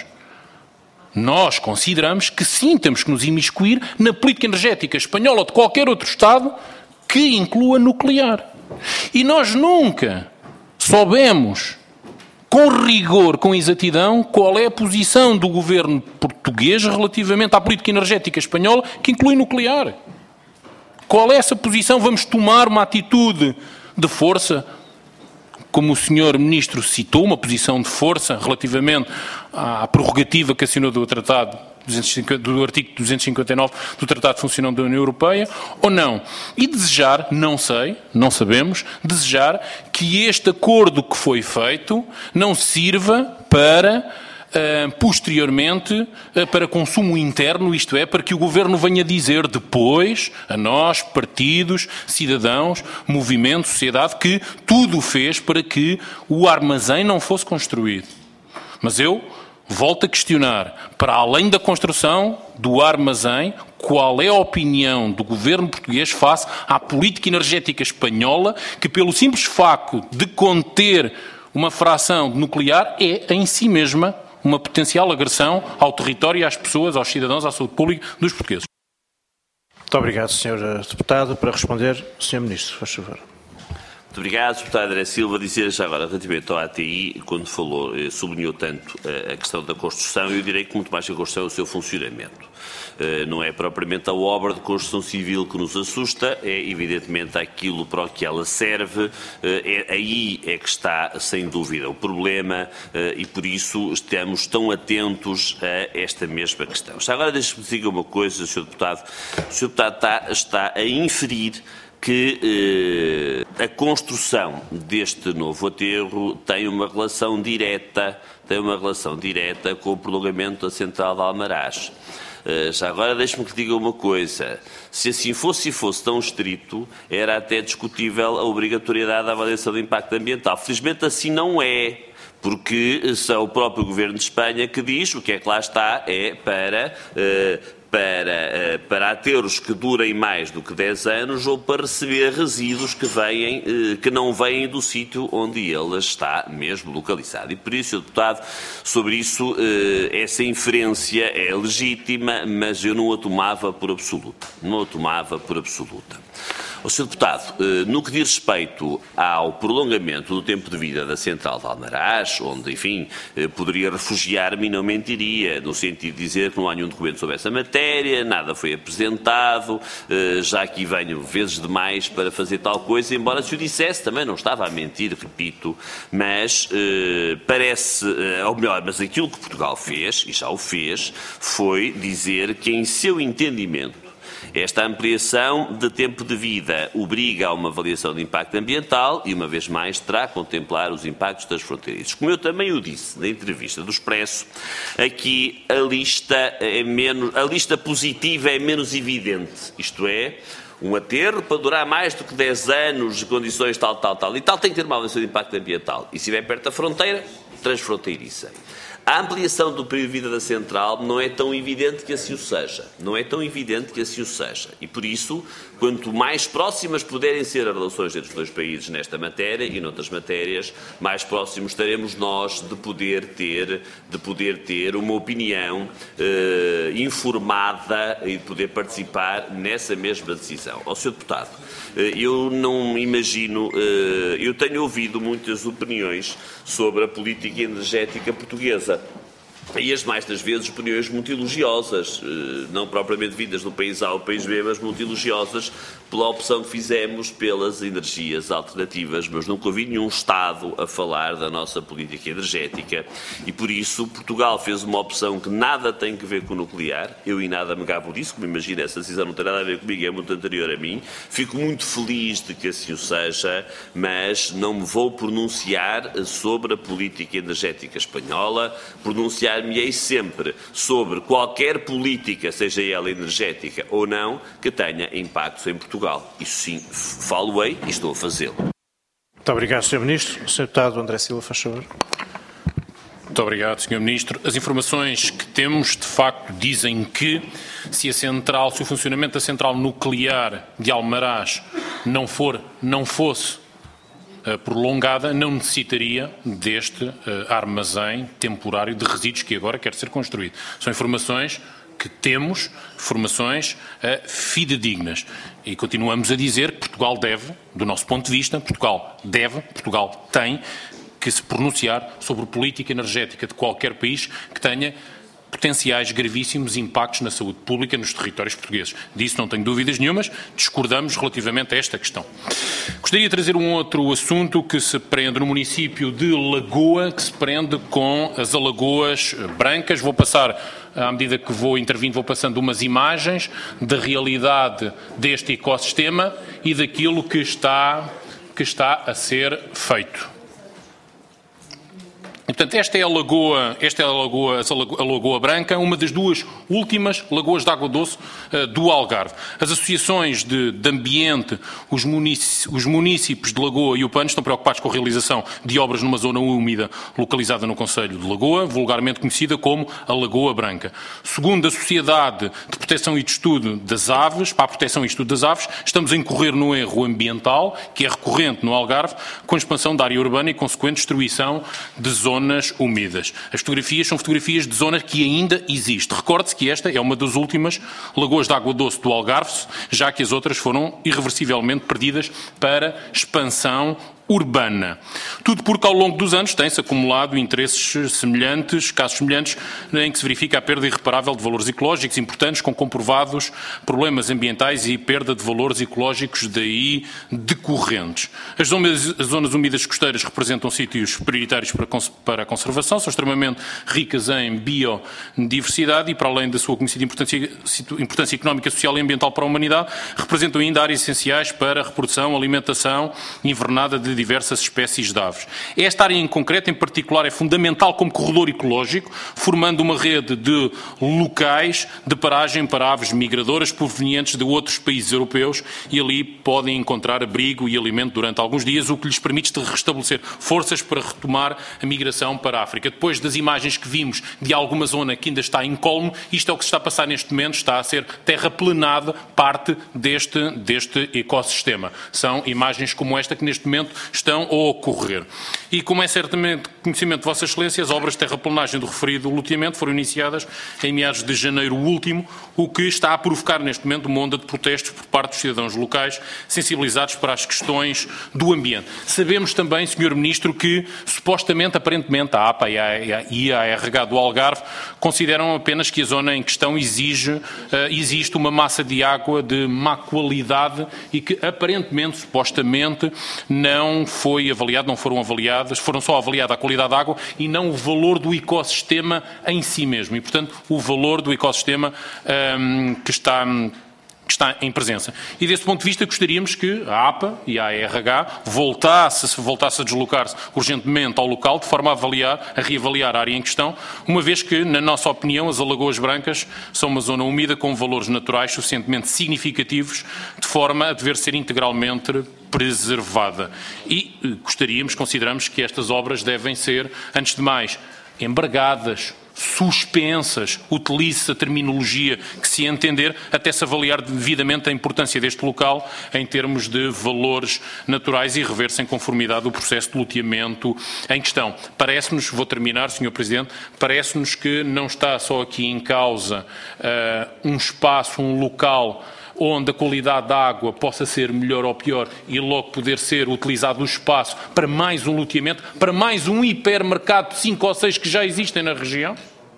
nós consideramos que sim, temos que nos imiscuir na política energética espanhola ou de qualquer outro Estado que inclua nuclear. E nós nunca soubemos com rigor, com exatidão, qual é a posição do governo português relativamente à política energética espanhola que inclui nuclear. Qual é essa posição? Vamos tomar uma atitude de força, como o senhor Ministro citou, uma posição de força relativamente à prerrogativa que assinou do Tratado do artigo duzentos e cinquenta e nove do Tratado de Funcionamento da União Europeia, ou não? E desejar, não sei, não sabemos, desejar que este acordo que foi feito não sirva para Uh, posteriormente uh, para consumo interno, isto é, para que o Governo venha dizer depois a nós, partidos, cidadãos, movimento, sociedade, que tudo fez para que o armazém não fosse construído. Mas eu volto a questionar, para além da construção do armazém, qual é a opinião do Governo português face à política energética espanhola, que pelo simples facto de conter uma fração nuclear é em si mesma uma potencial agressão ao território, às pessoas, aos cidadãos, à saúde pública dos portugueses. Muito obrigado, senhor Deputado. Para responder, senhor Ministro, faz favor. Muito obrigado, Deputado André Silva. Dizer já agora, relativamente ao A T I, quando falou, sublinhou tanto a questão da construção, eu direi que muito mais que a construção é o seu funcionamento. Não é propriamente a obra de construção civil que nos assusta, é evidentemente aquilo para o que ela serve, é, aí é que está, sem dúvida, o problema e por isso estamos tão atentos a esta mesma questão. Já agora deixe-me dizer uma coisa, senhor Deputado. O senhor Deputado está, está a inferir que eh, a construção deste novo aterro tem uma relação direta, tem uma relação direta com o prolongamento da central de Almaraz. Uh, já agora deixe-me que diga uma coisa, se assim fosse e fosse tão estrito, era até discutível a obrigatoriedade da avaliação de impacto ambiental. Felizmente assim não é, porque é o próprio Governo de Espanha que diz, o que é que lá está, é para... Uh, Para, para aterros que durem mais do que dez anos ou para receber resíduos que, vêm, que não vêm do sítio onde ele está mesmo localizado. E por isso, senhor Deputado, sobre isso, essa inferência é legítima, mas eu não a tomava por absoluta. Não a tomava por absoluta. O senhor Deputado, no que diz respeito ao prolongamento do tempo de vida da central de Almaraz, onde, enfim, poderia refugiar-me e não mentiria, no sentido de dizer que não há nenhum documento sobre essa matéria, nada foi apresentado, já aqui venho vezes demais para fazer tal coisa, embora se o dissesse também não estava a mentir, repito, mas parece, ou melhor, mas aquilo que Portugal fez, e já o fez, foi dizer que em seu entendimento Esta ampliação de tempo de vida obriga a uma avaliação de impacto ambiental e, uma vez mais, terá que contemplar os impactos transfronteiriços. Como eu também o disse na entrevista do Expresso, aqui a lista, é menos, a lista positiva é menos evidente, isto é, um aterro para durar mais do que dez anos, de condições tal, tal, tal, e tal, tem que ter uma avaliação de impacto ambiental. E se estiver perto da fronteira, transfronteiriça. A ampliação do período de vida da central não é tão evidente que assim o seja. Não é tão evidente que assim o seja. E, por isso, quanto mais próximas puderem ser as relações entre os dois países nesta matéria e noutras matérias, mais próximos estaremos nós de poder ter, de poder ter uma opinião eh, informada e de poder participar nessa mesma decisão. Ao senhor Deputado, eh, eu não imagino, eh, eu tenho ouvido muitas opiniões sobre a política energética portuguesa. E as mais das vezes opiniões muito elogiosas, não propriamente vindas do país A ao país B, mas muito elogiosas pela opção que fizemos pelas energias alternativas, mas nunca ouvi nenhum Estado a falar da nossa política energética e por isso Portugal fez uma opção que nada tem que ver com o nuclear, eu e nada me gabo disso, como imagino essa decisão não tem nada a ver comigo, é muito anterior a mim, fico muito feliz de que assim o seja, mas não me vou pronunciar sobre a política energética espanhola, pronunciar-me-ei sempre sobre qualquer política, seja ela energética ou não, que tenha impactos em Portugal. Isso sim, falo-ei e estou a fazê-lo. Muito obrigado, senhor Ministro. O senhor Deputado André Silva, faz favor. Muito obrigado, senhor Ministro. As informações que temos, de facto, dizem que se a central, se o funcionamento da central nuclear de Almaraz não for, não fosse uh, prolongada, não necessitaria deste uh, armazém temporário de resíduos que agora quer ser construído. São informações que temos, informações uh, fidedignas. E continuamos a dizer que Portugal deve, do nosso ponto de vista, Portugal deve, Portugal tem que se pronunciar sobre política energética de qualquer país que tenha potenciais gravíssimos impactos na saúde pública nos territórios portugueses. Disso não tenho dúvidas nenhumas, discordamos relativamente a esta questão. Gostaria de trazer um outro assunto que se prende no município de Lagoa, que se prende com as Alagoas Brancas. Vou passar, à medida que vou intervindo, vou passando umas imagens da realidade deste ecossistema e daquilo que está, que está a ser feito. E, portanto, esta é a Lagoa, esta é a Lagoa, a Lagoa Branca, uma das duas últimas lagoas de água doce uh, do Algarve. As associações de, de ambiente, os, munic os municípios de Lagoa e o Pano estão preocupados com a realização de obras numa zona úmida localizada no concelho de Lagoa, vulgarmente conhecida como a Lagoa Branca. Segundo a Sociedade de Proteção e de Estudo das Aves, para a Proteção e Estudo das Aves, estamos a incorrer no erro ambiental, que é recorrente no Algarve, com a expansão da área urbana e consequente destruição de zonas zonas úmidas. As fotografias são fotografias de zonas que ainda existe. Recorde-se que esta é uma das últimas lagoas de água doce do Algarve, já que as outras foram irreversivelmente perdidas para expansão urbana. Tudo porque ao longo dos anos tem-se acumulado interesses semelhantes, casos semelhantes, em que se verifica a perda irreparável de valores ecológicos importantes, com comprovados problemas ambientais e perda de valores ecológicos daí decorrentes. As zonas, as zonas úmidas costeiras representam sítios prioritários para, para a conservação, são extremamente ricas em biodiversidade e, para além da sua conhecida importância, importância económica, social e ambiental para a humanidade, representam ainda áreas essenciais para a reprodução, alimentação e invernada de diversas espécies de aves. Esta área em concreto, em particular, é fundamental como corredor ecológico, formando uma rede de locais de paragem para aves migradoras provenientes de outros países europeus e ali podem encontrar abrigo e alimento durante alguns dias, o que lhes permite restabelecer forças para retomar a migração para a África. Depois das imagens que vimos de alguma zona que ainda está incólume, isto é o que se está a passar neste momento, está a ser terraplenada parte deste, deste ecossistema. São imagens como esta que neste momento estão a ocorrer. E como é certamente conhecimento de Vossa Excelência, as obras de terraplenagem do referido loteamento foram iniciadas em meados de janeiro último, o que está a provocar neste momento uma onda de protestos por parte dos cidadãos locais sensibilizados para as questões do ambiente. Sabemos também, senhor Ministro, que supostamente, aparentemente, a APA e a R H do Algarve consideram apenas que a zona em questão exige, uh, existe uma massa de água de má qualidade e que aparentemente, supostamente, não foi avaliado, não foram avaliadas, foram só avaliada a qualidade da água e não o valor do ecossistema em si mesmo. E, portanto, o valor do ecossistema um, que está... que está em presença. E desse ponto de vista gostaríamos que a APA e a A R H voltasse, voltasse a deslocar-se urgentemente ao local de forma a avaliar, a reavaliar a área em questão, uma vez que, na nossa opinião, as Alagoas Brancas são uma zona úmida com valores naturais suficientemente significativos de forma a dever ser integralmente preservada. E eh, gostaríamos, consideramos que estas obras devem ser, antes de mais, embargadas, suspensas, utilize-se a terminologia que se entender, até se avaliar devidamente a importância deste local em termos de valores naturais e rever-se em conformidade o processo de loteamento em questão. Parece-nos, vou terminar, senhor Presidente, parece-nos que não está só aqui em causa uh, um espaço, um local onde a qualidade da água possa ser melhor ou pior e logo poder ser utilizado o espaço para mais um loteamento, para mais um hipermercado de cinco ou seis que já existem na região.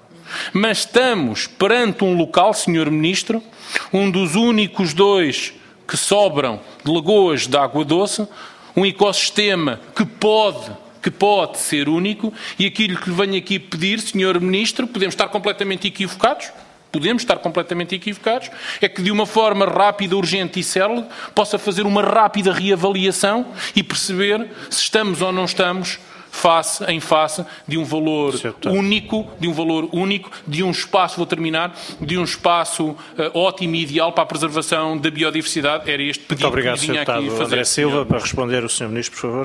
Mas estamos perante um local, senhor Ministro, um dos únicos dois que sobram de lagoas de água doce, um ecossistema que pode, que pode ser único, e aquilo que lhe venho aqui pedir, senhor Ministro, podemos estar completamente equivocados, podemos estar completamente equivocados, é que de uma forma rápida, urgente e célere possa fazer uma rápida reavaliação e perceber se estamos ou não estamos face em face de um valor único, de um valor único, de um espaço, vou terminar, de um espaço uh, ótimo e ideal para a preservação da biodiversidide. Era este pedido. Muito obrigado, que vinha senhor aqui Deputado fazer. André Silva, para responder o senhor Ministro, por favor.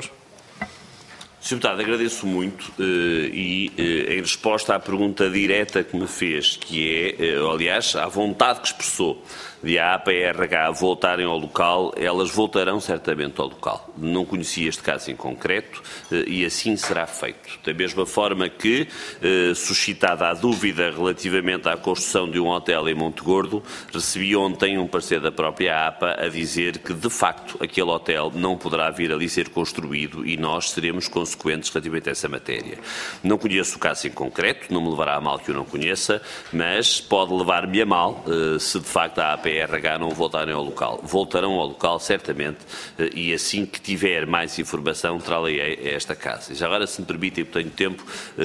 senhor Deputado, agradeço muito uh, e, uh, em resposta à pergunta direta que me fez, que é, uh, aliás, à vontade que expressou de a APA e a R H voltarem ao local, elas voltarão certamente ao local. Não conhecia este caso em concreto uh, e assim será feito. Da mesma forma que, uh, suscitada a dúvida relativamente à construção de um hotel em Monte Gordo, recebi ontem um parecer da própria APA a dizer que, de facto, aquele hotel não poderá vir ali ser construído e nós seremos consequentes relativamente a essa matéria. Não conheço o caso em concreto, não me levará a mal que eu não conheça, mas pode levar-me a mal uh, se de facto a APA e a R H não voltarem ao local. Voltarão ao local, certamente, uh, e assim que tiver mais informação, trá-la-ei a esta casa. E já agora, se me permitem, porque tenho tempo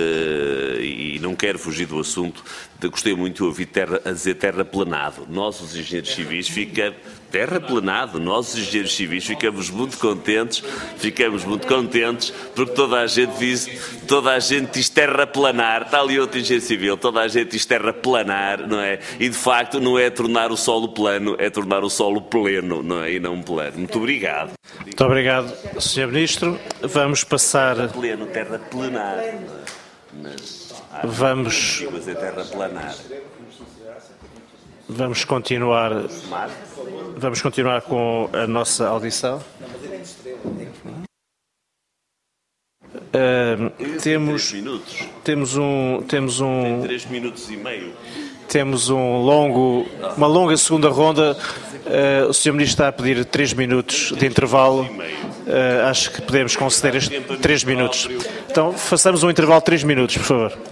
uh, e não quero fugir do assunto, gostei muito de ouvir terra, a dizer terraplenado. Nós, os engenheiros civis, fica terraplenado. Nós, os engenheiros civis, ficamos muito contentes, ficamos muito contentes, porque toda a gente diz, toda a gente diz terraplanar. Está ali outro engenheiro civil, toda a gente diz terraplanar, não é? E, de facto, não é tornar o solo plano, é tornar o solo pleno, não é? E não plano. Muito obrigado. Muito obrigado, senhor Ministro. Vamos passar... Terra pleno, terraplenar. Mas... Vamos, vamos continuar, vamos continuar com a nossa audição. Uh, temos, temos um, temos um, três minutos e meio. Temos um longo, uma longa segunda ronda. Uh, o senhor Ministro está a pedir três minutos de intervalo. Uh, acho que podemos conceder estes três minutos. Então, façamos um intervalo de três minutos, por favor.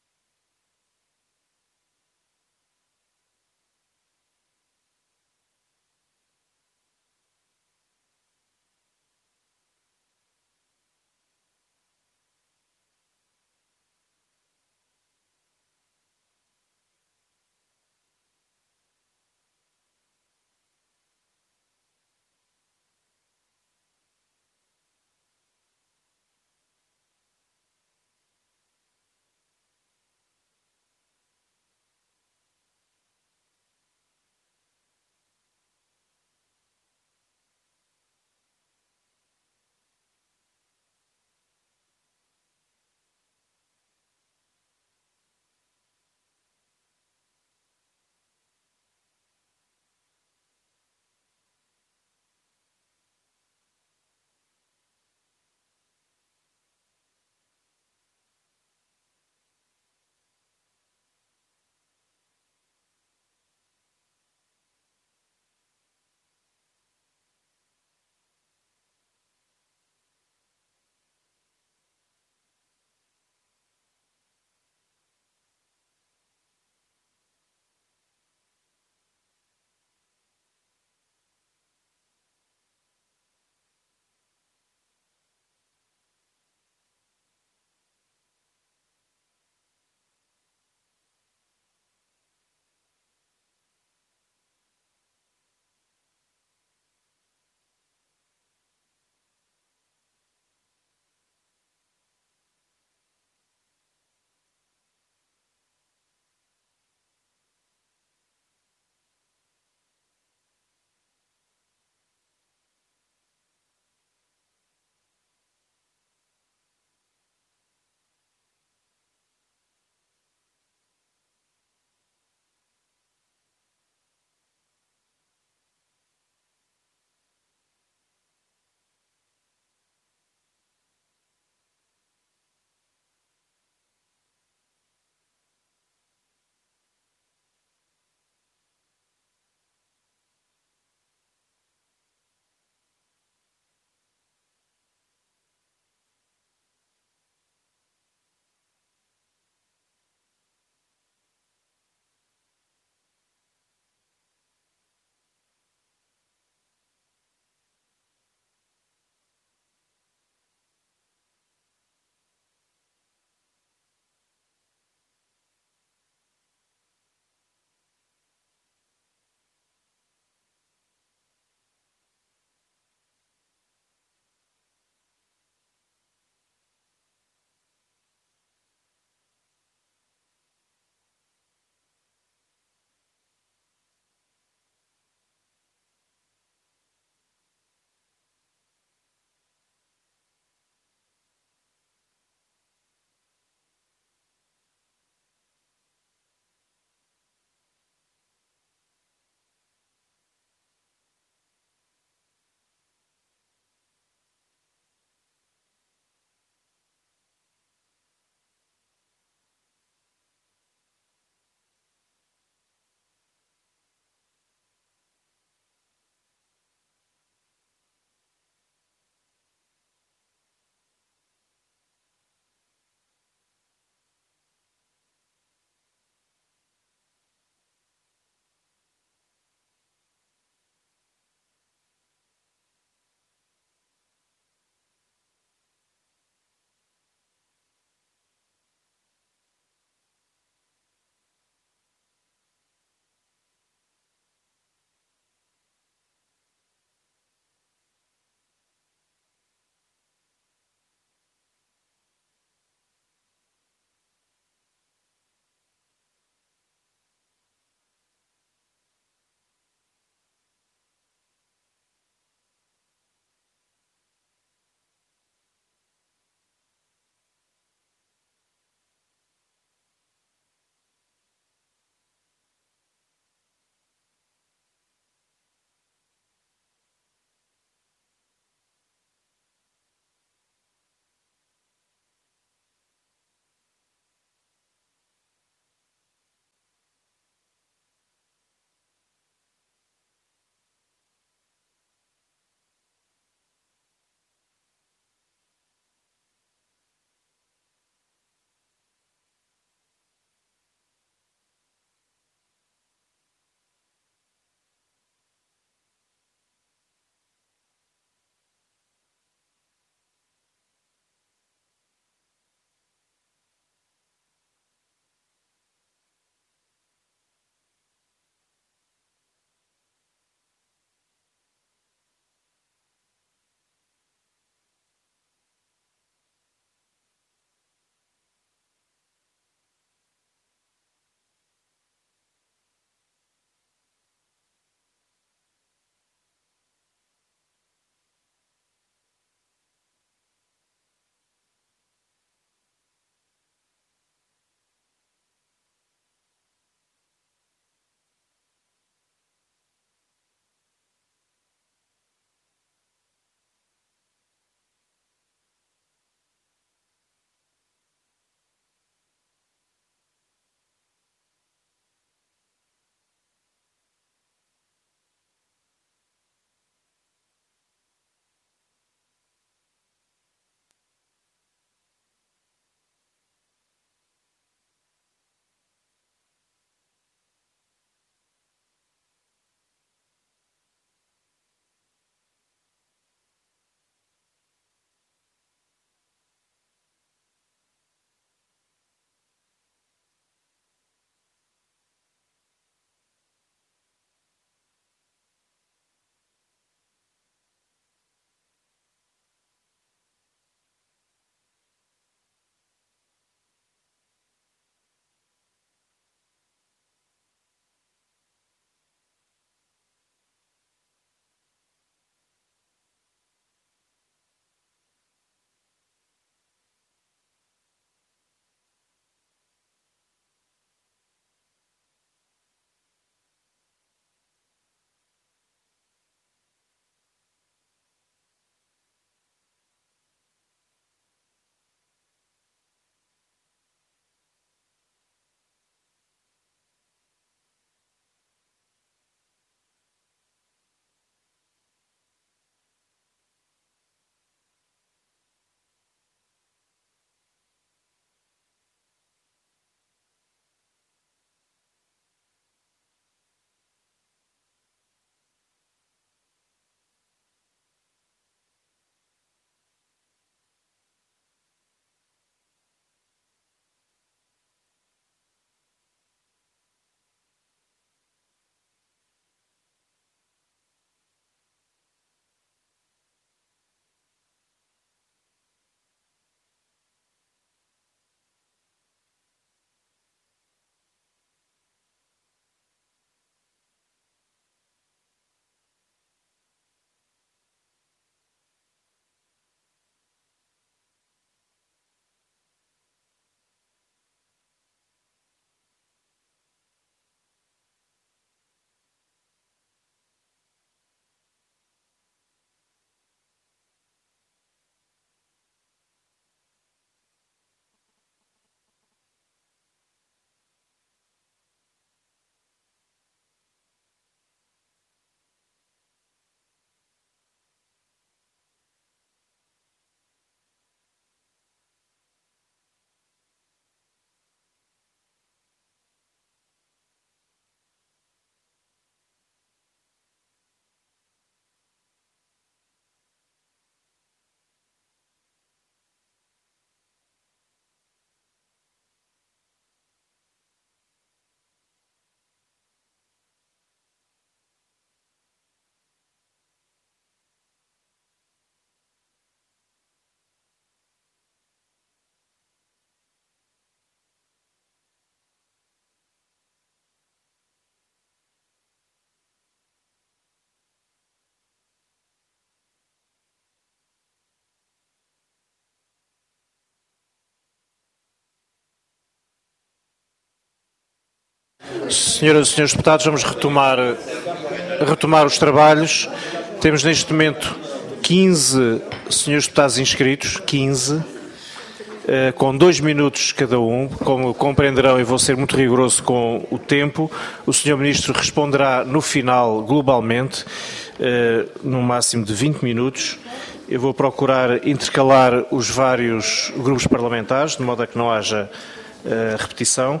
Senhoras e senhores deputados, vamos retomar, retomar os trabalhos. Temos neste momento quinze senhores deputados inscritos, quinze, com dois minutos cada um. Como compreenderão, e vou ser muito rigoroso com o tempo, o senhor Ministro responderá no final, globalmente, no máximo de vinte minutos. Eu vou procurar intercalar os vários grupos parlamentares, de modo a que não haja repetição.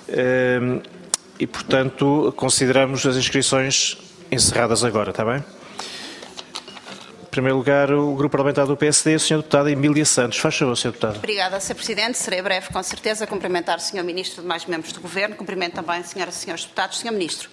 E, portanto, consideramos as inscrições encerradas agora, está bem? Em primeiro lugar, o Grupo Parlamentar do P S D, o senhor Deputado Emília Santos. Faz favor, senhor Deputado. Obrigada, senhor Presidente. Serei breve, com certeza. Cumprimentar o senhor Ministro e demais membros do Governo. Cumprimento também senhoras e senhores deputados. senhor Ministro,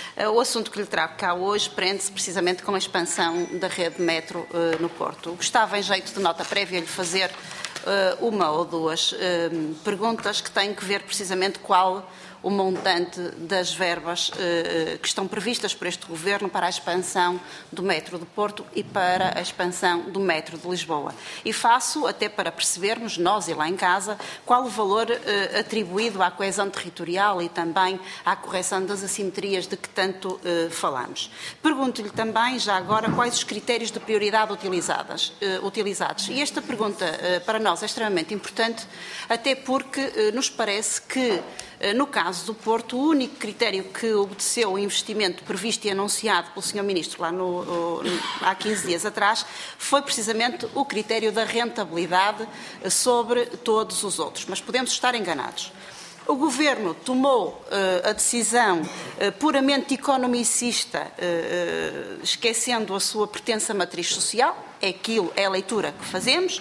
o assunto que lhe trago cá hoje prende-se precisamente com a expansão da rede metro uh, no Porto. Gostava, em jeito de nota prévia, lhe fazer uh, uma ou duas uh, perguntas que têm que ver precisamente qual o montante das verbas eh, que estão previstas por este Governo para a expansão do metro do Porto e para a expansão do metro de Lisboa. E faço até para percebermos, nós e lá em casa, qual o valor eh, atribuído à coesão territorial e também à correção das assimetrias de que tanto eh, falamos. Pergunto-lhe também, já agora, quais os critérios de prioridade utilizadas, eh, utilizados. E esta pergunta eh, para nós é extremamente importante, até porque eh, nos parece que no caso do Porto, o único critério que obedeceu o investimento previsto e anunciado pelo senhor Ministro lá no, no, há quinze dias atrás foi precisamente o critério da rentabilidade sobre todos os outros. Mas podemos estar enganados. O Governo tomou uh, a decisão uh, puramente economicista, uh, uh, esquecendo a sua pertença matriz social, é aquilo, é a leitura que fazemos.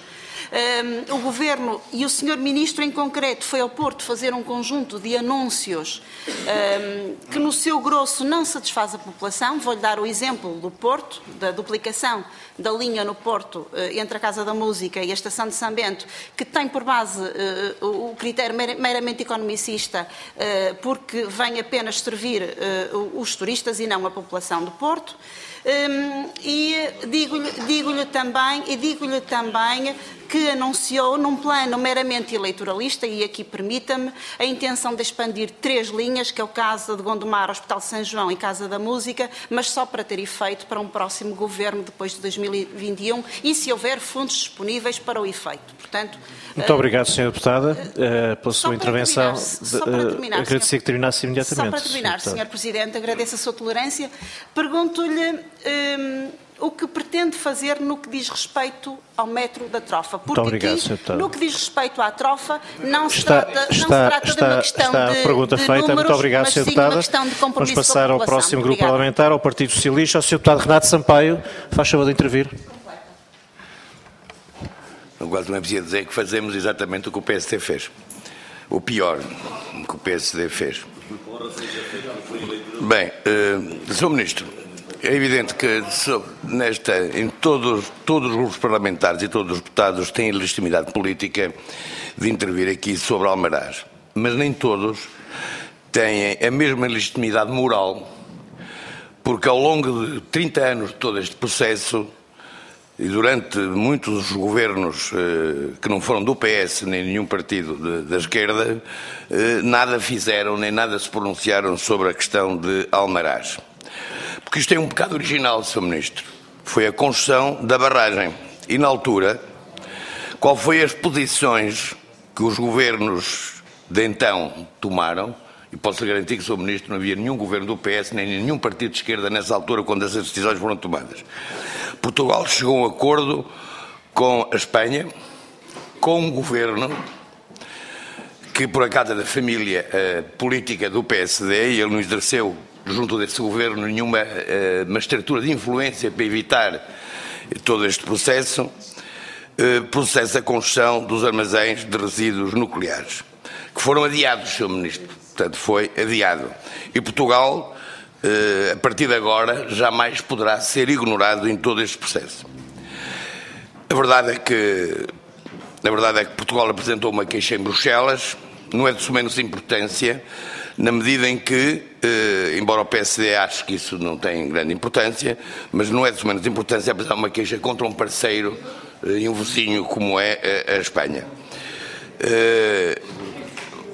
Um, o Governo e o senhor Ministro em concreto foi ao Porto fazer um conjunto de anúncios um, que no seu grosso não satisfaz a população. Vou-lhe dar o exemplo do Porto, da duplicação da linha no Porto uh, entre a Casa da Música e a Estação de São Bento, que tem por base uh, o critério meramente economicista uh, porque vem apenas servir uh, os turistas e não a população do Porto. Um, e digo-lhe digo-lhe também, e digo-lhe também que anunciou num plano meramente eleitoralista, e aqui permita-me, a intenção de expandir três linhas, que é o caso de Gondomar, Hospital de São João e Casa da Música, mas só para ter efeito para um próximo Governo depois de dois mil e vinte e um e se houver fundos disponíveis para o efeito. Portanto, muito uh, obrigado, senhora Deputada, uh, pela sua intervenção. Terminar, só para terminar, agradecer senhor, que terminasse imediatamente. Só para terminar, senhor Presidente, agradeço a sua tolerância. Pergunto-lhe um, o que pretende fazer no que diz respeito ao metro da Trofa. Porque muito obrigado, aqui, senhor no que diz respeito à Trofa, não se está, trata, está, não se trata está, de uma questão está de, a pergunta de feita. números, muito obrigado, mas senhor sim Deputada. uma questão de compromisso. Vamos passar ao próximo grupo Obrigada. parlamentar, ao Partido Socialista, ao senhor Deputado Renato Sampaio. Faz favor de intervir. Agora não é preciso dizer que fazemos exatamente o que o P S D fez. O pior que o P S D fez. Bem, uh, senhor Ministro, é evidente que nesta, em todos, todos os grupos parlamentares e todos os deputados têm legitimidade política de intervir aqui sobre Almaraz, mas nem todos têm a mesma legitimidade moral, porque ao longo de trinta anos de todo este processo e durante muitos governos eh, que não foram do P S nem nenhum partido de, da esquerda, eh, nada fizeram nem nada se pronunciaram sobre a questão de Almaraz. Porque isto é um pecado original, senhor Ministro. Foi a construção da barragem. E, na altura, qual foi as posições que os governos de então tomaram? E posso garantir que, senhor Ministro, não havia nenhum governo do P S nem nenhum partido de esquerda nessa altura quando essas decisões foram tomadas. Portugal chegou a um acordo com a Espanha, com um governo que, por acaso, da família uh, política do P S D, e ele não exerceu junto desse governo nenhuma uh, uma estrutura de influência para evitar todo este processo, uh, processo da construção dos armazéns de resíduos nucleares, que foram adiados, senhor Ministro. Portanto, foi adiado. E Portugal, uh, a partir de agora, jamais poderá ser ignorado em todo este processo. A verdade é que, a verdade é que Portugal apresentou uma queixa em Bruxelas, não é de menos importância, na medida em que, eh, embora o P S D ache que isso não tem grande importância, mas não é de menos importância apresentar uma queixa contra um parceiro eh, e um vizinho como é a, a Espanha. Eh,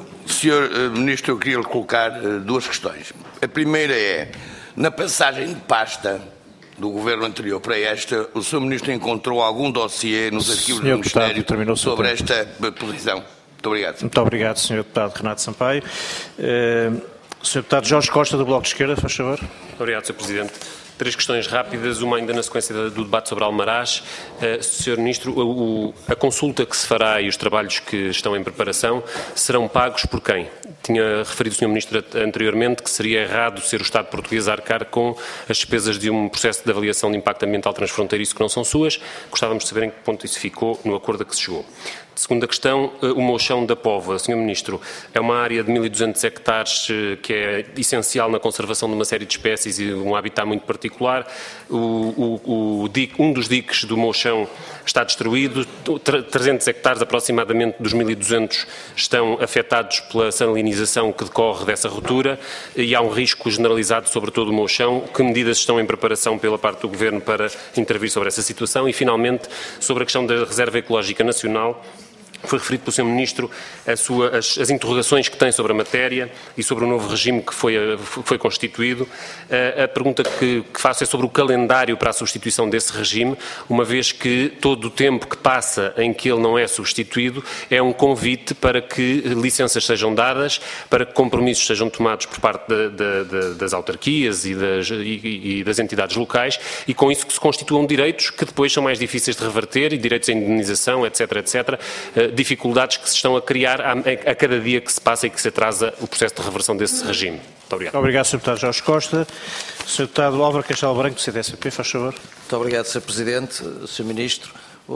senhor Ministro, eu queria lhe colocar duas questões. A primeira é, na passagem de pasta do governo anterior para esta, o senhor Ministro encontrou algum dossiê nos arquivos do Ministério sobre esta posição? Muito obrigado. Muito obrigado, senhor Deputado Renato Sampaio. Uh, senhor Deputado Jorge Costa, do Bloco de Esquerda, faz favor. Obrigado, senhor Presidente. Três questões rápidas, uma ainda na sequência do debate sobre Almaraz. Uh, senhor Ministro, o, o, a consulta que se fará e os trabalhos que estão em preparação serão pagos por quem? Tinha referido o senhor Ministro anteriormente que seria errado ser o Estado português a arcar com as despesas de um processo de avaliação de impacto ambiental transfronteiriço que não são suas. Gostávamos de saber em que ponto isso ficou no acordo a que se chegou. Segunda questão, o Mouchão da Póvoa. senhor Ministro, é uma área de mil e duzentos hectares que é essencial na conservação de uma série de espécies e um habitat muito particular. O, o, o, um dos diques do Mouchão está destruído, trezentos hectares aproximadamente dos mil e duzentos estão afetados pela salinização que decorre dessa ruptura e há um risco generalizado sobre todo o Mouchão. Que medidas estão em preparação pela parte do Governo para intervir sobre essa situação? E, finalmente, sobre a questão da Reserva Ecológica Nacional, foi referido pelo senhor Ministro a sua, as, as interrogações que tem sobre a matéria e sobre o novo regime que foi, foi constituído. A, a pergunta que, que faço é sobre o calendário para a substituição desse regime, uma vez que todo o tempo que passa em que ele não é substituído é um convite para que licenças sejam dadas, para que compromissos sejam tomados por parte de, de, de, das autarquias e das, e, e das entidades locais e com isso que se constituam direitos que depois são mais difíceis de reverter e direitos à indenização, etc, etcétera, dificuldades que se estão a criar a, a cada dia que se passa e que se atrasa o processo de reversão desse regime. Muito obrigado. Obrigado, senhor Deputado Jorge Costa. senhor Deputado Álvaro Castelo Branco, do C D S P, faz favor. Muito obrigado, senhor Presidente. senhor Ministro,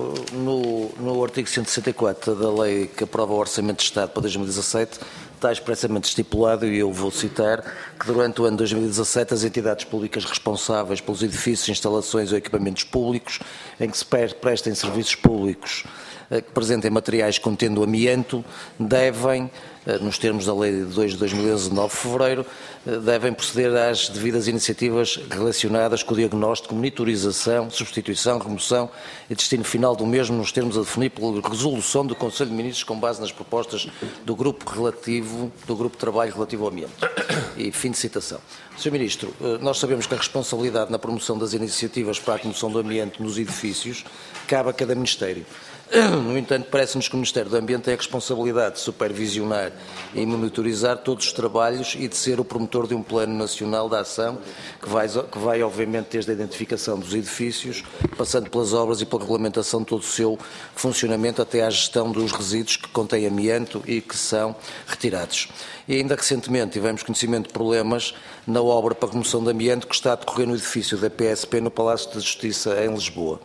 no, no artigo cento e sessenta e quatro da lei que aprova o Orçamento de Estado para dois mil e dezassete, está expressamente estipulado, e eu vou citar, que durante o ano dois mil e dezassete as entidades públicas responsáveis pelos edifícios, instalações ou equipamentos públicos em que se prestem serviços públicos que apresentem materiais contendo amianto, devem, nos termos da Lei de dois de dois mil e onze, de nove de fevereiro, devem proceder às devidas iniciativas relacionadas com o diagnóstico, monitorização, substituição, remoção e destino final do mesmo, nos termos a definir pela resolução do Conselho de Ministros com base nas propostas do grupo relativo, do grupo de trabalho relativo ao ambiente. E fim de citação. senhor Ministro, nós sabemos que a responsabilidade na promoção das iniciativas para a promoção do ambiente nos edifícios cabe a cada Ministério. No entanto, parece-nos que o Ministério do Ambiente tem a responsabilidade de supervisionar e monitorizar todos os trabalhos e de ser o promotor de um plano nacional de ação que vai, que vai obviamente, desde a identificação dos edifícios, passando pelas obras e pela regulamentação de todo o seu funcionamento até à gestão dos resíduos que contêm amianto e que são retirados. E ainda recentemente tivemos conhecimento de problemas na obra para a remoção de amianto que está a decorrer no edifício da P S P no Palácio de Justiça em Lisboa.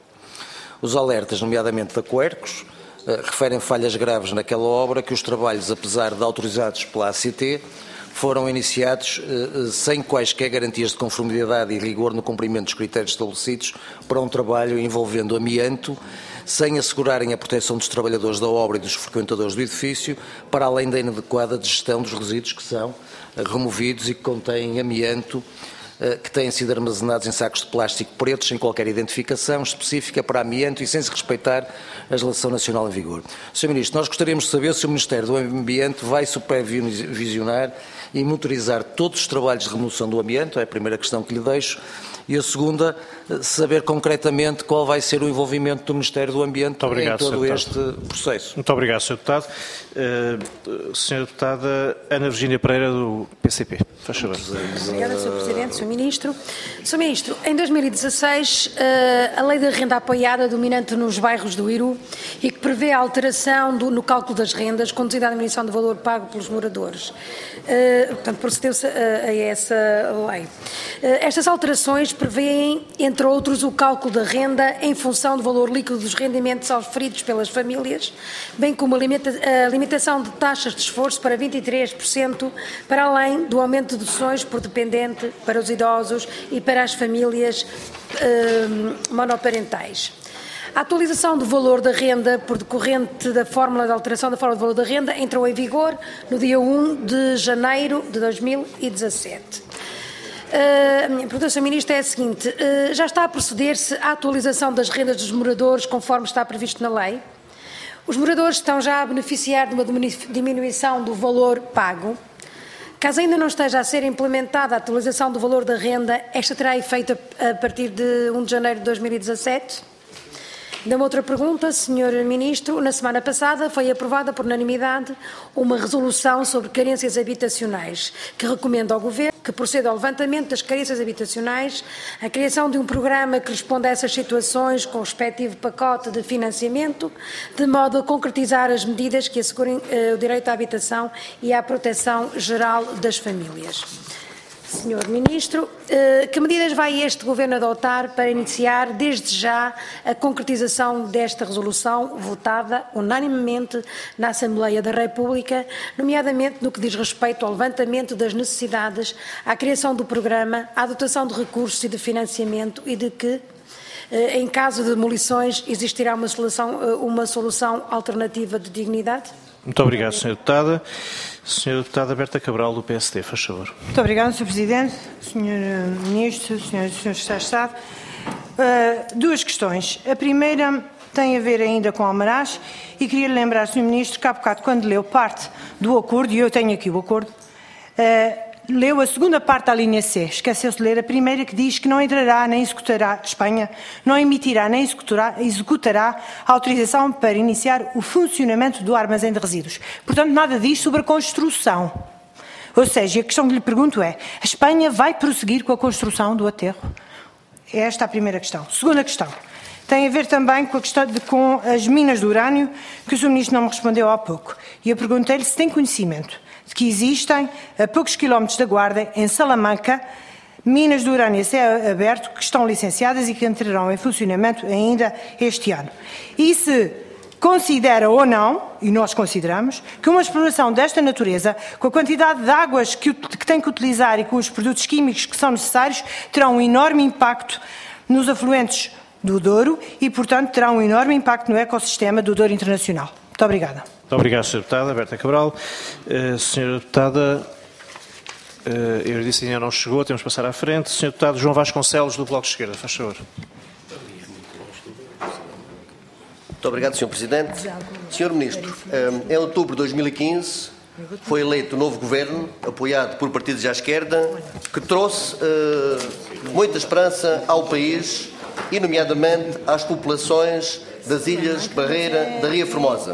Os alertas, nomeadamente da Quercus, referem falhas graves naquela obra que os trabalhos, apesar de autorizados pela A C T, foram iniciados sem quaisquer garantias de conformidade e rigor no cumprimento dos critérios estabelecidos para um trabalho envolvendo amianto, sem assegurarem a proteção dos trabalhadores da obra e dos frequentadores do edifício, para além da inadequada gestão dos resíduos que são removidos e que contêm amianto, que têm sido armazenados em sacos de plástico pretos, sem qualquer identificação específica para amianto e sem se respeitar a legislação nacional em vigor. senhor Ministro, nós gostaríamos de saber se o Ministério do Ambiente vai supervisionar e monitorizar todos os trabalhos de remoção do amianto, é a primeira questão que lhe deixo, e a segunda, saber concretamente qual vai ser o envolvimento do Ministério do Ambiente obrigado, em todo este processo. Muito obrigado, senhor Deputado. Uh, senhora Deputada Ana Virgínia Pereira, do P C P. Faz favor. Obrigada, senhor Presidente, senhor Ministro. senhor Ministro, em dois mil e dezasseis, a Lei da Renda Apoiada, dominante nos bairros do Iru, e que prevê a alteração do, no cálculo das rendas, conduzida à diminuição do valor pago pelos moradores. Uh, portanto, procedeu-se a, a essa lei. Uh, estas alterações prevêem, entre outros, o cálculo da renda em função do valor líquido dos rendimentos oferidos pelas famílias, bem como a, limita, a limitação de taxas de esforço para vinte e três por cento, para além do aumento de deduções por dependente para os idosos e para as famílias uh, monoparentais. A atualização do valor da renda por decorrente da fórmula de alteração da fórmula do valor da renda entrou em vigor no dia um de janeiro de dois mil e dezassete. Uh, a minha pergunta, senhor Ministro, é a seguinte: uh, já está a proceder-se à atualização das rendas dos moradores conforme está previsto na lei? Os moradores estão já a beneficiar de uma diminuição do valor pago. Caso ainda não esteja a ser implementada a atualização do valor da renda, esta terá efeito a partir de um de janeiro de dois mil e dezassete. Ainda uma outra pergunta, senhor Ministro. Na semana passada foi aprovada por unanimidade uma resolução sobre carências habitacionais, que recomenda ao Governo que proceda ao levantamento das carências habitacionais, a criação de um programa que responda a essas situações com o respectivo pacote de financiamento, de modo a concretizar as medidas que assegurem uh, o direito à habitação e à proteção geral das famílias. senhor Ministro, que medidas vai este Governo adotar para iniciar, desde já, a concretização desta resolução votada unanimemente na Assembleia da República, nomeadamente no que diz respeito ao levantamento das necessidades, à criação do programa, à dotação de recursos e de financiamento e de que, em caso de demolições, existirá uma solução, uma solução alternativa de dignidade? Muito obrigado, senhora Deputada. senhora Deputada Berta Cabral, do P S D, faz favor. Muito obrigada, senhor Presidente, senhor Ministro, senhoras e senhores Secretários de Estado. Uh, duas questões. A primeira tem a ver ainda com Almaraz e queria lembrar, senhor Ministro, que há bocado, quando leu parte do acordo, e eu tenho aqui o acordo, uh, leu a segunda parte da linha C. Esqueceu-se de ler a primeira, que diz que não entrará nem executará, Espanha não emitirá nem executará, executará a autorização para iniciar o funcionamento do armazém de resíduos. Portanto, nada diz sobre a construção. Ou seja, a questão que lhe pergunto é, a Espanha vai prosseguir com a construção do aterro? É esta a primeira questão. Segunda questão. Tem a ver também com, a questão de, com as minas de urânio, que o senhor Ministro não me respondeu há pouco. E eu perguntei-lhe se tem conhecimento de que existem, a poucos quilómetros da Guarda, em Salamanca, minas de urânio a céu aberto que estão licenciadas e que entrarão em funcionamento ainda este ano. E se considera ou não, e nós consideramos, que uma exploração desta natureza, com a quantidade de águas que, que tem que utilizar e com os produtos químicos que são necessários, terá um enorme impacto nos afluentes do Douro e, portanto, terá um enorme impacto no ecossistema do Douro Internacional. Muito obrigada. Muito obrigado, senhora Deputada Berta Cabral. Uh, senhora Deputada, uh, eu disse que ainda não chegou, temos que passar à frente. senhor Deputado João Vasconcelos, do Bloco de Esquerda, faz favor. Muito obrigado, senhor Presidente. senhor Ministro, em outubro de dois mil e quinze foi eleito o novo Governo, apoiado por partidos à esquerda, que trouxe uh, muita esperança ao país e, nomeadamente, às populações das Ilhas Barreira da Ria Formosa.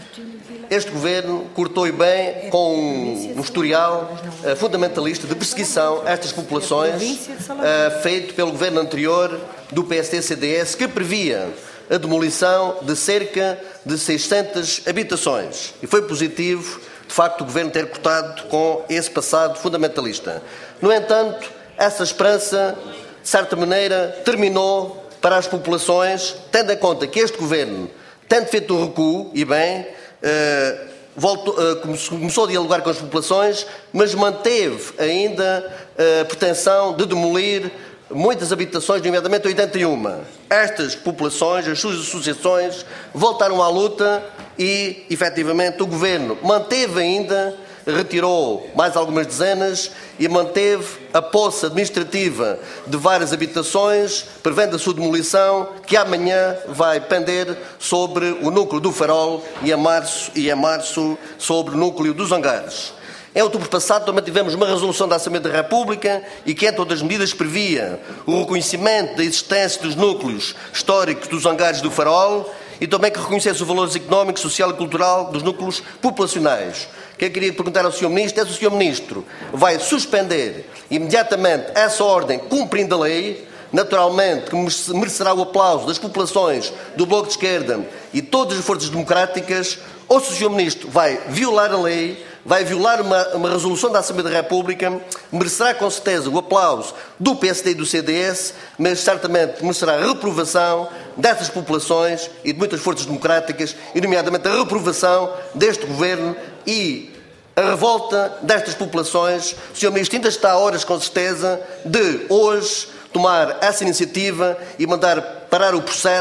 Este Governo cortou e bem com um historial uh, fundamentalista de perseguição a estas populações, uh, feito pelo Governo anterior do P S D C D S, que previa a demolição de cerca de seiscentas habitações. E foi positivo, de facto, o Governo ter cortado com esse passado fundamentalista. No entanto, essa esperança, de certa maneira, terminou para as populações, tendo em conta que este Governo, tendo feito o recuo, e bem, eh, voltou, eh, começou a dialogar com as populações, mas manteve ainda a pretensão de demolir muitas habitações, nomeadamente oitenta e uma. Estas populações, as suas associações, voltaram à luta e, efetivamente, o Governo manteve ainda, retirou mais algumas dezenas e manteve a posse administrativa de várias habitações, prevendo a sua demolição, que amanhã vai pender sobre o núcleo do Farol e, a março, e em março sobre o núcleo dos Hangares. Em outubro passado também tivemos uma resolução da Assembleia da República e que, entre outras medidas, previa o reconhecimento da existência dos núcleos históricos dos Hangares do Farol e também que reconhecesse os valores económico, social e cultural dos núcleos populacionais. O que eu queria perguntar ao senhor Ministro é se o senhor Ministro vai suspender imediatamente essa ordem cumprindo a lei, naturalmente que merecerá o aplauso das populações do Bloco de Esquerda e todas as forças democráticas, ou se o senhor Ministro vai violar a lei, vai violar uma, uma resolução da Assembleia da República, merecerá com certeza o aplauso do P S D e do C D S, mas certamente merecerá a reprovação dessas populações e de muitas forças democráticas, e nomeadamente a reprovação deste Governo e a revolta destas populações. O senhor Ministro ainda está a horas, com certeza, de hoje tomar essa iniciativa e mandar parar o processo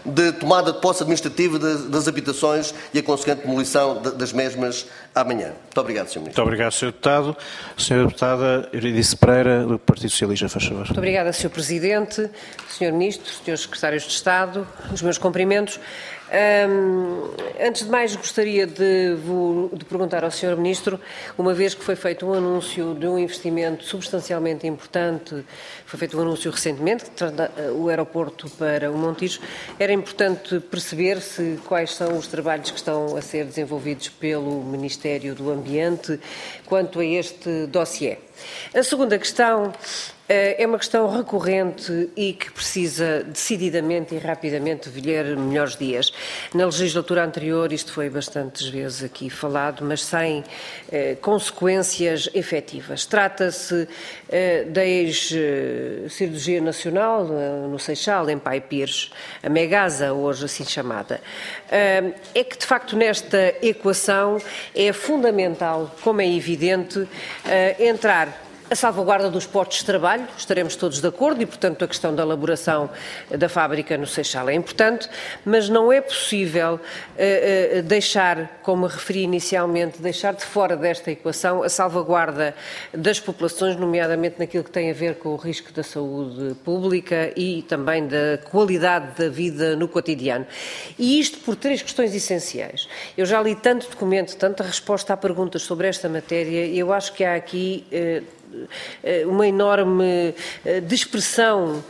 de tomada de posse administrativa de, das habitações e a consequente demolição de, das mesmas amanhã. Muito obrigado, senhor Ministro. Muito obrigado, senhor Deputado. Senhora Deputada Euridice Pereira, do Partido Socialista, faz favor. Muito obrigada, senhor Presidente, senhor Ministro, senhores Secretários de Estado, os meus cumprimentos. Um, antes de mais, gostaria de, de perguntar ao senhor Ministro, uma vez que foi feito um anúncio de um investimento substancialmente importante, foi feito um anúncio recentemente, o aeroporto para o Montijo, era importante perceber se quais são os trabalhos que estão a ser desenvolvidos pelo Ministério do Ambiente quanto a este dossiê. A segunda questão é uma questão recorrente e que precisa decididamente e rapidamente de ver melhores dias. Na legislatura anterior isto foi bastantes vezes aqui falado, mas sem eh, consequências efetivas. Trata-se eh, da ex-cirurgia nacional eh, no Seixal, em Pai Pires, a Megasa, hoje assim chamada. Eh, é que, de facto, nesta equação é fundamental, como é evidente, eh, entrar a salvaguarda dos postos de trabalho, estaremos todos de acordo, e, portanto, a questão da elaboração da fábrica no Seixal é importante, mas não é possível uh, uh, deixar, como referi inicialmente, deixar de fora desta equação a salvaguarda das populações, nomeadamente naquilo que tem a ver com o risco da saúde pública e também da qualidade da vida no cotidiano. E isto por três questões essenciais. Eu já li tanto documento, tanta resposta a perguntas sobre esta matéria, e eu acho que há aqui Uh, uma enorme dispersão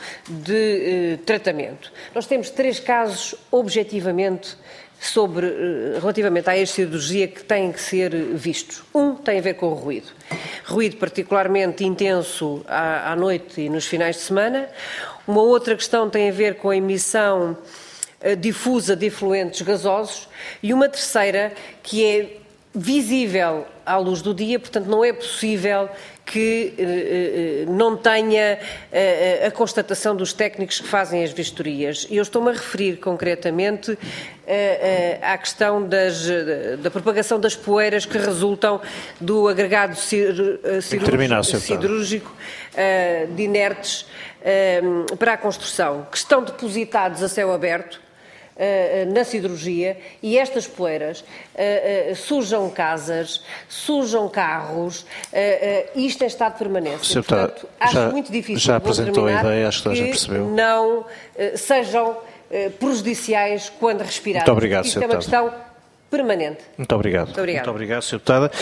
de tratamento. Nós temos três casos objetivamente sobre, relativamente à ex-cirurgia que têm que ser vistos. Um tem a ver com o ruído. Ruído particularmente intenso à, à noite e nos finais de semana. Uma outra questão tem a ver com a emissão difusa de efluentes gasosos. E uma terceira que é visível à luz do dia, portanto não é possível que eh, não tenha eh, a constatação dos técnicos que fazem as vistorias. E eu estou-me a referir concretamente eh, à questão das, da propagação das poeiras que resultam do agregado cir, cirúrgico, cirúrgico eh, de inertes eh, para a construção, que estão depositados a céu aberto na siderurgia, e estas poeiras uh, uh, sujam casas, sujam carros, uh, uh, isto é estado permanente. Senhor, portanto, acho já, muito difícil já apresentou a ideia, acho que que já percebeu. não uh, sejam uh, prejudiciais quando respirados. Muito obrigado, isto senhor é uma Deputado. questão permanente. Muito obrigado. Muito obrigado, Muito obrigado, senhor Deputada.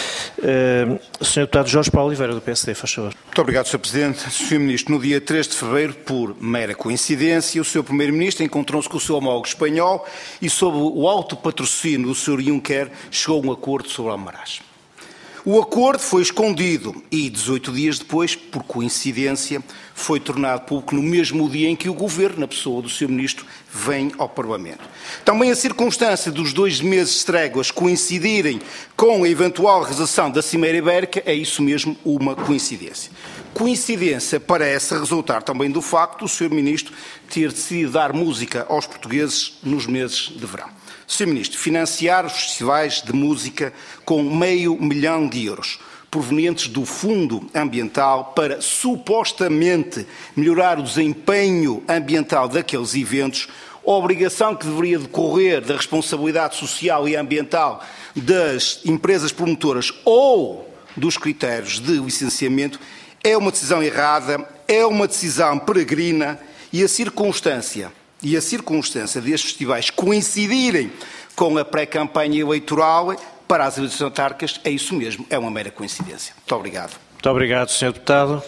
Uh, senhor Deputado Jorge Paulo Oliveira, do P S D, faz favor. Muito obrigado, senhor Presidente. senhor Ministro, no dia três de fevereiro, por mera coincidência, o senhor Primeiro-Ministro encontrou-se com o seu homólogo espanhol e, sob o alto patrocínio do senhor Juncker, chegou a um acordo sobre Almaraz. O acordo foi escondido e, dezoito dias depois, por coincidência, foi tornado público no mesmo dia em que o Governo, na pessoa do senhor Ministro, vem ao Parlamento. Também a circunstância dos dois meses de tréguas coincidirem com a eventual realização da Cimeira Ibérica é isso mesmo uma coincidência. Coincidência parece resultar também do facto do senhor Ministro ter decidido dar música aos portugueses nos meses de verão. senhor Ministro, financiar os festivais de música com meio milhão de euros provenientes do Fundo Ambiental para supostamente melhorar o desempenho ambiental daqueles eventos, a obrigação que deveria decorrer da responsabilidade social e ambiental das empresas promotoras ou dos critérios de licenciamento, é uma decisão errada, é uma decisão peregrina e a circunstância e a circunstância destes festivais coincidirem com a pré-campanha eleitoral para as eleições autárquicas é isso mesmo, é uma mera coincidência. Muito obrigado. Muito obrigado, senhor Deputado.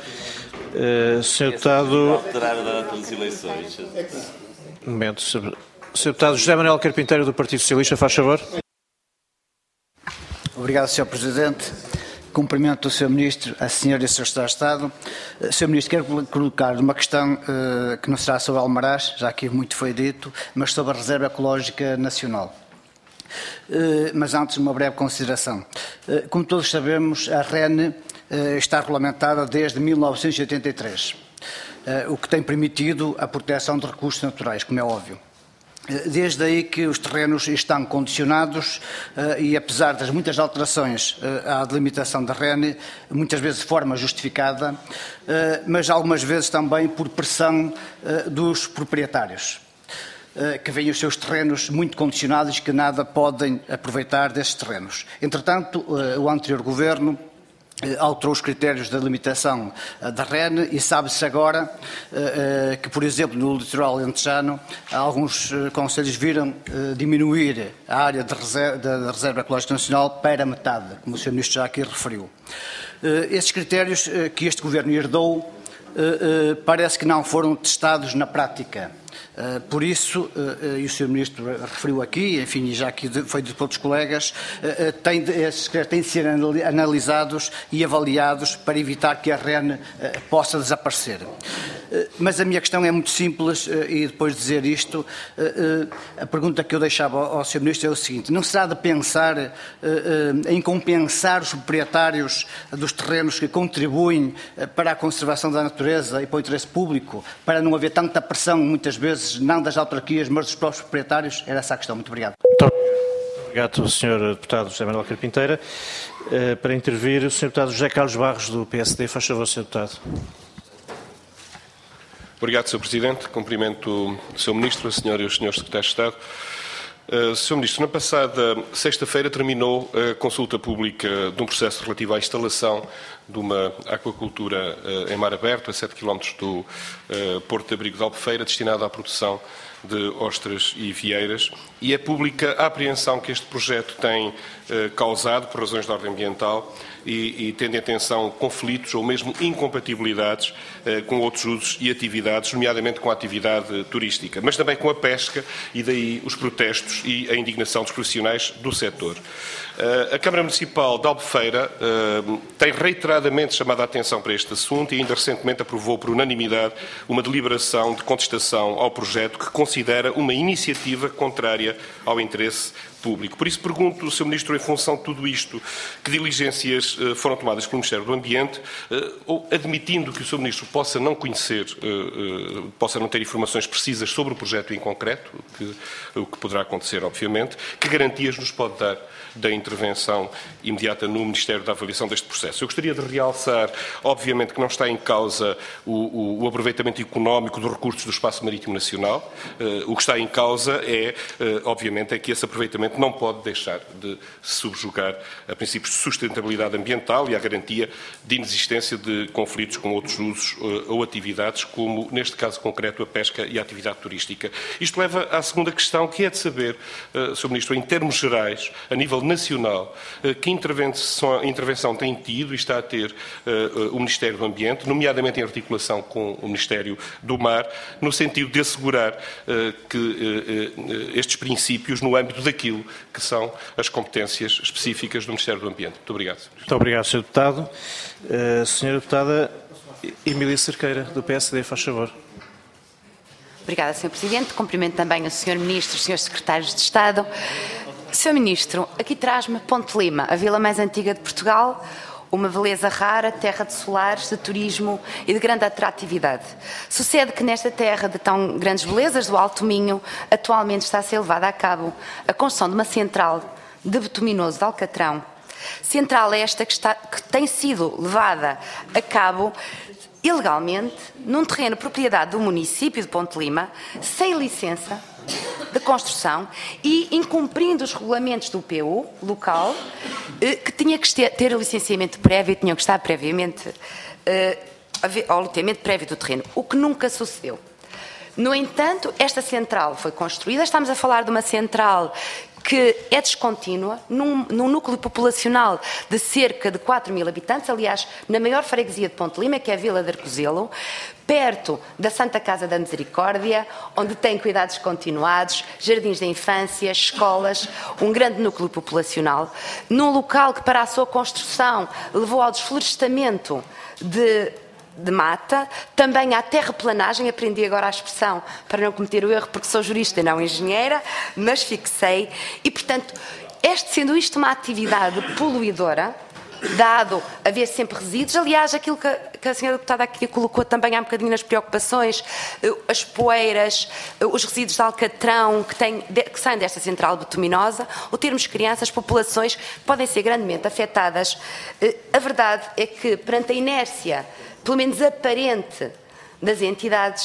Uh, senhor Deputado... Alterar a data das eleições. Um momento. senhor Deputado José Manuel Carpinteiro, do Partido Socialista, faz favor. Obrigado, senhor Presidente. Cumprimento o senhor Ministro, a senhora e o senhor Secretário de Estado. senhor Ministro, quero colocar uma questão uh, que não será sobre Almaraz, já que muito foi dito, mas sobre a Reserva Ecológica Nacional. Uh, mas antes, uma breve consideração. Uh, como todos sabemos, a R E N uh, está regulamentada desde mil novecentos e oitenta e três, uh, o que tem permitido a proteção de recursos naturais, como é óbvio. Desde aí que os terrenos estão condicionados uh, e, apesar das muitas alterações uh, à delimitação da R E N, muitas vezes de forma justificada, uh, mas algumas vezes também por pressão uh, dos proprietários. que vêm os seus terrenos muito condicionados e que nada podem aproveitar desses terrenos. Entretanto, o anterior governo alterou os critérios da limitação da R E N e sabe-se agora que, por exemplo, no litoral alentejano, alguns concelhos viram diminuir a área de reserva, da Reserva Ecológica Nacional para metade, como o senhor Ministro já aqui referiu. Esses critérios que este governo herdou parece que não foram testados na prática. Por isso, e o senhor Ministro referiu aqui, enfim, e já aqui foi de todos os colegas, tem de, esses critérios têm de ser analisados e avaliados para evitar que a R E N possa desaparecer. Mas a minha questão é muito simples e depois de dizer isto, a pergunta que eu deixava ao senhor Ministro é o seguinte: não será de pensar em compensar os proprietários dos terrenos que contribuem para a conservação da natureza e para o interesse público, para não haver tanta pressão, muitas vezes, não das autarquias, mas dos próprios proprietários? Era essa a questão. Muito obrigado. Muito obrigado, senhor Deputado José Manuel Carpinteira. Para intervir, o senhor Deputado José Carlos Barros, do P S D. Faz favor, senhor Deputado. Obrigado, senhor Presidente. Cumprimento o senhor Ministro, a senhora e os senhores Secretários de Estado. Uh, senhor Ministro, na passada sexta-feira terminou a consulta pública de um processo relativo à instalação de uma aquacultura uh, em mar aberto, a sete quilómetros do uh, Porto de Abrigo de Albufeira, destinada à produção de ostras e vieiras, e é pública a apreensão que este projeto tem uh, causado por razões de ordem ambiental e, e tendo em atenção conflitos ou mesmo incompatibilidades uh, com outros usos e atividades, nomeadamente com a atividade turística, mas também com a pesca, e daí os protestos e a indignação dos profissionais do setor. Uh, a Câmara Municipal de Albufeira uh, tem reiteradamente chamado a atenção para este assunto e ainda recentemente aprovou por unanimidade uma deliberação de contestação ao projeto que considera uma iniciativa contrária ao interesse público. Por isso pergunto, senhor Ministro, em função de tudo isto, que diligências uh, foram tomadas pelo Ministério do Ambiente, uh, ou admitindo que o senhor Ministro possa não conhecer, uh, uh, possa não ter informações precisas sobre o projeto em concreto, que, o que poderá acontecer, obviamente, que garantias nos pode dar da intervenção imediata no Ministério da avaliação deste processo? Eu gostaria de realçar, obviamente, que não está em causa o, o, o aproveitamento económico dos recursos do espaço marítimo nacional. Uh, o que está em causa é, uh, obviamente, é que esse aproveitamento não pode deixar de se subjugar a princípios de sustentabilidade ambiental e à garantia de inexistência de conflitos com outros usos uh, ou atividades, como, neste caso concreto, a pesca e a atividade turística. Isto leva à segunda questão, que é de saber, uh, senhor Ministro, em termos gerais, a nível nacional, uh, que intervenção, intervenção tem tido e está a ter uh, uh, o Ministério do Ambiente, nomeadamente em articulação com o Ministério do Mar, no sentido de assegurar uh, que uh, uh, estes princípios no âmbito daquilo que são as competências específicas do Ministério do Ambiente. Muito obrigado, senhor Ministro. Muito obrigado, senhor Deputado. Uh, senhora Deputada Emília Cerqueira, do P S D, faz favor. Obrigada, senhor Presidente. Cumprimento também o senhor Ministro, os senhores Secretários de Estado. senhor Ministro, aqui traz-me Ponte Lima, a vila mais antiga de Portugal, uma beleza rara, terra de solares, de turismo e de grande atratividade. Sucede que nesta terra de tão grandes belezas do Alto Minho, atualmente está a ser levada a cabo a construção de uma central de bituminoso de Alcatrão. Central esta que, está, que tem sido levada a cabo ilegalmente num terreno propriedade do município de Ponte Lima, sem licença de construção e incumprindo os regulamentos do P U local, que tinha que ter o licenciamento prévio e tinham que estar previamente ao loteamento prévio do terreno, o que nunca sucedeu. No entanto, esta central foi construída, estamos a falar de uma central que é descontínua, num, num núcleo populacional de cerca de quatro mil habitantes, aliás, na maior freguesia de Ponte Lima, que é a Vila de Arcozelo, perto da Santa Casa da Misericórdia, onde tem cuidados continuados, jardins de infância, escolas, um grande núcleo populacional, num local que para a sua construção levou ao desflorestamento de de mata, também há terraplanagem, aprendi agora a expressão para não cometer o erro porque sou jurista e não engenheira, mas fixei, e portanto, este, sendo isto uma atividade poluidora, dado haver sempre resíduos, aliás, aquilo que a, que a senhora deputada aqui colocou também há um bocadinho nas preocupações, as poeiras, os resíduos de alcatrão que, tem, que saem desta central bituminosa, ou termos crianças, populações que podem ser grandemente afetadas. A verdade é que, perante a inércia pelo menos aparente, das entidades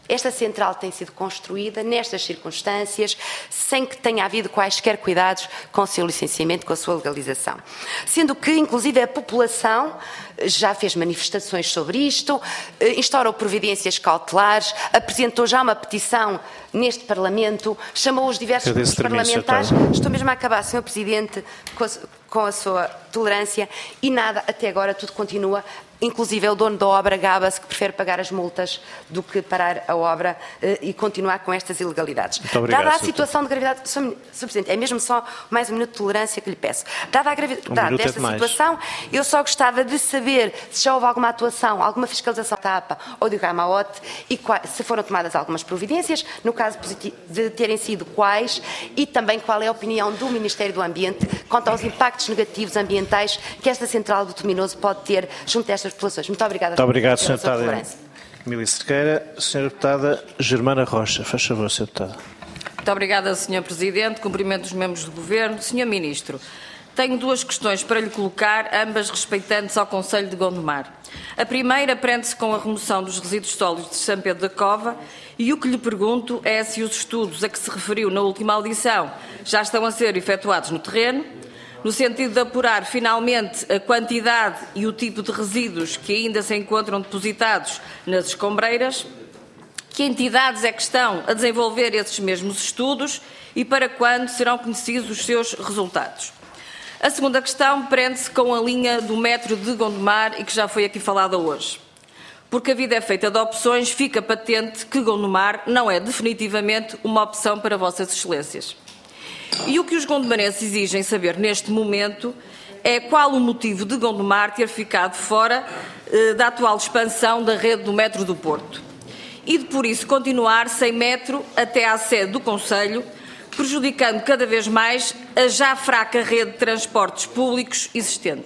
Esta central tem sido construída nestas circunstâncias, sem que tenha havido quaisquer cuidados com o seu licenciamento, com a sua legalização. Sendo que, inclusive, a população já fez manifestações sobre isto, instaurou providências cautelares, apresentou já uma petição neste Parlamento, chamou os diversos grupos parlamentares. Estou mesmo a acabar, senhor Presidente, com a, com a sua tolerância, e nada, até agora tudo continua. Inclusive, o dono da obra gaba-se que prefere pagar as multas do que parar a obra eh, e continuar com estas ilegalidades. Muito obrigado, Dada a Sr. situação de gravidade, senhor Presidente, é mesmo só mais um minuto de tolerância que lhe peço. Dada a gravidade um desta é situação, eu só gostava de saber se já houve alguma atuação, alguma fiscalização da APA ou do Gamaote e qual, se foram tomadas algumas providências, no caso de terem sido quais, e também qual é a opinião do Ministério do Ambiente quanto aos impactos negativos ambientais que esta central do Tominoso pode ter junto a estas populações. Muito obrigada. Muito obrigado, senhora Deputada Emília Cerqueira. senhora Deputada Germana Rocha. Faz favor, senhora Deputada. Muito obrigada, senhor Presidente. Cumprimento os membros do Governo. senhor Ministro, tenho duas questões para lhe colocar, ambas respeitantes ao Concelho de Gondomar. A primeira prende-se com a remoção dos resíduos sólidos de São Pedro da Cova, e o que lhe pergunto é se os estudos a que se referiu na última audição já estão a ser efetuados no terreno, no sentido de apurar finalmente a quantidade e o tipo de resíduos que ainda se encontram depositados nas escombreiras, que entidades é que estão a desenvolver esses mesmos estudos e para quando serão conhecidos os seus resultados. A segunda questão prende-se com a linha do metro de Gondomar e que já foi aqui falada hoje. Porque a vida é feita de opções, fica patente que Gondomar não é definitivamente uma opção para Vossas Excelências. E o que os gondomarenses exigem saber neste momento é qual o motivo de Gondomar ter ficado fora eh, da atual expansão da rede do metro do Porto e de, por isso, continuar sem metro até à sede do Concelho, prejudicando cada vez mais a já fraca rede de transportes públicos existente.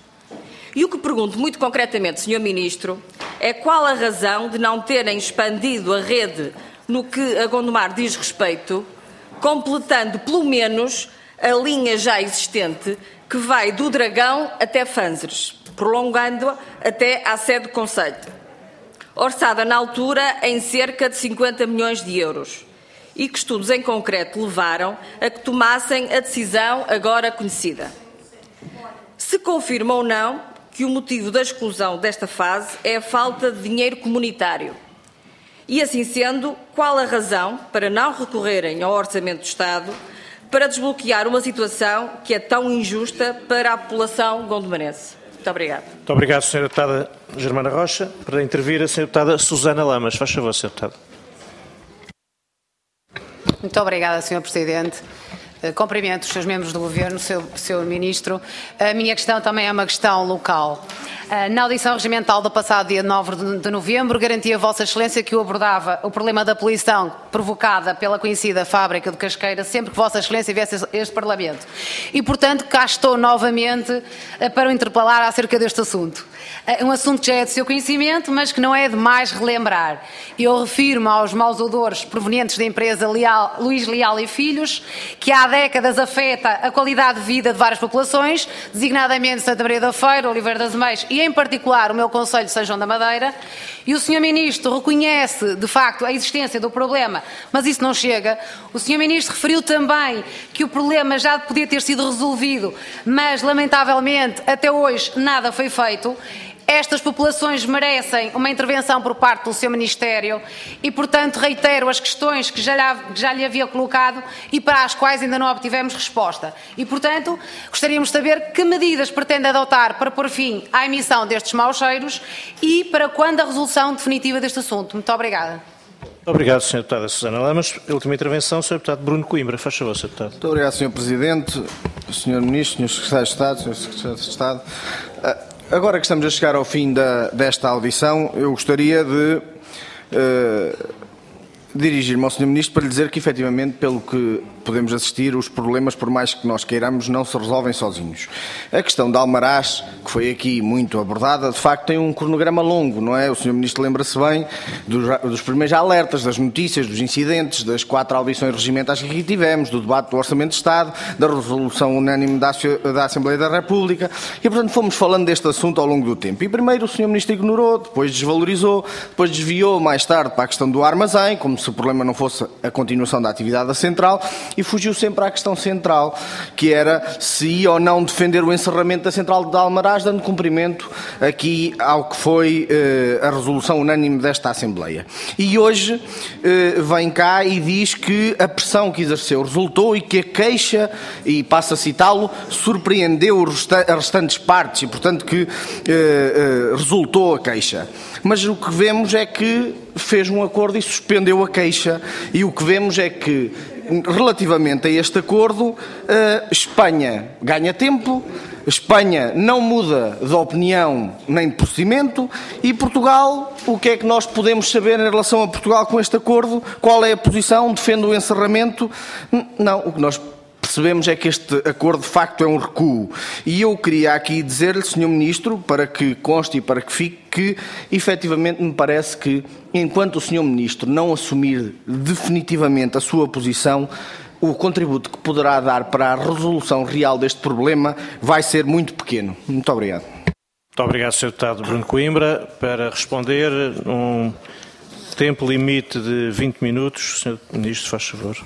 E o que pergunto muito concretamente, senhor Ministro, é qual a razão de não terem expandido a rede no que a Gondomar diz respeito, completando pelo menos a linha já existente que vai do Dragão até Fanzeres, prolongando-a até à sede do Concelho, orçada na altura em cerca de cinquenta milhões de euros, e que estudos em concreto levaram a que tomassem a decisão agora conhecida. Se confirma ou não que o motivo da exclusão desta fase é a falta de dinheiro comunitário. E, assim sendo, qual a razão para não recorrerem ao Orçamento do Estado para desbloquear uma situação que é tão injusta para a população gondomarense? Muito obrigada. Muito obrigado, senhora Deputada Germana Rocha. Para intervir, a senhora Deputada Susana Lamas. Faz favor, senhora Deputada. Muito obrigada, senhor Presidente. Cumprimento os seus membros do Governo, seu, seu Ministro. A minha questão também é uma questão local. Na audição regimental do passado dia nove de novembro, garantia a Vossa Excelência que o abordava o problema da poluição provocada pela conhecida fábrica de Casqueira sempre que Vossa Excelência viesse a este Parlamento. E, portanto, cá estou novamente para o interpelar acerca deste assunto. Um assunto que já é de seu conhecimento, mas que não é demais relembrar. Eu refiro-me aos maus odores provenientes da empresa Leal, Luís Leal e Filhos, que há décadas afeta a qualidade de vida de várias populações, designadamente Santa Maria da Feira, Oliveira das Meias e, em particular, o meu concelho de São João da Madeira. E o senhor Ministro reconhece, de facto, a existência do problema, mas isso não chega. O senhor Ministro referiu também que o problema já podia ter sido resolvido, mas, lamentavelmente, até hoje nada foi feito. Estas populações merecem uma intervenção por parte do seu Ministério e, portanto, reitero as questões que já, que já lhe havia colocado e para as quais ainda não obtivemos resposta. E, portanto, gostaríamos de saber que medidas pretende adotar para pôr fim à emissão destes maus cheiros e para quando a resolução definitiva deste assunto. Muito obrigada. Muito obrigado, senhora Deputada Susana Lamas. A última intervenção, senhor Deputado Bruno Coimbra. Faz favor, senhor Deputado. Muito obrigado, senhor Presidente, senhor Ministro, senhores Secretários de Estado, senhores Secretários de Estado. Agora que estamos a chegar ao fim da, desta audição, eu gostaria de uh, dirigir-me ao senhor Ministro para lhe dizer que, efetivamente, pelo que podemos assistir, os problemas, por mais que nós queiramos, não se resolvem sozinhos. A questão da Almaraz, que foi aqui muito abordada, de facto tem um cronograma longo, não é? O senhor Ministro lembra-se bem dos, dos primeiros alertas, das notícias, dos incidentes, das quatro audições regimentais que aqui tivemos, do debate do Orçamento de Estado, da resolução unânime da, da Assembleia da República, e, portanto, fomos falando deste assunto ao longo do tempo. E primeiro o senhor Ministro ignorou, depois desvalorizou, depois desviou mais tarde para a questão do armazém, como se o problema não fosse a continuação da atividade da central, e fugiu sempre à questão central, que era se ia ou não defender o encerramento da central de Almaraz, dando cumprimento aqui ao que foi eh, a resolução unânime desta Assembleia. E hoje eh, vem cá e diz que a pressão que exerceu resultou e que a queixa, e passo a citá-lo, surpreendeu as restantes partes e, portanto, que eh, eh, resultou a queixa. Mas o que vemos é que fez um acordo e suspendeu a queixa, e o que vemos é que, relativamente a este acordo, a Espanha ganha tempo, a Espanha não muda de opinião nem de procedimento, e Portugal, o que é que nós podemos saber em relação a Portugal com este acordo? Qual é a posição? Defende o encerramento? Não, o que nós percebemos é que este acordo de facto é um recuo. E eu queria aqui dizer-lhe, senhor Ministro, para que conste e para que fique, que efetivamente me parece que, enquanto o senhor Ministro não assumir definitivamente a sua posição, o contributo que poderá dar para a resolução real deste problema vai ser muito pequeno. Muito obrigado. Muito obrigado, senhor Deputado Bruno Coimbra. Para responder, um tempo limite de vinte minutos. senhor Ministro, faz favor.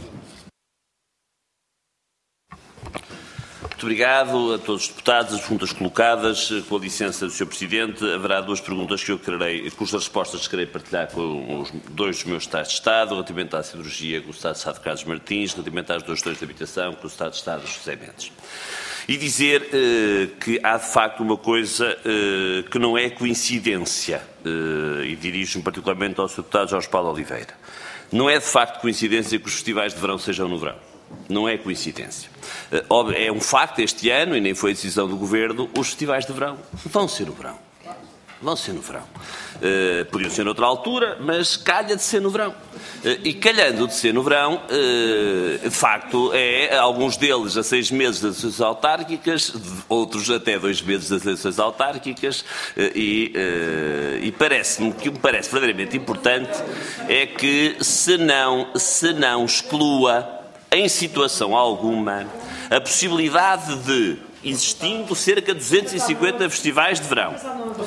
Muito obrigado a todos os deputados, as perguntas colocadas. Com a licença do senhor Presidente, haverá duas perguntas que eu quererei, cujas respostas querei partilhar com os dois dos meus Estados de Estado, relativamente à cirurgia com o Estado de Estado Carlos Martins, relativamente às duas questões de habitação com o Estado de Estado José Mendes. E dizer eh, que há de facto uma coisa eh, que não é coincidência, eh, e dirijo-me particularmente ao senhor Deputado Jorge Paulo Oliveira. Não é de facto coincidência que os festivais de verão sejam no verão. Não é coincidência. É um facto este ano, e nem foi decisão do Governo, os festivais de verão vão ser no verão. Vão ser no verão. Uh, podiam ser noutra altura, mas calha de ser no verão. Uh, e calhando de ser no verão, uh, de facto, é alguns deles a seis meses das eleições autárquicas, outros até dois meses das eleições autárquicas, uh, e, uh, e parece-me, que me parece verdadeiramente importante, é que se não, se não exclua em situação alguma a possibilidade de, existindo cerca de duzentos e cinquenta festivais de verão,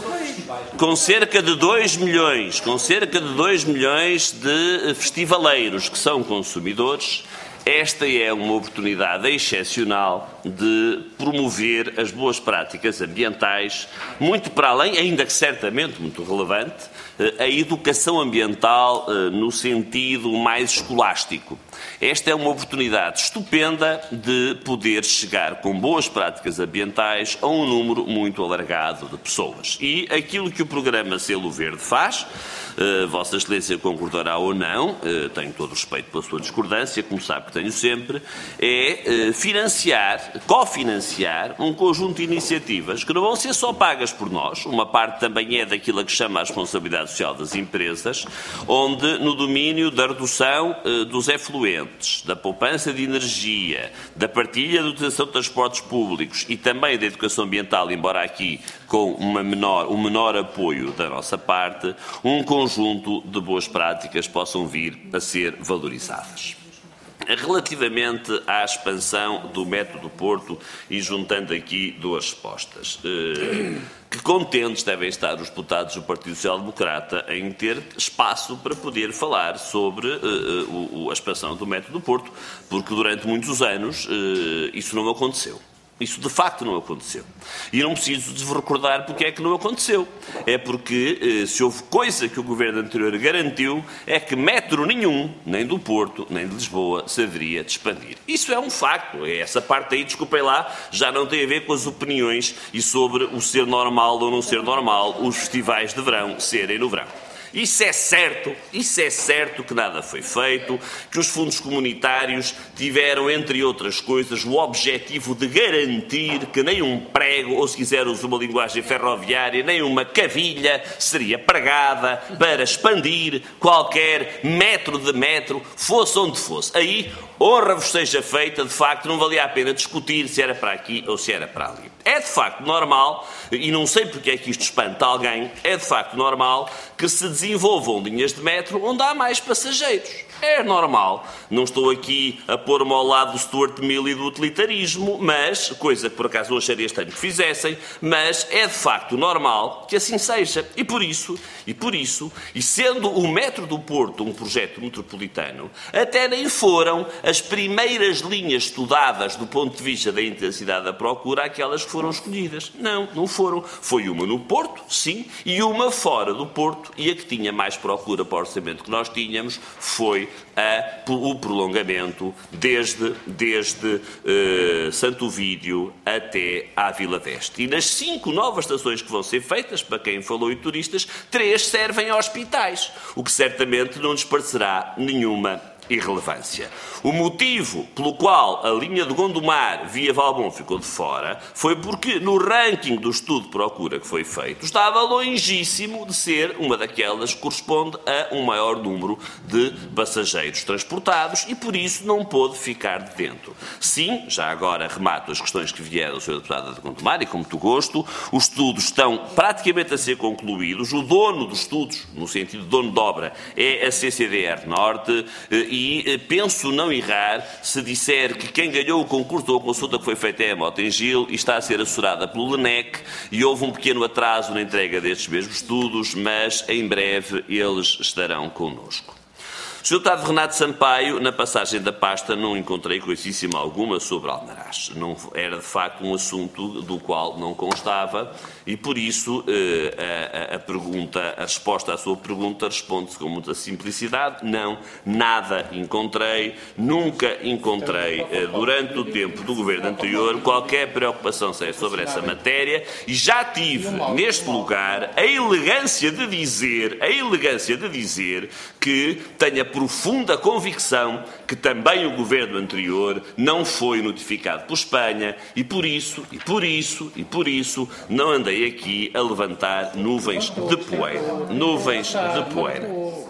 com cerca de dois milhões, com cerca de dois milhões de festivaleiros que são consumidores, esta é uma oportunidade excepcional de promover as boas práticas ambientais, muito para além, ainda que certamente muito relevante, a educação ambiental no sentido mais escolástico. Esta é uma oportunidade estupenda de poder chegar com boas práticas ambientais a um número muito alargado de pessoas. E aquilo que o programa Selo Verde faz, uh, Vossa Excelência concordará ou não, uh, tenho todo o respeito pela sua discordância, como sabe que tenho sempre, é uh, financiar, cofinanciar um conjunto de iniciativas que não vão ser só pagas por nós, uma parte também é daquilo a que chama a responsabilidade social das empresas, onde no domínio da redução uh, dos efluentes, da poupança de energia, da partilha da utilização de transportes públicos e também da educação ambiental, embora aqui com uma menor, um menor apoio da nossa parte, um conjunto de boas práticas possam vir a ser valorizadas. Relativamente à expansão do método Porto, e juntando aqui duas respostas. Que contentes devem estar os deputados do Partido Social Democrata em ter espaço para poder falar sobre uh, a expansão do método Porto, porque durante muitos anos uh, isso não aconteceu. Isso de facto não aconteceu. E não preciso de vos recordar porque é que não aconteceu. É porque, se houve coisa que o governo anterior garantiu, é que metro nenhum, nem do Porto, nem de Lisboa, se haveria de expandir. Isso é um facto. Essa parte aí, desculpem lá, já não tem a ver com as opiniões e sobre o ser normal ou não ser normal os festivais de verão serem no verão. Isso é certo, isso é certo que nada foi feito, que os fundos comunitários tiveram, entre outras coisas, o objetivo de garantir que nem um prego, ou se quiser usar uma linguagem ferroviária, nem uma cavilha seria pregada para expandir qualquer metro de metro, fosse onde fosse. Aí, honra-vos seja feita, de facto, não valia a pena discutir se era para aqui ou se era para ali. É de facto normal, e não sei porque é que isto espanta alguém, é de facto normal que se desenvolvam linhas de metro onde há mais passageiros. É normal. Não estou aqui a pôr-me ao lado do Stuart Mill e do utilitarismo, mas, coisa que por acaso não acharia estranho que fizessem, mas é de facto normal que assim seja. E por isso, e por isso, e sendo o metro do Porto um projeto metropolitano, até nem foram as primeiras linhas estudadas do ponto de vista da intensidade da procura aquelas que foram escolhidas. Não, não foram. Foi uma no Porto, sim, e uma fora do Porto, e a que tinha mais procura para o orçamento que nós tínhamos foi a, o prolongamento desde, desde uh, Santo Ovídio até à Vila d'Este. E nas cinco novas estações que vão ser feitas, para quem falou em turistas, três servem a hospitais, o que certamente não lhes parecerá nenhuma irrelevância. O motivo pelo qual a linha de Gondomar via Valbom ficou de fora foi porque no ranking do estudo de procura que foi feito estava longíssimo de ser uma daquelas que corresponde a um maior número de passageiros transportados e por isso não pôde ficar de dentro. Sim, já agora remato as questões que vieram do senhor Deputado de Gondomar e com muito gosto, os estudos estão praticamente a ser concluídos, o dono dos estudos, no sentido de dono de obra, é a C C D R Norte e E penso não errar se disser que quem ganhou o concurso da consulta que foi feita é a Mota-Engil e está a ser assessorada pelo L N E C e houve um pequeno atraso na entrega destes mesmos estudos, mas em breve eles estarão connosco. O senhor Deputado Renato Sampaio, na passagem da pasta, não encontrei coisíssima alguma sobre Almaraz. Não, era, de facto, um assunto do qual não constava e, por isso, a, a, pergunta, a resposta à sua pergunta responde-se com muita simplicidade. Não, nada encontrei, nunca encontrei, durante o tempo do governo anterior, qualquer preocupação séria sobre essa matéria e já tive, neste lugar, a elegância de dizer, a elegância de dizer que tenho a profunda convicção que também o governo anterior não foi notificado por Espanha e por isso, e por isso, e por isso não andei aqui a levantar nuvens de poeira. Nuvens de poeira.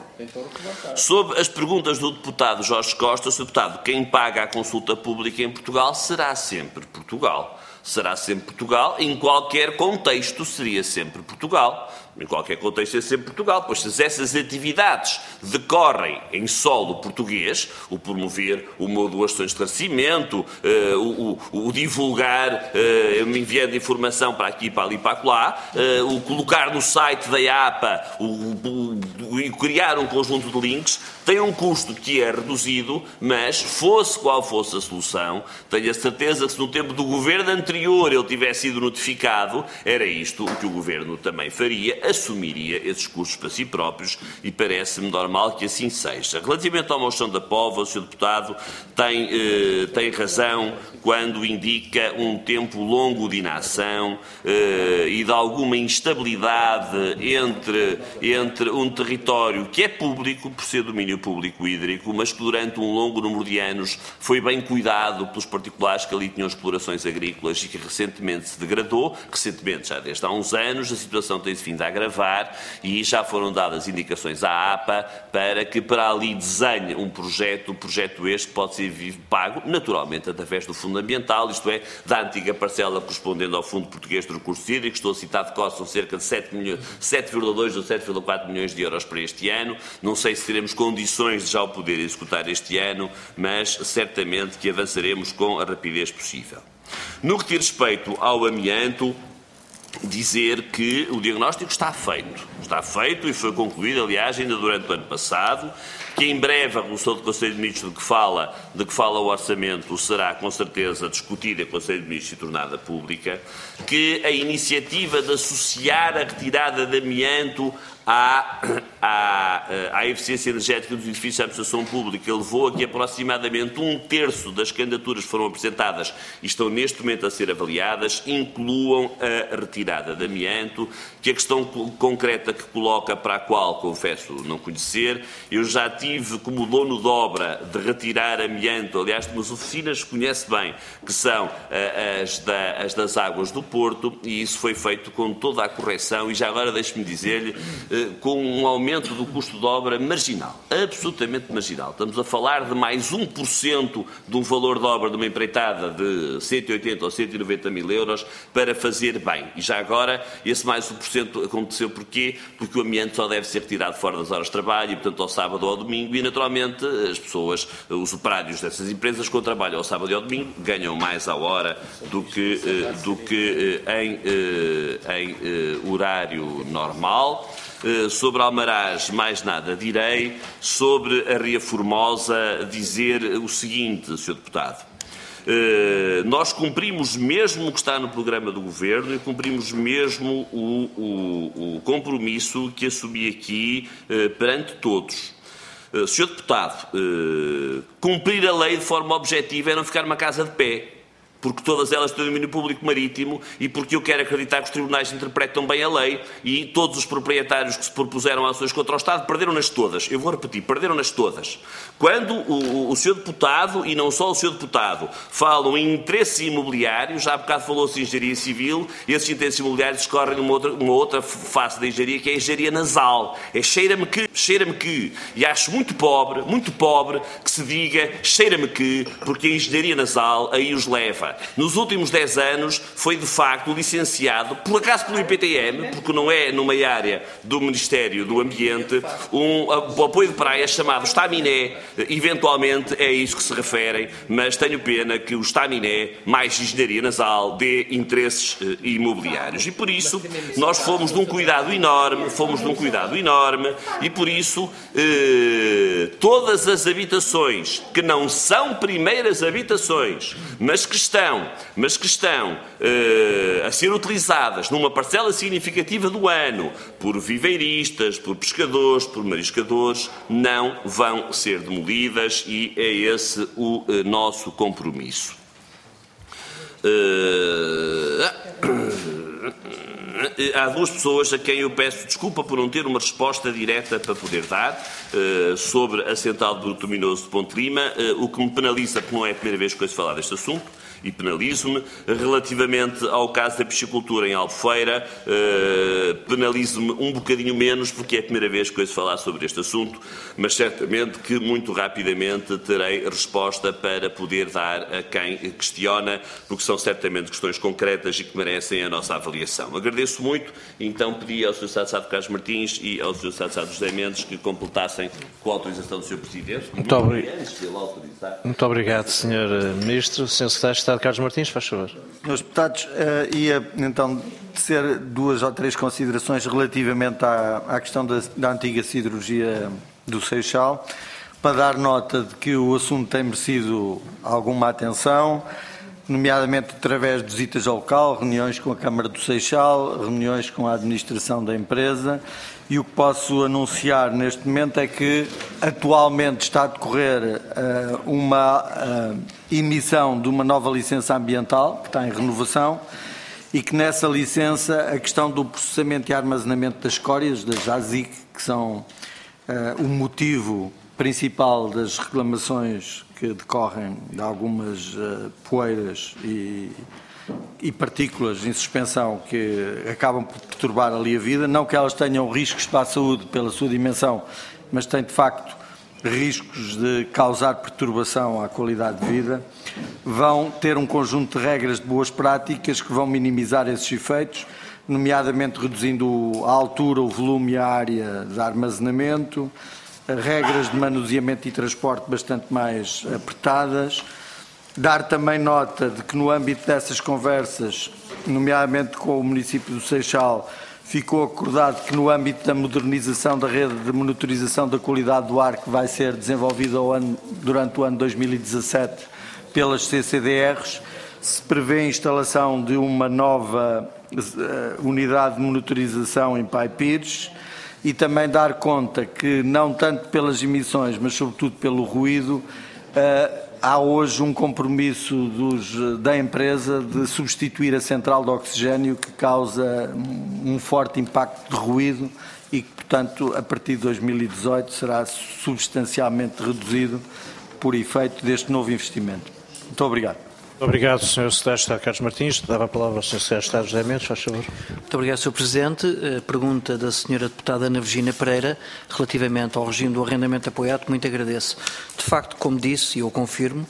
Sob as perguntas do deputado Jorge Costa, senhor Deputado, quem paga a consulta pública em Portugal será sempre Portugal. Será sempre Portugal, em qualquer contexto seria sempre Portugal. Em qualquer contexto é sempre Portugal, pois se essas atividades decorrem em solo português, o promover uma ou duas sessões de esclarecimento, uh, o, o, o divulgar, uh, enviando informação para aqui, para ali, para acolá, uh, o colocar no site da I A P A, o, o, o criar um conjunto de links, tem um custo que é reduzido, mas fosse qual fosse a solução, tenho a certeza que se no tempo do governo anterior ele tivesse sido notificado, era isto o que o governo também faria, assumiria esses custos para si próprios e parece-me normal que assim seja. Relativamente à moção da Póvoa, o senhor Deputado tem, eh, tem razão quando indica um tempo longo de inação eh, e de alguma instabilidade entre, entre um território que é público, por ser domínio público hídrico, mas que durante um longo número de anos foi bem cuidado pelos particulares que ali tinham explorações agrícolas e que recentemente se degradou, recentemente, já desde há uns anos, a situação tem-se vindo a agravar e já foram dadas indicações à A P A para que para ali desenhe um projeto, um projeto este que pode ser pago, naturalmente, através do Fundo Ambiental, isto é, da antiga parcela correspondendo ao Fundo Português de Recursos Hídricos, estou a citar de cor, são cerca de sete vírgula dois ou sete vírgula quatro milhões de euros para este ano, não sei se teremos condições de já o poder executar este ano, mas certamente que avançaremos com a rapidez possível. No que diz respeito ao amianto, dizer que o diagnóstico está feito. Está feito e foi concluído, aliás, ainda durante o ano passado. que em breve a resolução do Conselho de Ministros de que fala, de que fala o orçamento será com certeza discutida em Conselho de Ministros e tornada pública, que a iniciativa de associar a retirada de amianto À, à, à eficiência energética dos edifícios de administração pública levou a que aproximadamente um terço das candidaturas que foram apresentadas e estão neste momento a ser avaliadas incluam a retirada de amianto, que a questão concreta que coloca, para a qual confesso não conhecer, eu já tive como dono de obra de retirar amianto, aliás, de umas oficinas que conhece bem, que são as, da, as das águas do Porto, e isso foi feito com toda a correção, e já agora deixe-me dizer-lhe, com um aumento do custo de obra marginal, absolutamente marginal. Estamos a falar de mais um por cento de um valor de obra de uma empreitada de cento e oitenta ou cento e noventa mil euros para fazer bem. E já agora, esse mais um por cento aconteceu porquê? Porque o amianto só deve ser retirado fora das horas de trabalho e, portanto, ao sábado ou ao domingo, e, naturalmente, as pessoas, os operários dessas empresas, quando trabalham ao sábado e ao domingo, ganham mais à hora do que, do que em, em horário normal. Sobre Almaraz, mais nada direi. Sobre a Ria Formosa, dizer o seguinte, senhor Deputado. Nós cumprimos mesmo o que está no programa do Governo e cumprimos mesmo o, o, o compromisso que assumi aqui perante todos. senhor Deputado, cumprir a lei de forma objetiva é não ficar numa casa de pé, porque todas elas têm domínio público marítimo e porque eu quero acreditar que os tribunais interpretam bem a lei e todos os proprietários que se propuseram ações contra o Estado perderam-nas todas. Eu vou repetir, perderam-nas todas. Quando o, o, o senhor Deputado, e não só o senhor Deputado, falam em interesses imobiliários, já há bocado falou-se em engenharia civil, e esses interesses imobiliários escorrem numa outra, uma outra face da engenharia, que é a engenharia nasal. É cheira-me que, cheira-me que, e acho muito pobre, muito pobre, que se diga cheira-me que, porque a engenharia nasal aí os leva. Nos últimos dez anos foi, de facto, licenciado, por acaso pelo I P T M, porque não é numa área do Ministério do Ambiente, um, um apoio de praia chamado Estaminé. Eventualmente é isso que se referem, mas tenho pena que o Estaminé, mais engenharia nasal, dê interesses eh, imobiliários. E por isso nós fomos de um cuidado enorme, fomos de um cuidado enorme, e por isso eh, todas as habitações que não são primeiras habitações, mas que estão mas que estão uh, a ser utilizadas numa parcela significativa do ano por viveiristas, por pescadores, por mariscadores, não vão ser demolidas, e é esse o uh, nosso compromisso. Uh, Há duas pessoas a quem eu peço desculpa por não ter uma resposta direta para poder dar uh, sobre a central de bruto luminoso de Ponte Lima, uh, o que me penaliza, porque não é a primeira vez que ouço falar deste assunto, e penalizo-me. Relativamente ao caso da piscicultura em Albufeira, uh, penalizo-me um bocadinho menos, porque é a primeira vez que ouço falar sobre este assunto, mas certamente que muito rapidamente terei resposta para poder dar a quem questiona, porque são certamente questões concretas e que merecem a nossa avaliação. Agradeço muito, então pedi ao senhor Estado de Estado Carlos Martins e ao senhor Estado de Estado José Mendes que completassem com a autorização do senhor Presidente. Muito, obri... muito obrigado, senhor Ministro. senhor Secretário de Estado Carlos Martins, faz favor. Senhores Deputados, uh, ia então tecer duas ou três considerações relativamente à, à questão da, da antiga siderurgia do Seixal, para dar nota de que o assunto tem merecido alguma atenção, nomeadamente através de visitas ao local, reuniões com a Câmara do Seixal, reuniões com a administração da empresa, e o que posso anunciar neste momento é que atualmente está a decorrer uh, uma uh, emissão de uma nova licença ambiental, que está em renovação, e que nessa licença a questão do processamento e armazenamento das escórias, das ASIC, que são uh, o motivo principal das reclamações que decorrem de algumas uh, poeiras e, e partículas em suspensão que acabam por perturbar ali a vida, não que elas tenham riscos para a saúde pela sua dimensão, mas têm de facto riscos de causar perturbação à qualidade de vida, vão ter um conjunto de regras de boas práticas que vão minimizar esses efeitos, nomeadamente reduzindo a altura, o volume e a área de armazenamento, regras de manuseamento e transporte bastante mais apertadas. Dar também nota de que no âmbito dessas conversas, nomeadamente com o município do Seixal, ficou acordado que no âmbito da modernização da rede de monitorização da qualidade do ar que vai ser desenvolvida ao ano, durante o ano dois mil e dezassete pelas C C D Rs, se prevê a instalação de uma nova uh, unidade de monitorização em Pai Pires e também dar conta que, não tanto pelas emissões, mas sobretudo pelo ruído, uh, há hoje um compromisso dos, da empresa de substituir a central de oxigênio que causa um forte impacto de ruído e que, portanto, a partir de dois mil e dezoito será substancialmente reduzido por efeito deste novo investimento. Muito obrigado. Muito obrigado, senhor Secretário de Estado Carlos Martins. Dava a palavra ao senhor Secretário de Estado José Mendes, faz favor. Muito obrigado, senhor Presidente. A pergunta da senhora deputada Ana Virgínia Pereira, relativamente ao regime do arrendamento apoiado, muito agradeço. De facto, como disse, e eu confirmo,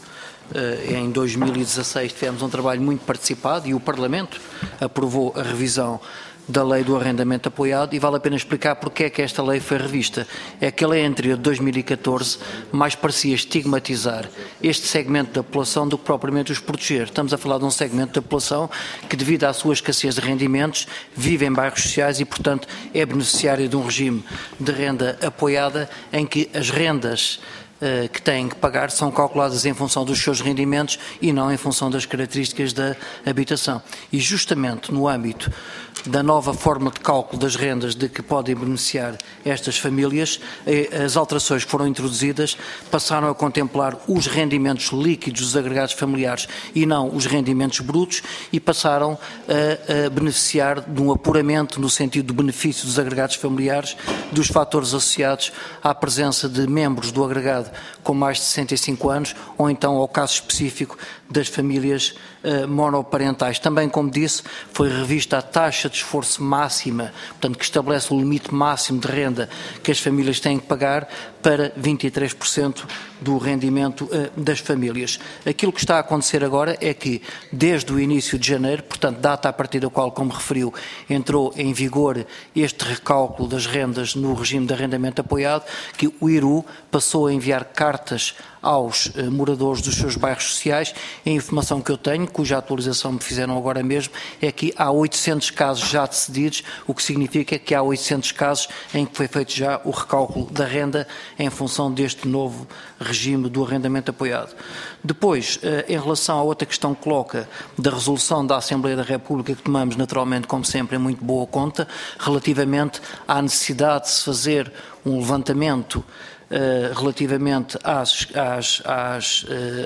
em dois mil e dezasseis tivemos um trabalho muito participado e o Parlamento aprovou a revisão da lei do arrendamento apoiado e vale a pena explicar porque é que esta lei foi revista. É que a lei anterior de dois mil e catorze mais parecia estigmatizar este segmento da população do que propriamente os proteger. Estamos a falar de um segmento da população que, devido à sua escassez de rendimentos, vive em bairros sociais e, portanto, é beneficiário de um regime de renda apoiada em que as rendas que têm que pagar são calculadas em função dos seus rendimentos e não em função das características da habitação. E justamente no âmbito da nova forma de cálculo das rendas de que podem beneficiar estas famílias, as alterações que foram introduzidas passaram a contemplar os rendimentos líquidos dos agregados familiares e não os rendimentos brutos e passaram a, a beneficiar de um apuramento no sentido do benefício dos agregados familiares dos fatores associados à presença de membros do agregado com mais de sessenta e cinco anos ou então ao caso específico das famílias uh, monoparentais. Também, como disse, foi revista a taxa de esforço máxima, portanto, que estabelece o limite máximo de renda que as famílias têm que pagar para vinte e três por cento do rendimento uh, das famílias. Aquilo que está a acontecer agora é que, desde o início de janeiro, portanto, data a partir da qual, como referiu, entrou em vigor este recálculo das rendas no regime de arrendamento apoiado, que o I R U passou a enviar cartas aos uh, moradores dos seus bairros sociais. A informação que eu tenho, cuja atualização me fizeram agora mesmo, é que há oitocentos casos já decididos, o que significa que há oitocentos casos em que foi feito já o recálculo da renda em função deste novo regime do arrendamento apoiado. Depois, uh, em relação à outra questão que coloca da resolução da Assembleia da República, que tomamos naturalmente, como sempre, em muito boa conta, relativamente à necessidade de se fazer um levantamento Uh, relativamente às, às, às, uh,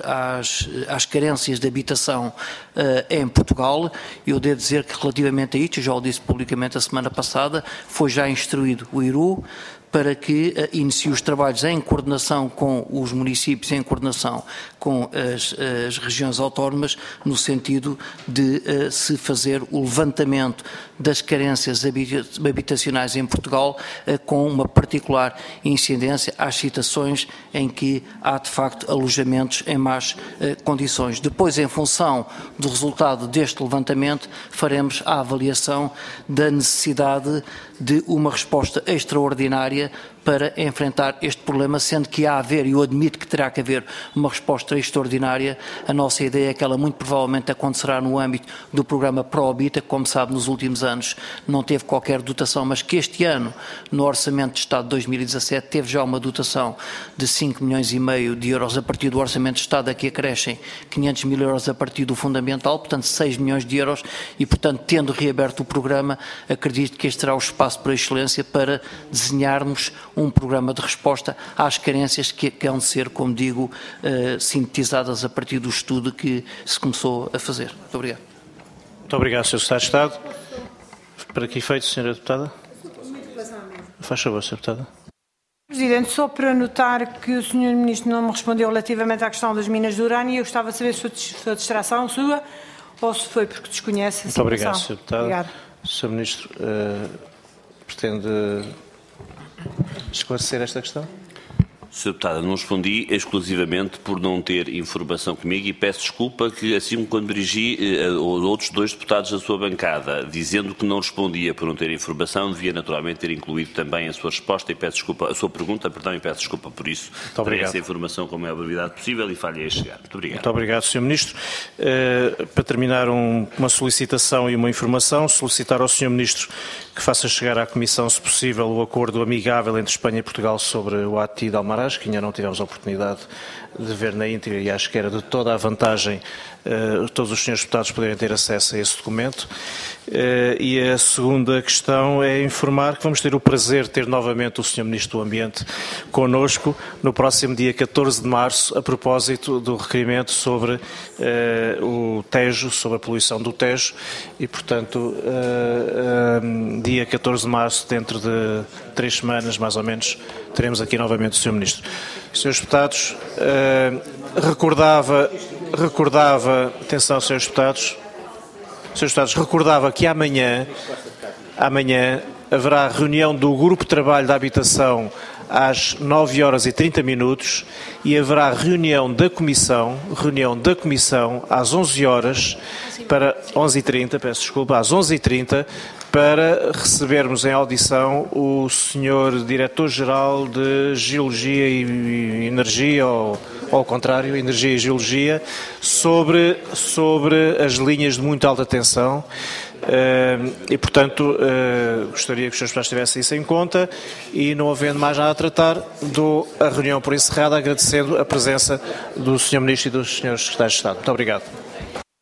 às, às carências de habitação uh, em Portugal, eu devo dizer que relativamente a isto, já o disse publicamente a semana passada, foi já instruído o I R U para que uh, inicie os trabalhos em coordenação com os municípios, em coordenação com as, as regiões autónomas, no sentido de uh, se fazer o levantamento das carências habitacionais em Portugal, uh, com uma particular incidência às situações em que há, de facto, alojamentos em más uh, condições. Depois, em função do resultado deste levantamento, faremos a avaliação da necessidade de uma resposta extraordinária para enfrentar este problema, sendo que há a haver, e eu admito que terá que haver uma resposta extraordinária. A nossa ideia é que ela muito provavelmente acontecerá no âmbito do programa ProHabita, que, como sabe, nos últimos anos não teve qualquer dotação, mas que este ano, no Orçamento de Estado de dois mil e dezassete, teve já uma dotação de cinco milhões e meio de euros a partir do Orçamento de Estado, a que acrescem quinhentos mil euros a partir do Fundamental, portanto seis milhões de euros e, portanto, tendo reaberto o programa, acredito que este será o espaço por excelência para desenharmos um programa de resposta às carências que, que hão de ser, como digo, uh, sintetizadas a partir do estudo que se começou a fazer. Muito obrigado. Muito obrigado, senhor Secretário de Estado. Para que efeito, senhora Deputada? Faz favor, senhora Deputada. Presidente, só para notar que o senhor Ministro não me respondeu relativamente à questão das minas de urânio, eu gostava de saber se foi a distração sua ou se foi porque desconhece a situação. Muito obrigado, senhora Deputada. Obrigado. senhor Ministro, uh, pretende esclarecer esta questão? senhora Deputada, não respondi exclusivamente por não ter informação comigo e peço desculpa que, assim quando dirigi eh, aos outros dois deputados da sua bancada, dizendo que não respondia por não ter informação, devia naturalmente ter incluído também a sua resposta e peço desculpa, a sua pergunta, perdão, e peço desculpa por isso. Muito obrigado. Essa informação com a maior brevidade possível e falhei a chegar. Muito obrigado. Muito obrigado, senhor Ministro. Uh, para terminar, um, uma solicitação e uma informação, solicitar ao senhor Ministro que faça chegar à Comissão, se possível, o acordo amigável entre Espanha e Portugal sobre o A T I de Almaraz, que ainda não tivemos a oportunidade de ver na íntegra e acho que era de toda a vantagem uh, todos os senhores deputados poderem ter acesso a esse documento. Uh, e a segunda questão é informar que vamos ter o prazer de ter novamente o senhor Ministro do Ambiente connosco no próximo dia catorze de março, a propósito do requerimento sobre uh, o Tejo, sobre a poluição do Tejo e, portanto, uh, uh, dia catorze de março, dentro de três semanas, mais ou menos, teremos aqui novamente o senhor Ministro. Senhores deputados, uh, recordava, recordava, atenção, senhores deputados, senhores deputados, recordava que amanhã, amanhã haverá reunião do Grupo de Trabalho da Habitação às nove horas e trinta minutos e haverá reunião da Comissão, reunião da Comissão às onze horas, para onze e trinta, peço desculpa, às onze e trinta, para recebermos em audição o senhor Diretor-Geral de Geologia e Energia, ou ao contrário, Energia e Geologia, sobre, sobre as linhas de muito alta tensão. Uh, e, portanto, uh, gostaria que os senhores deputados tivessem isso em conta e, não havendo mais nada a tratar, dou a reunião por encerrada, agradecendo a presença do senhor Ministro e dos senhores Secretários de Estado. Muito obrigado.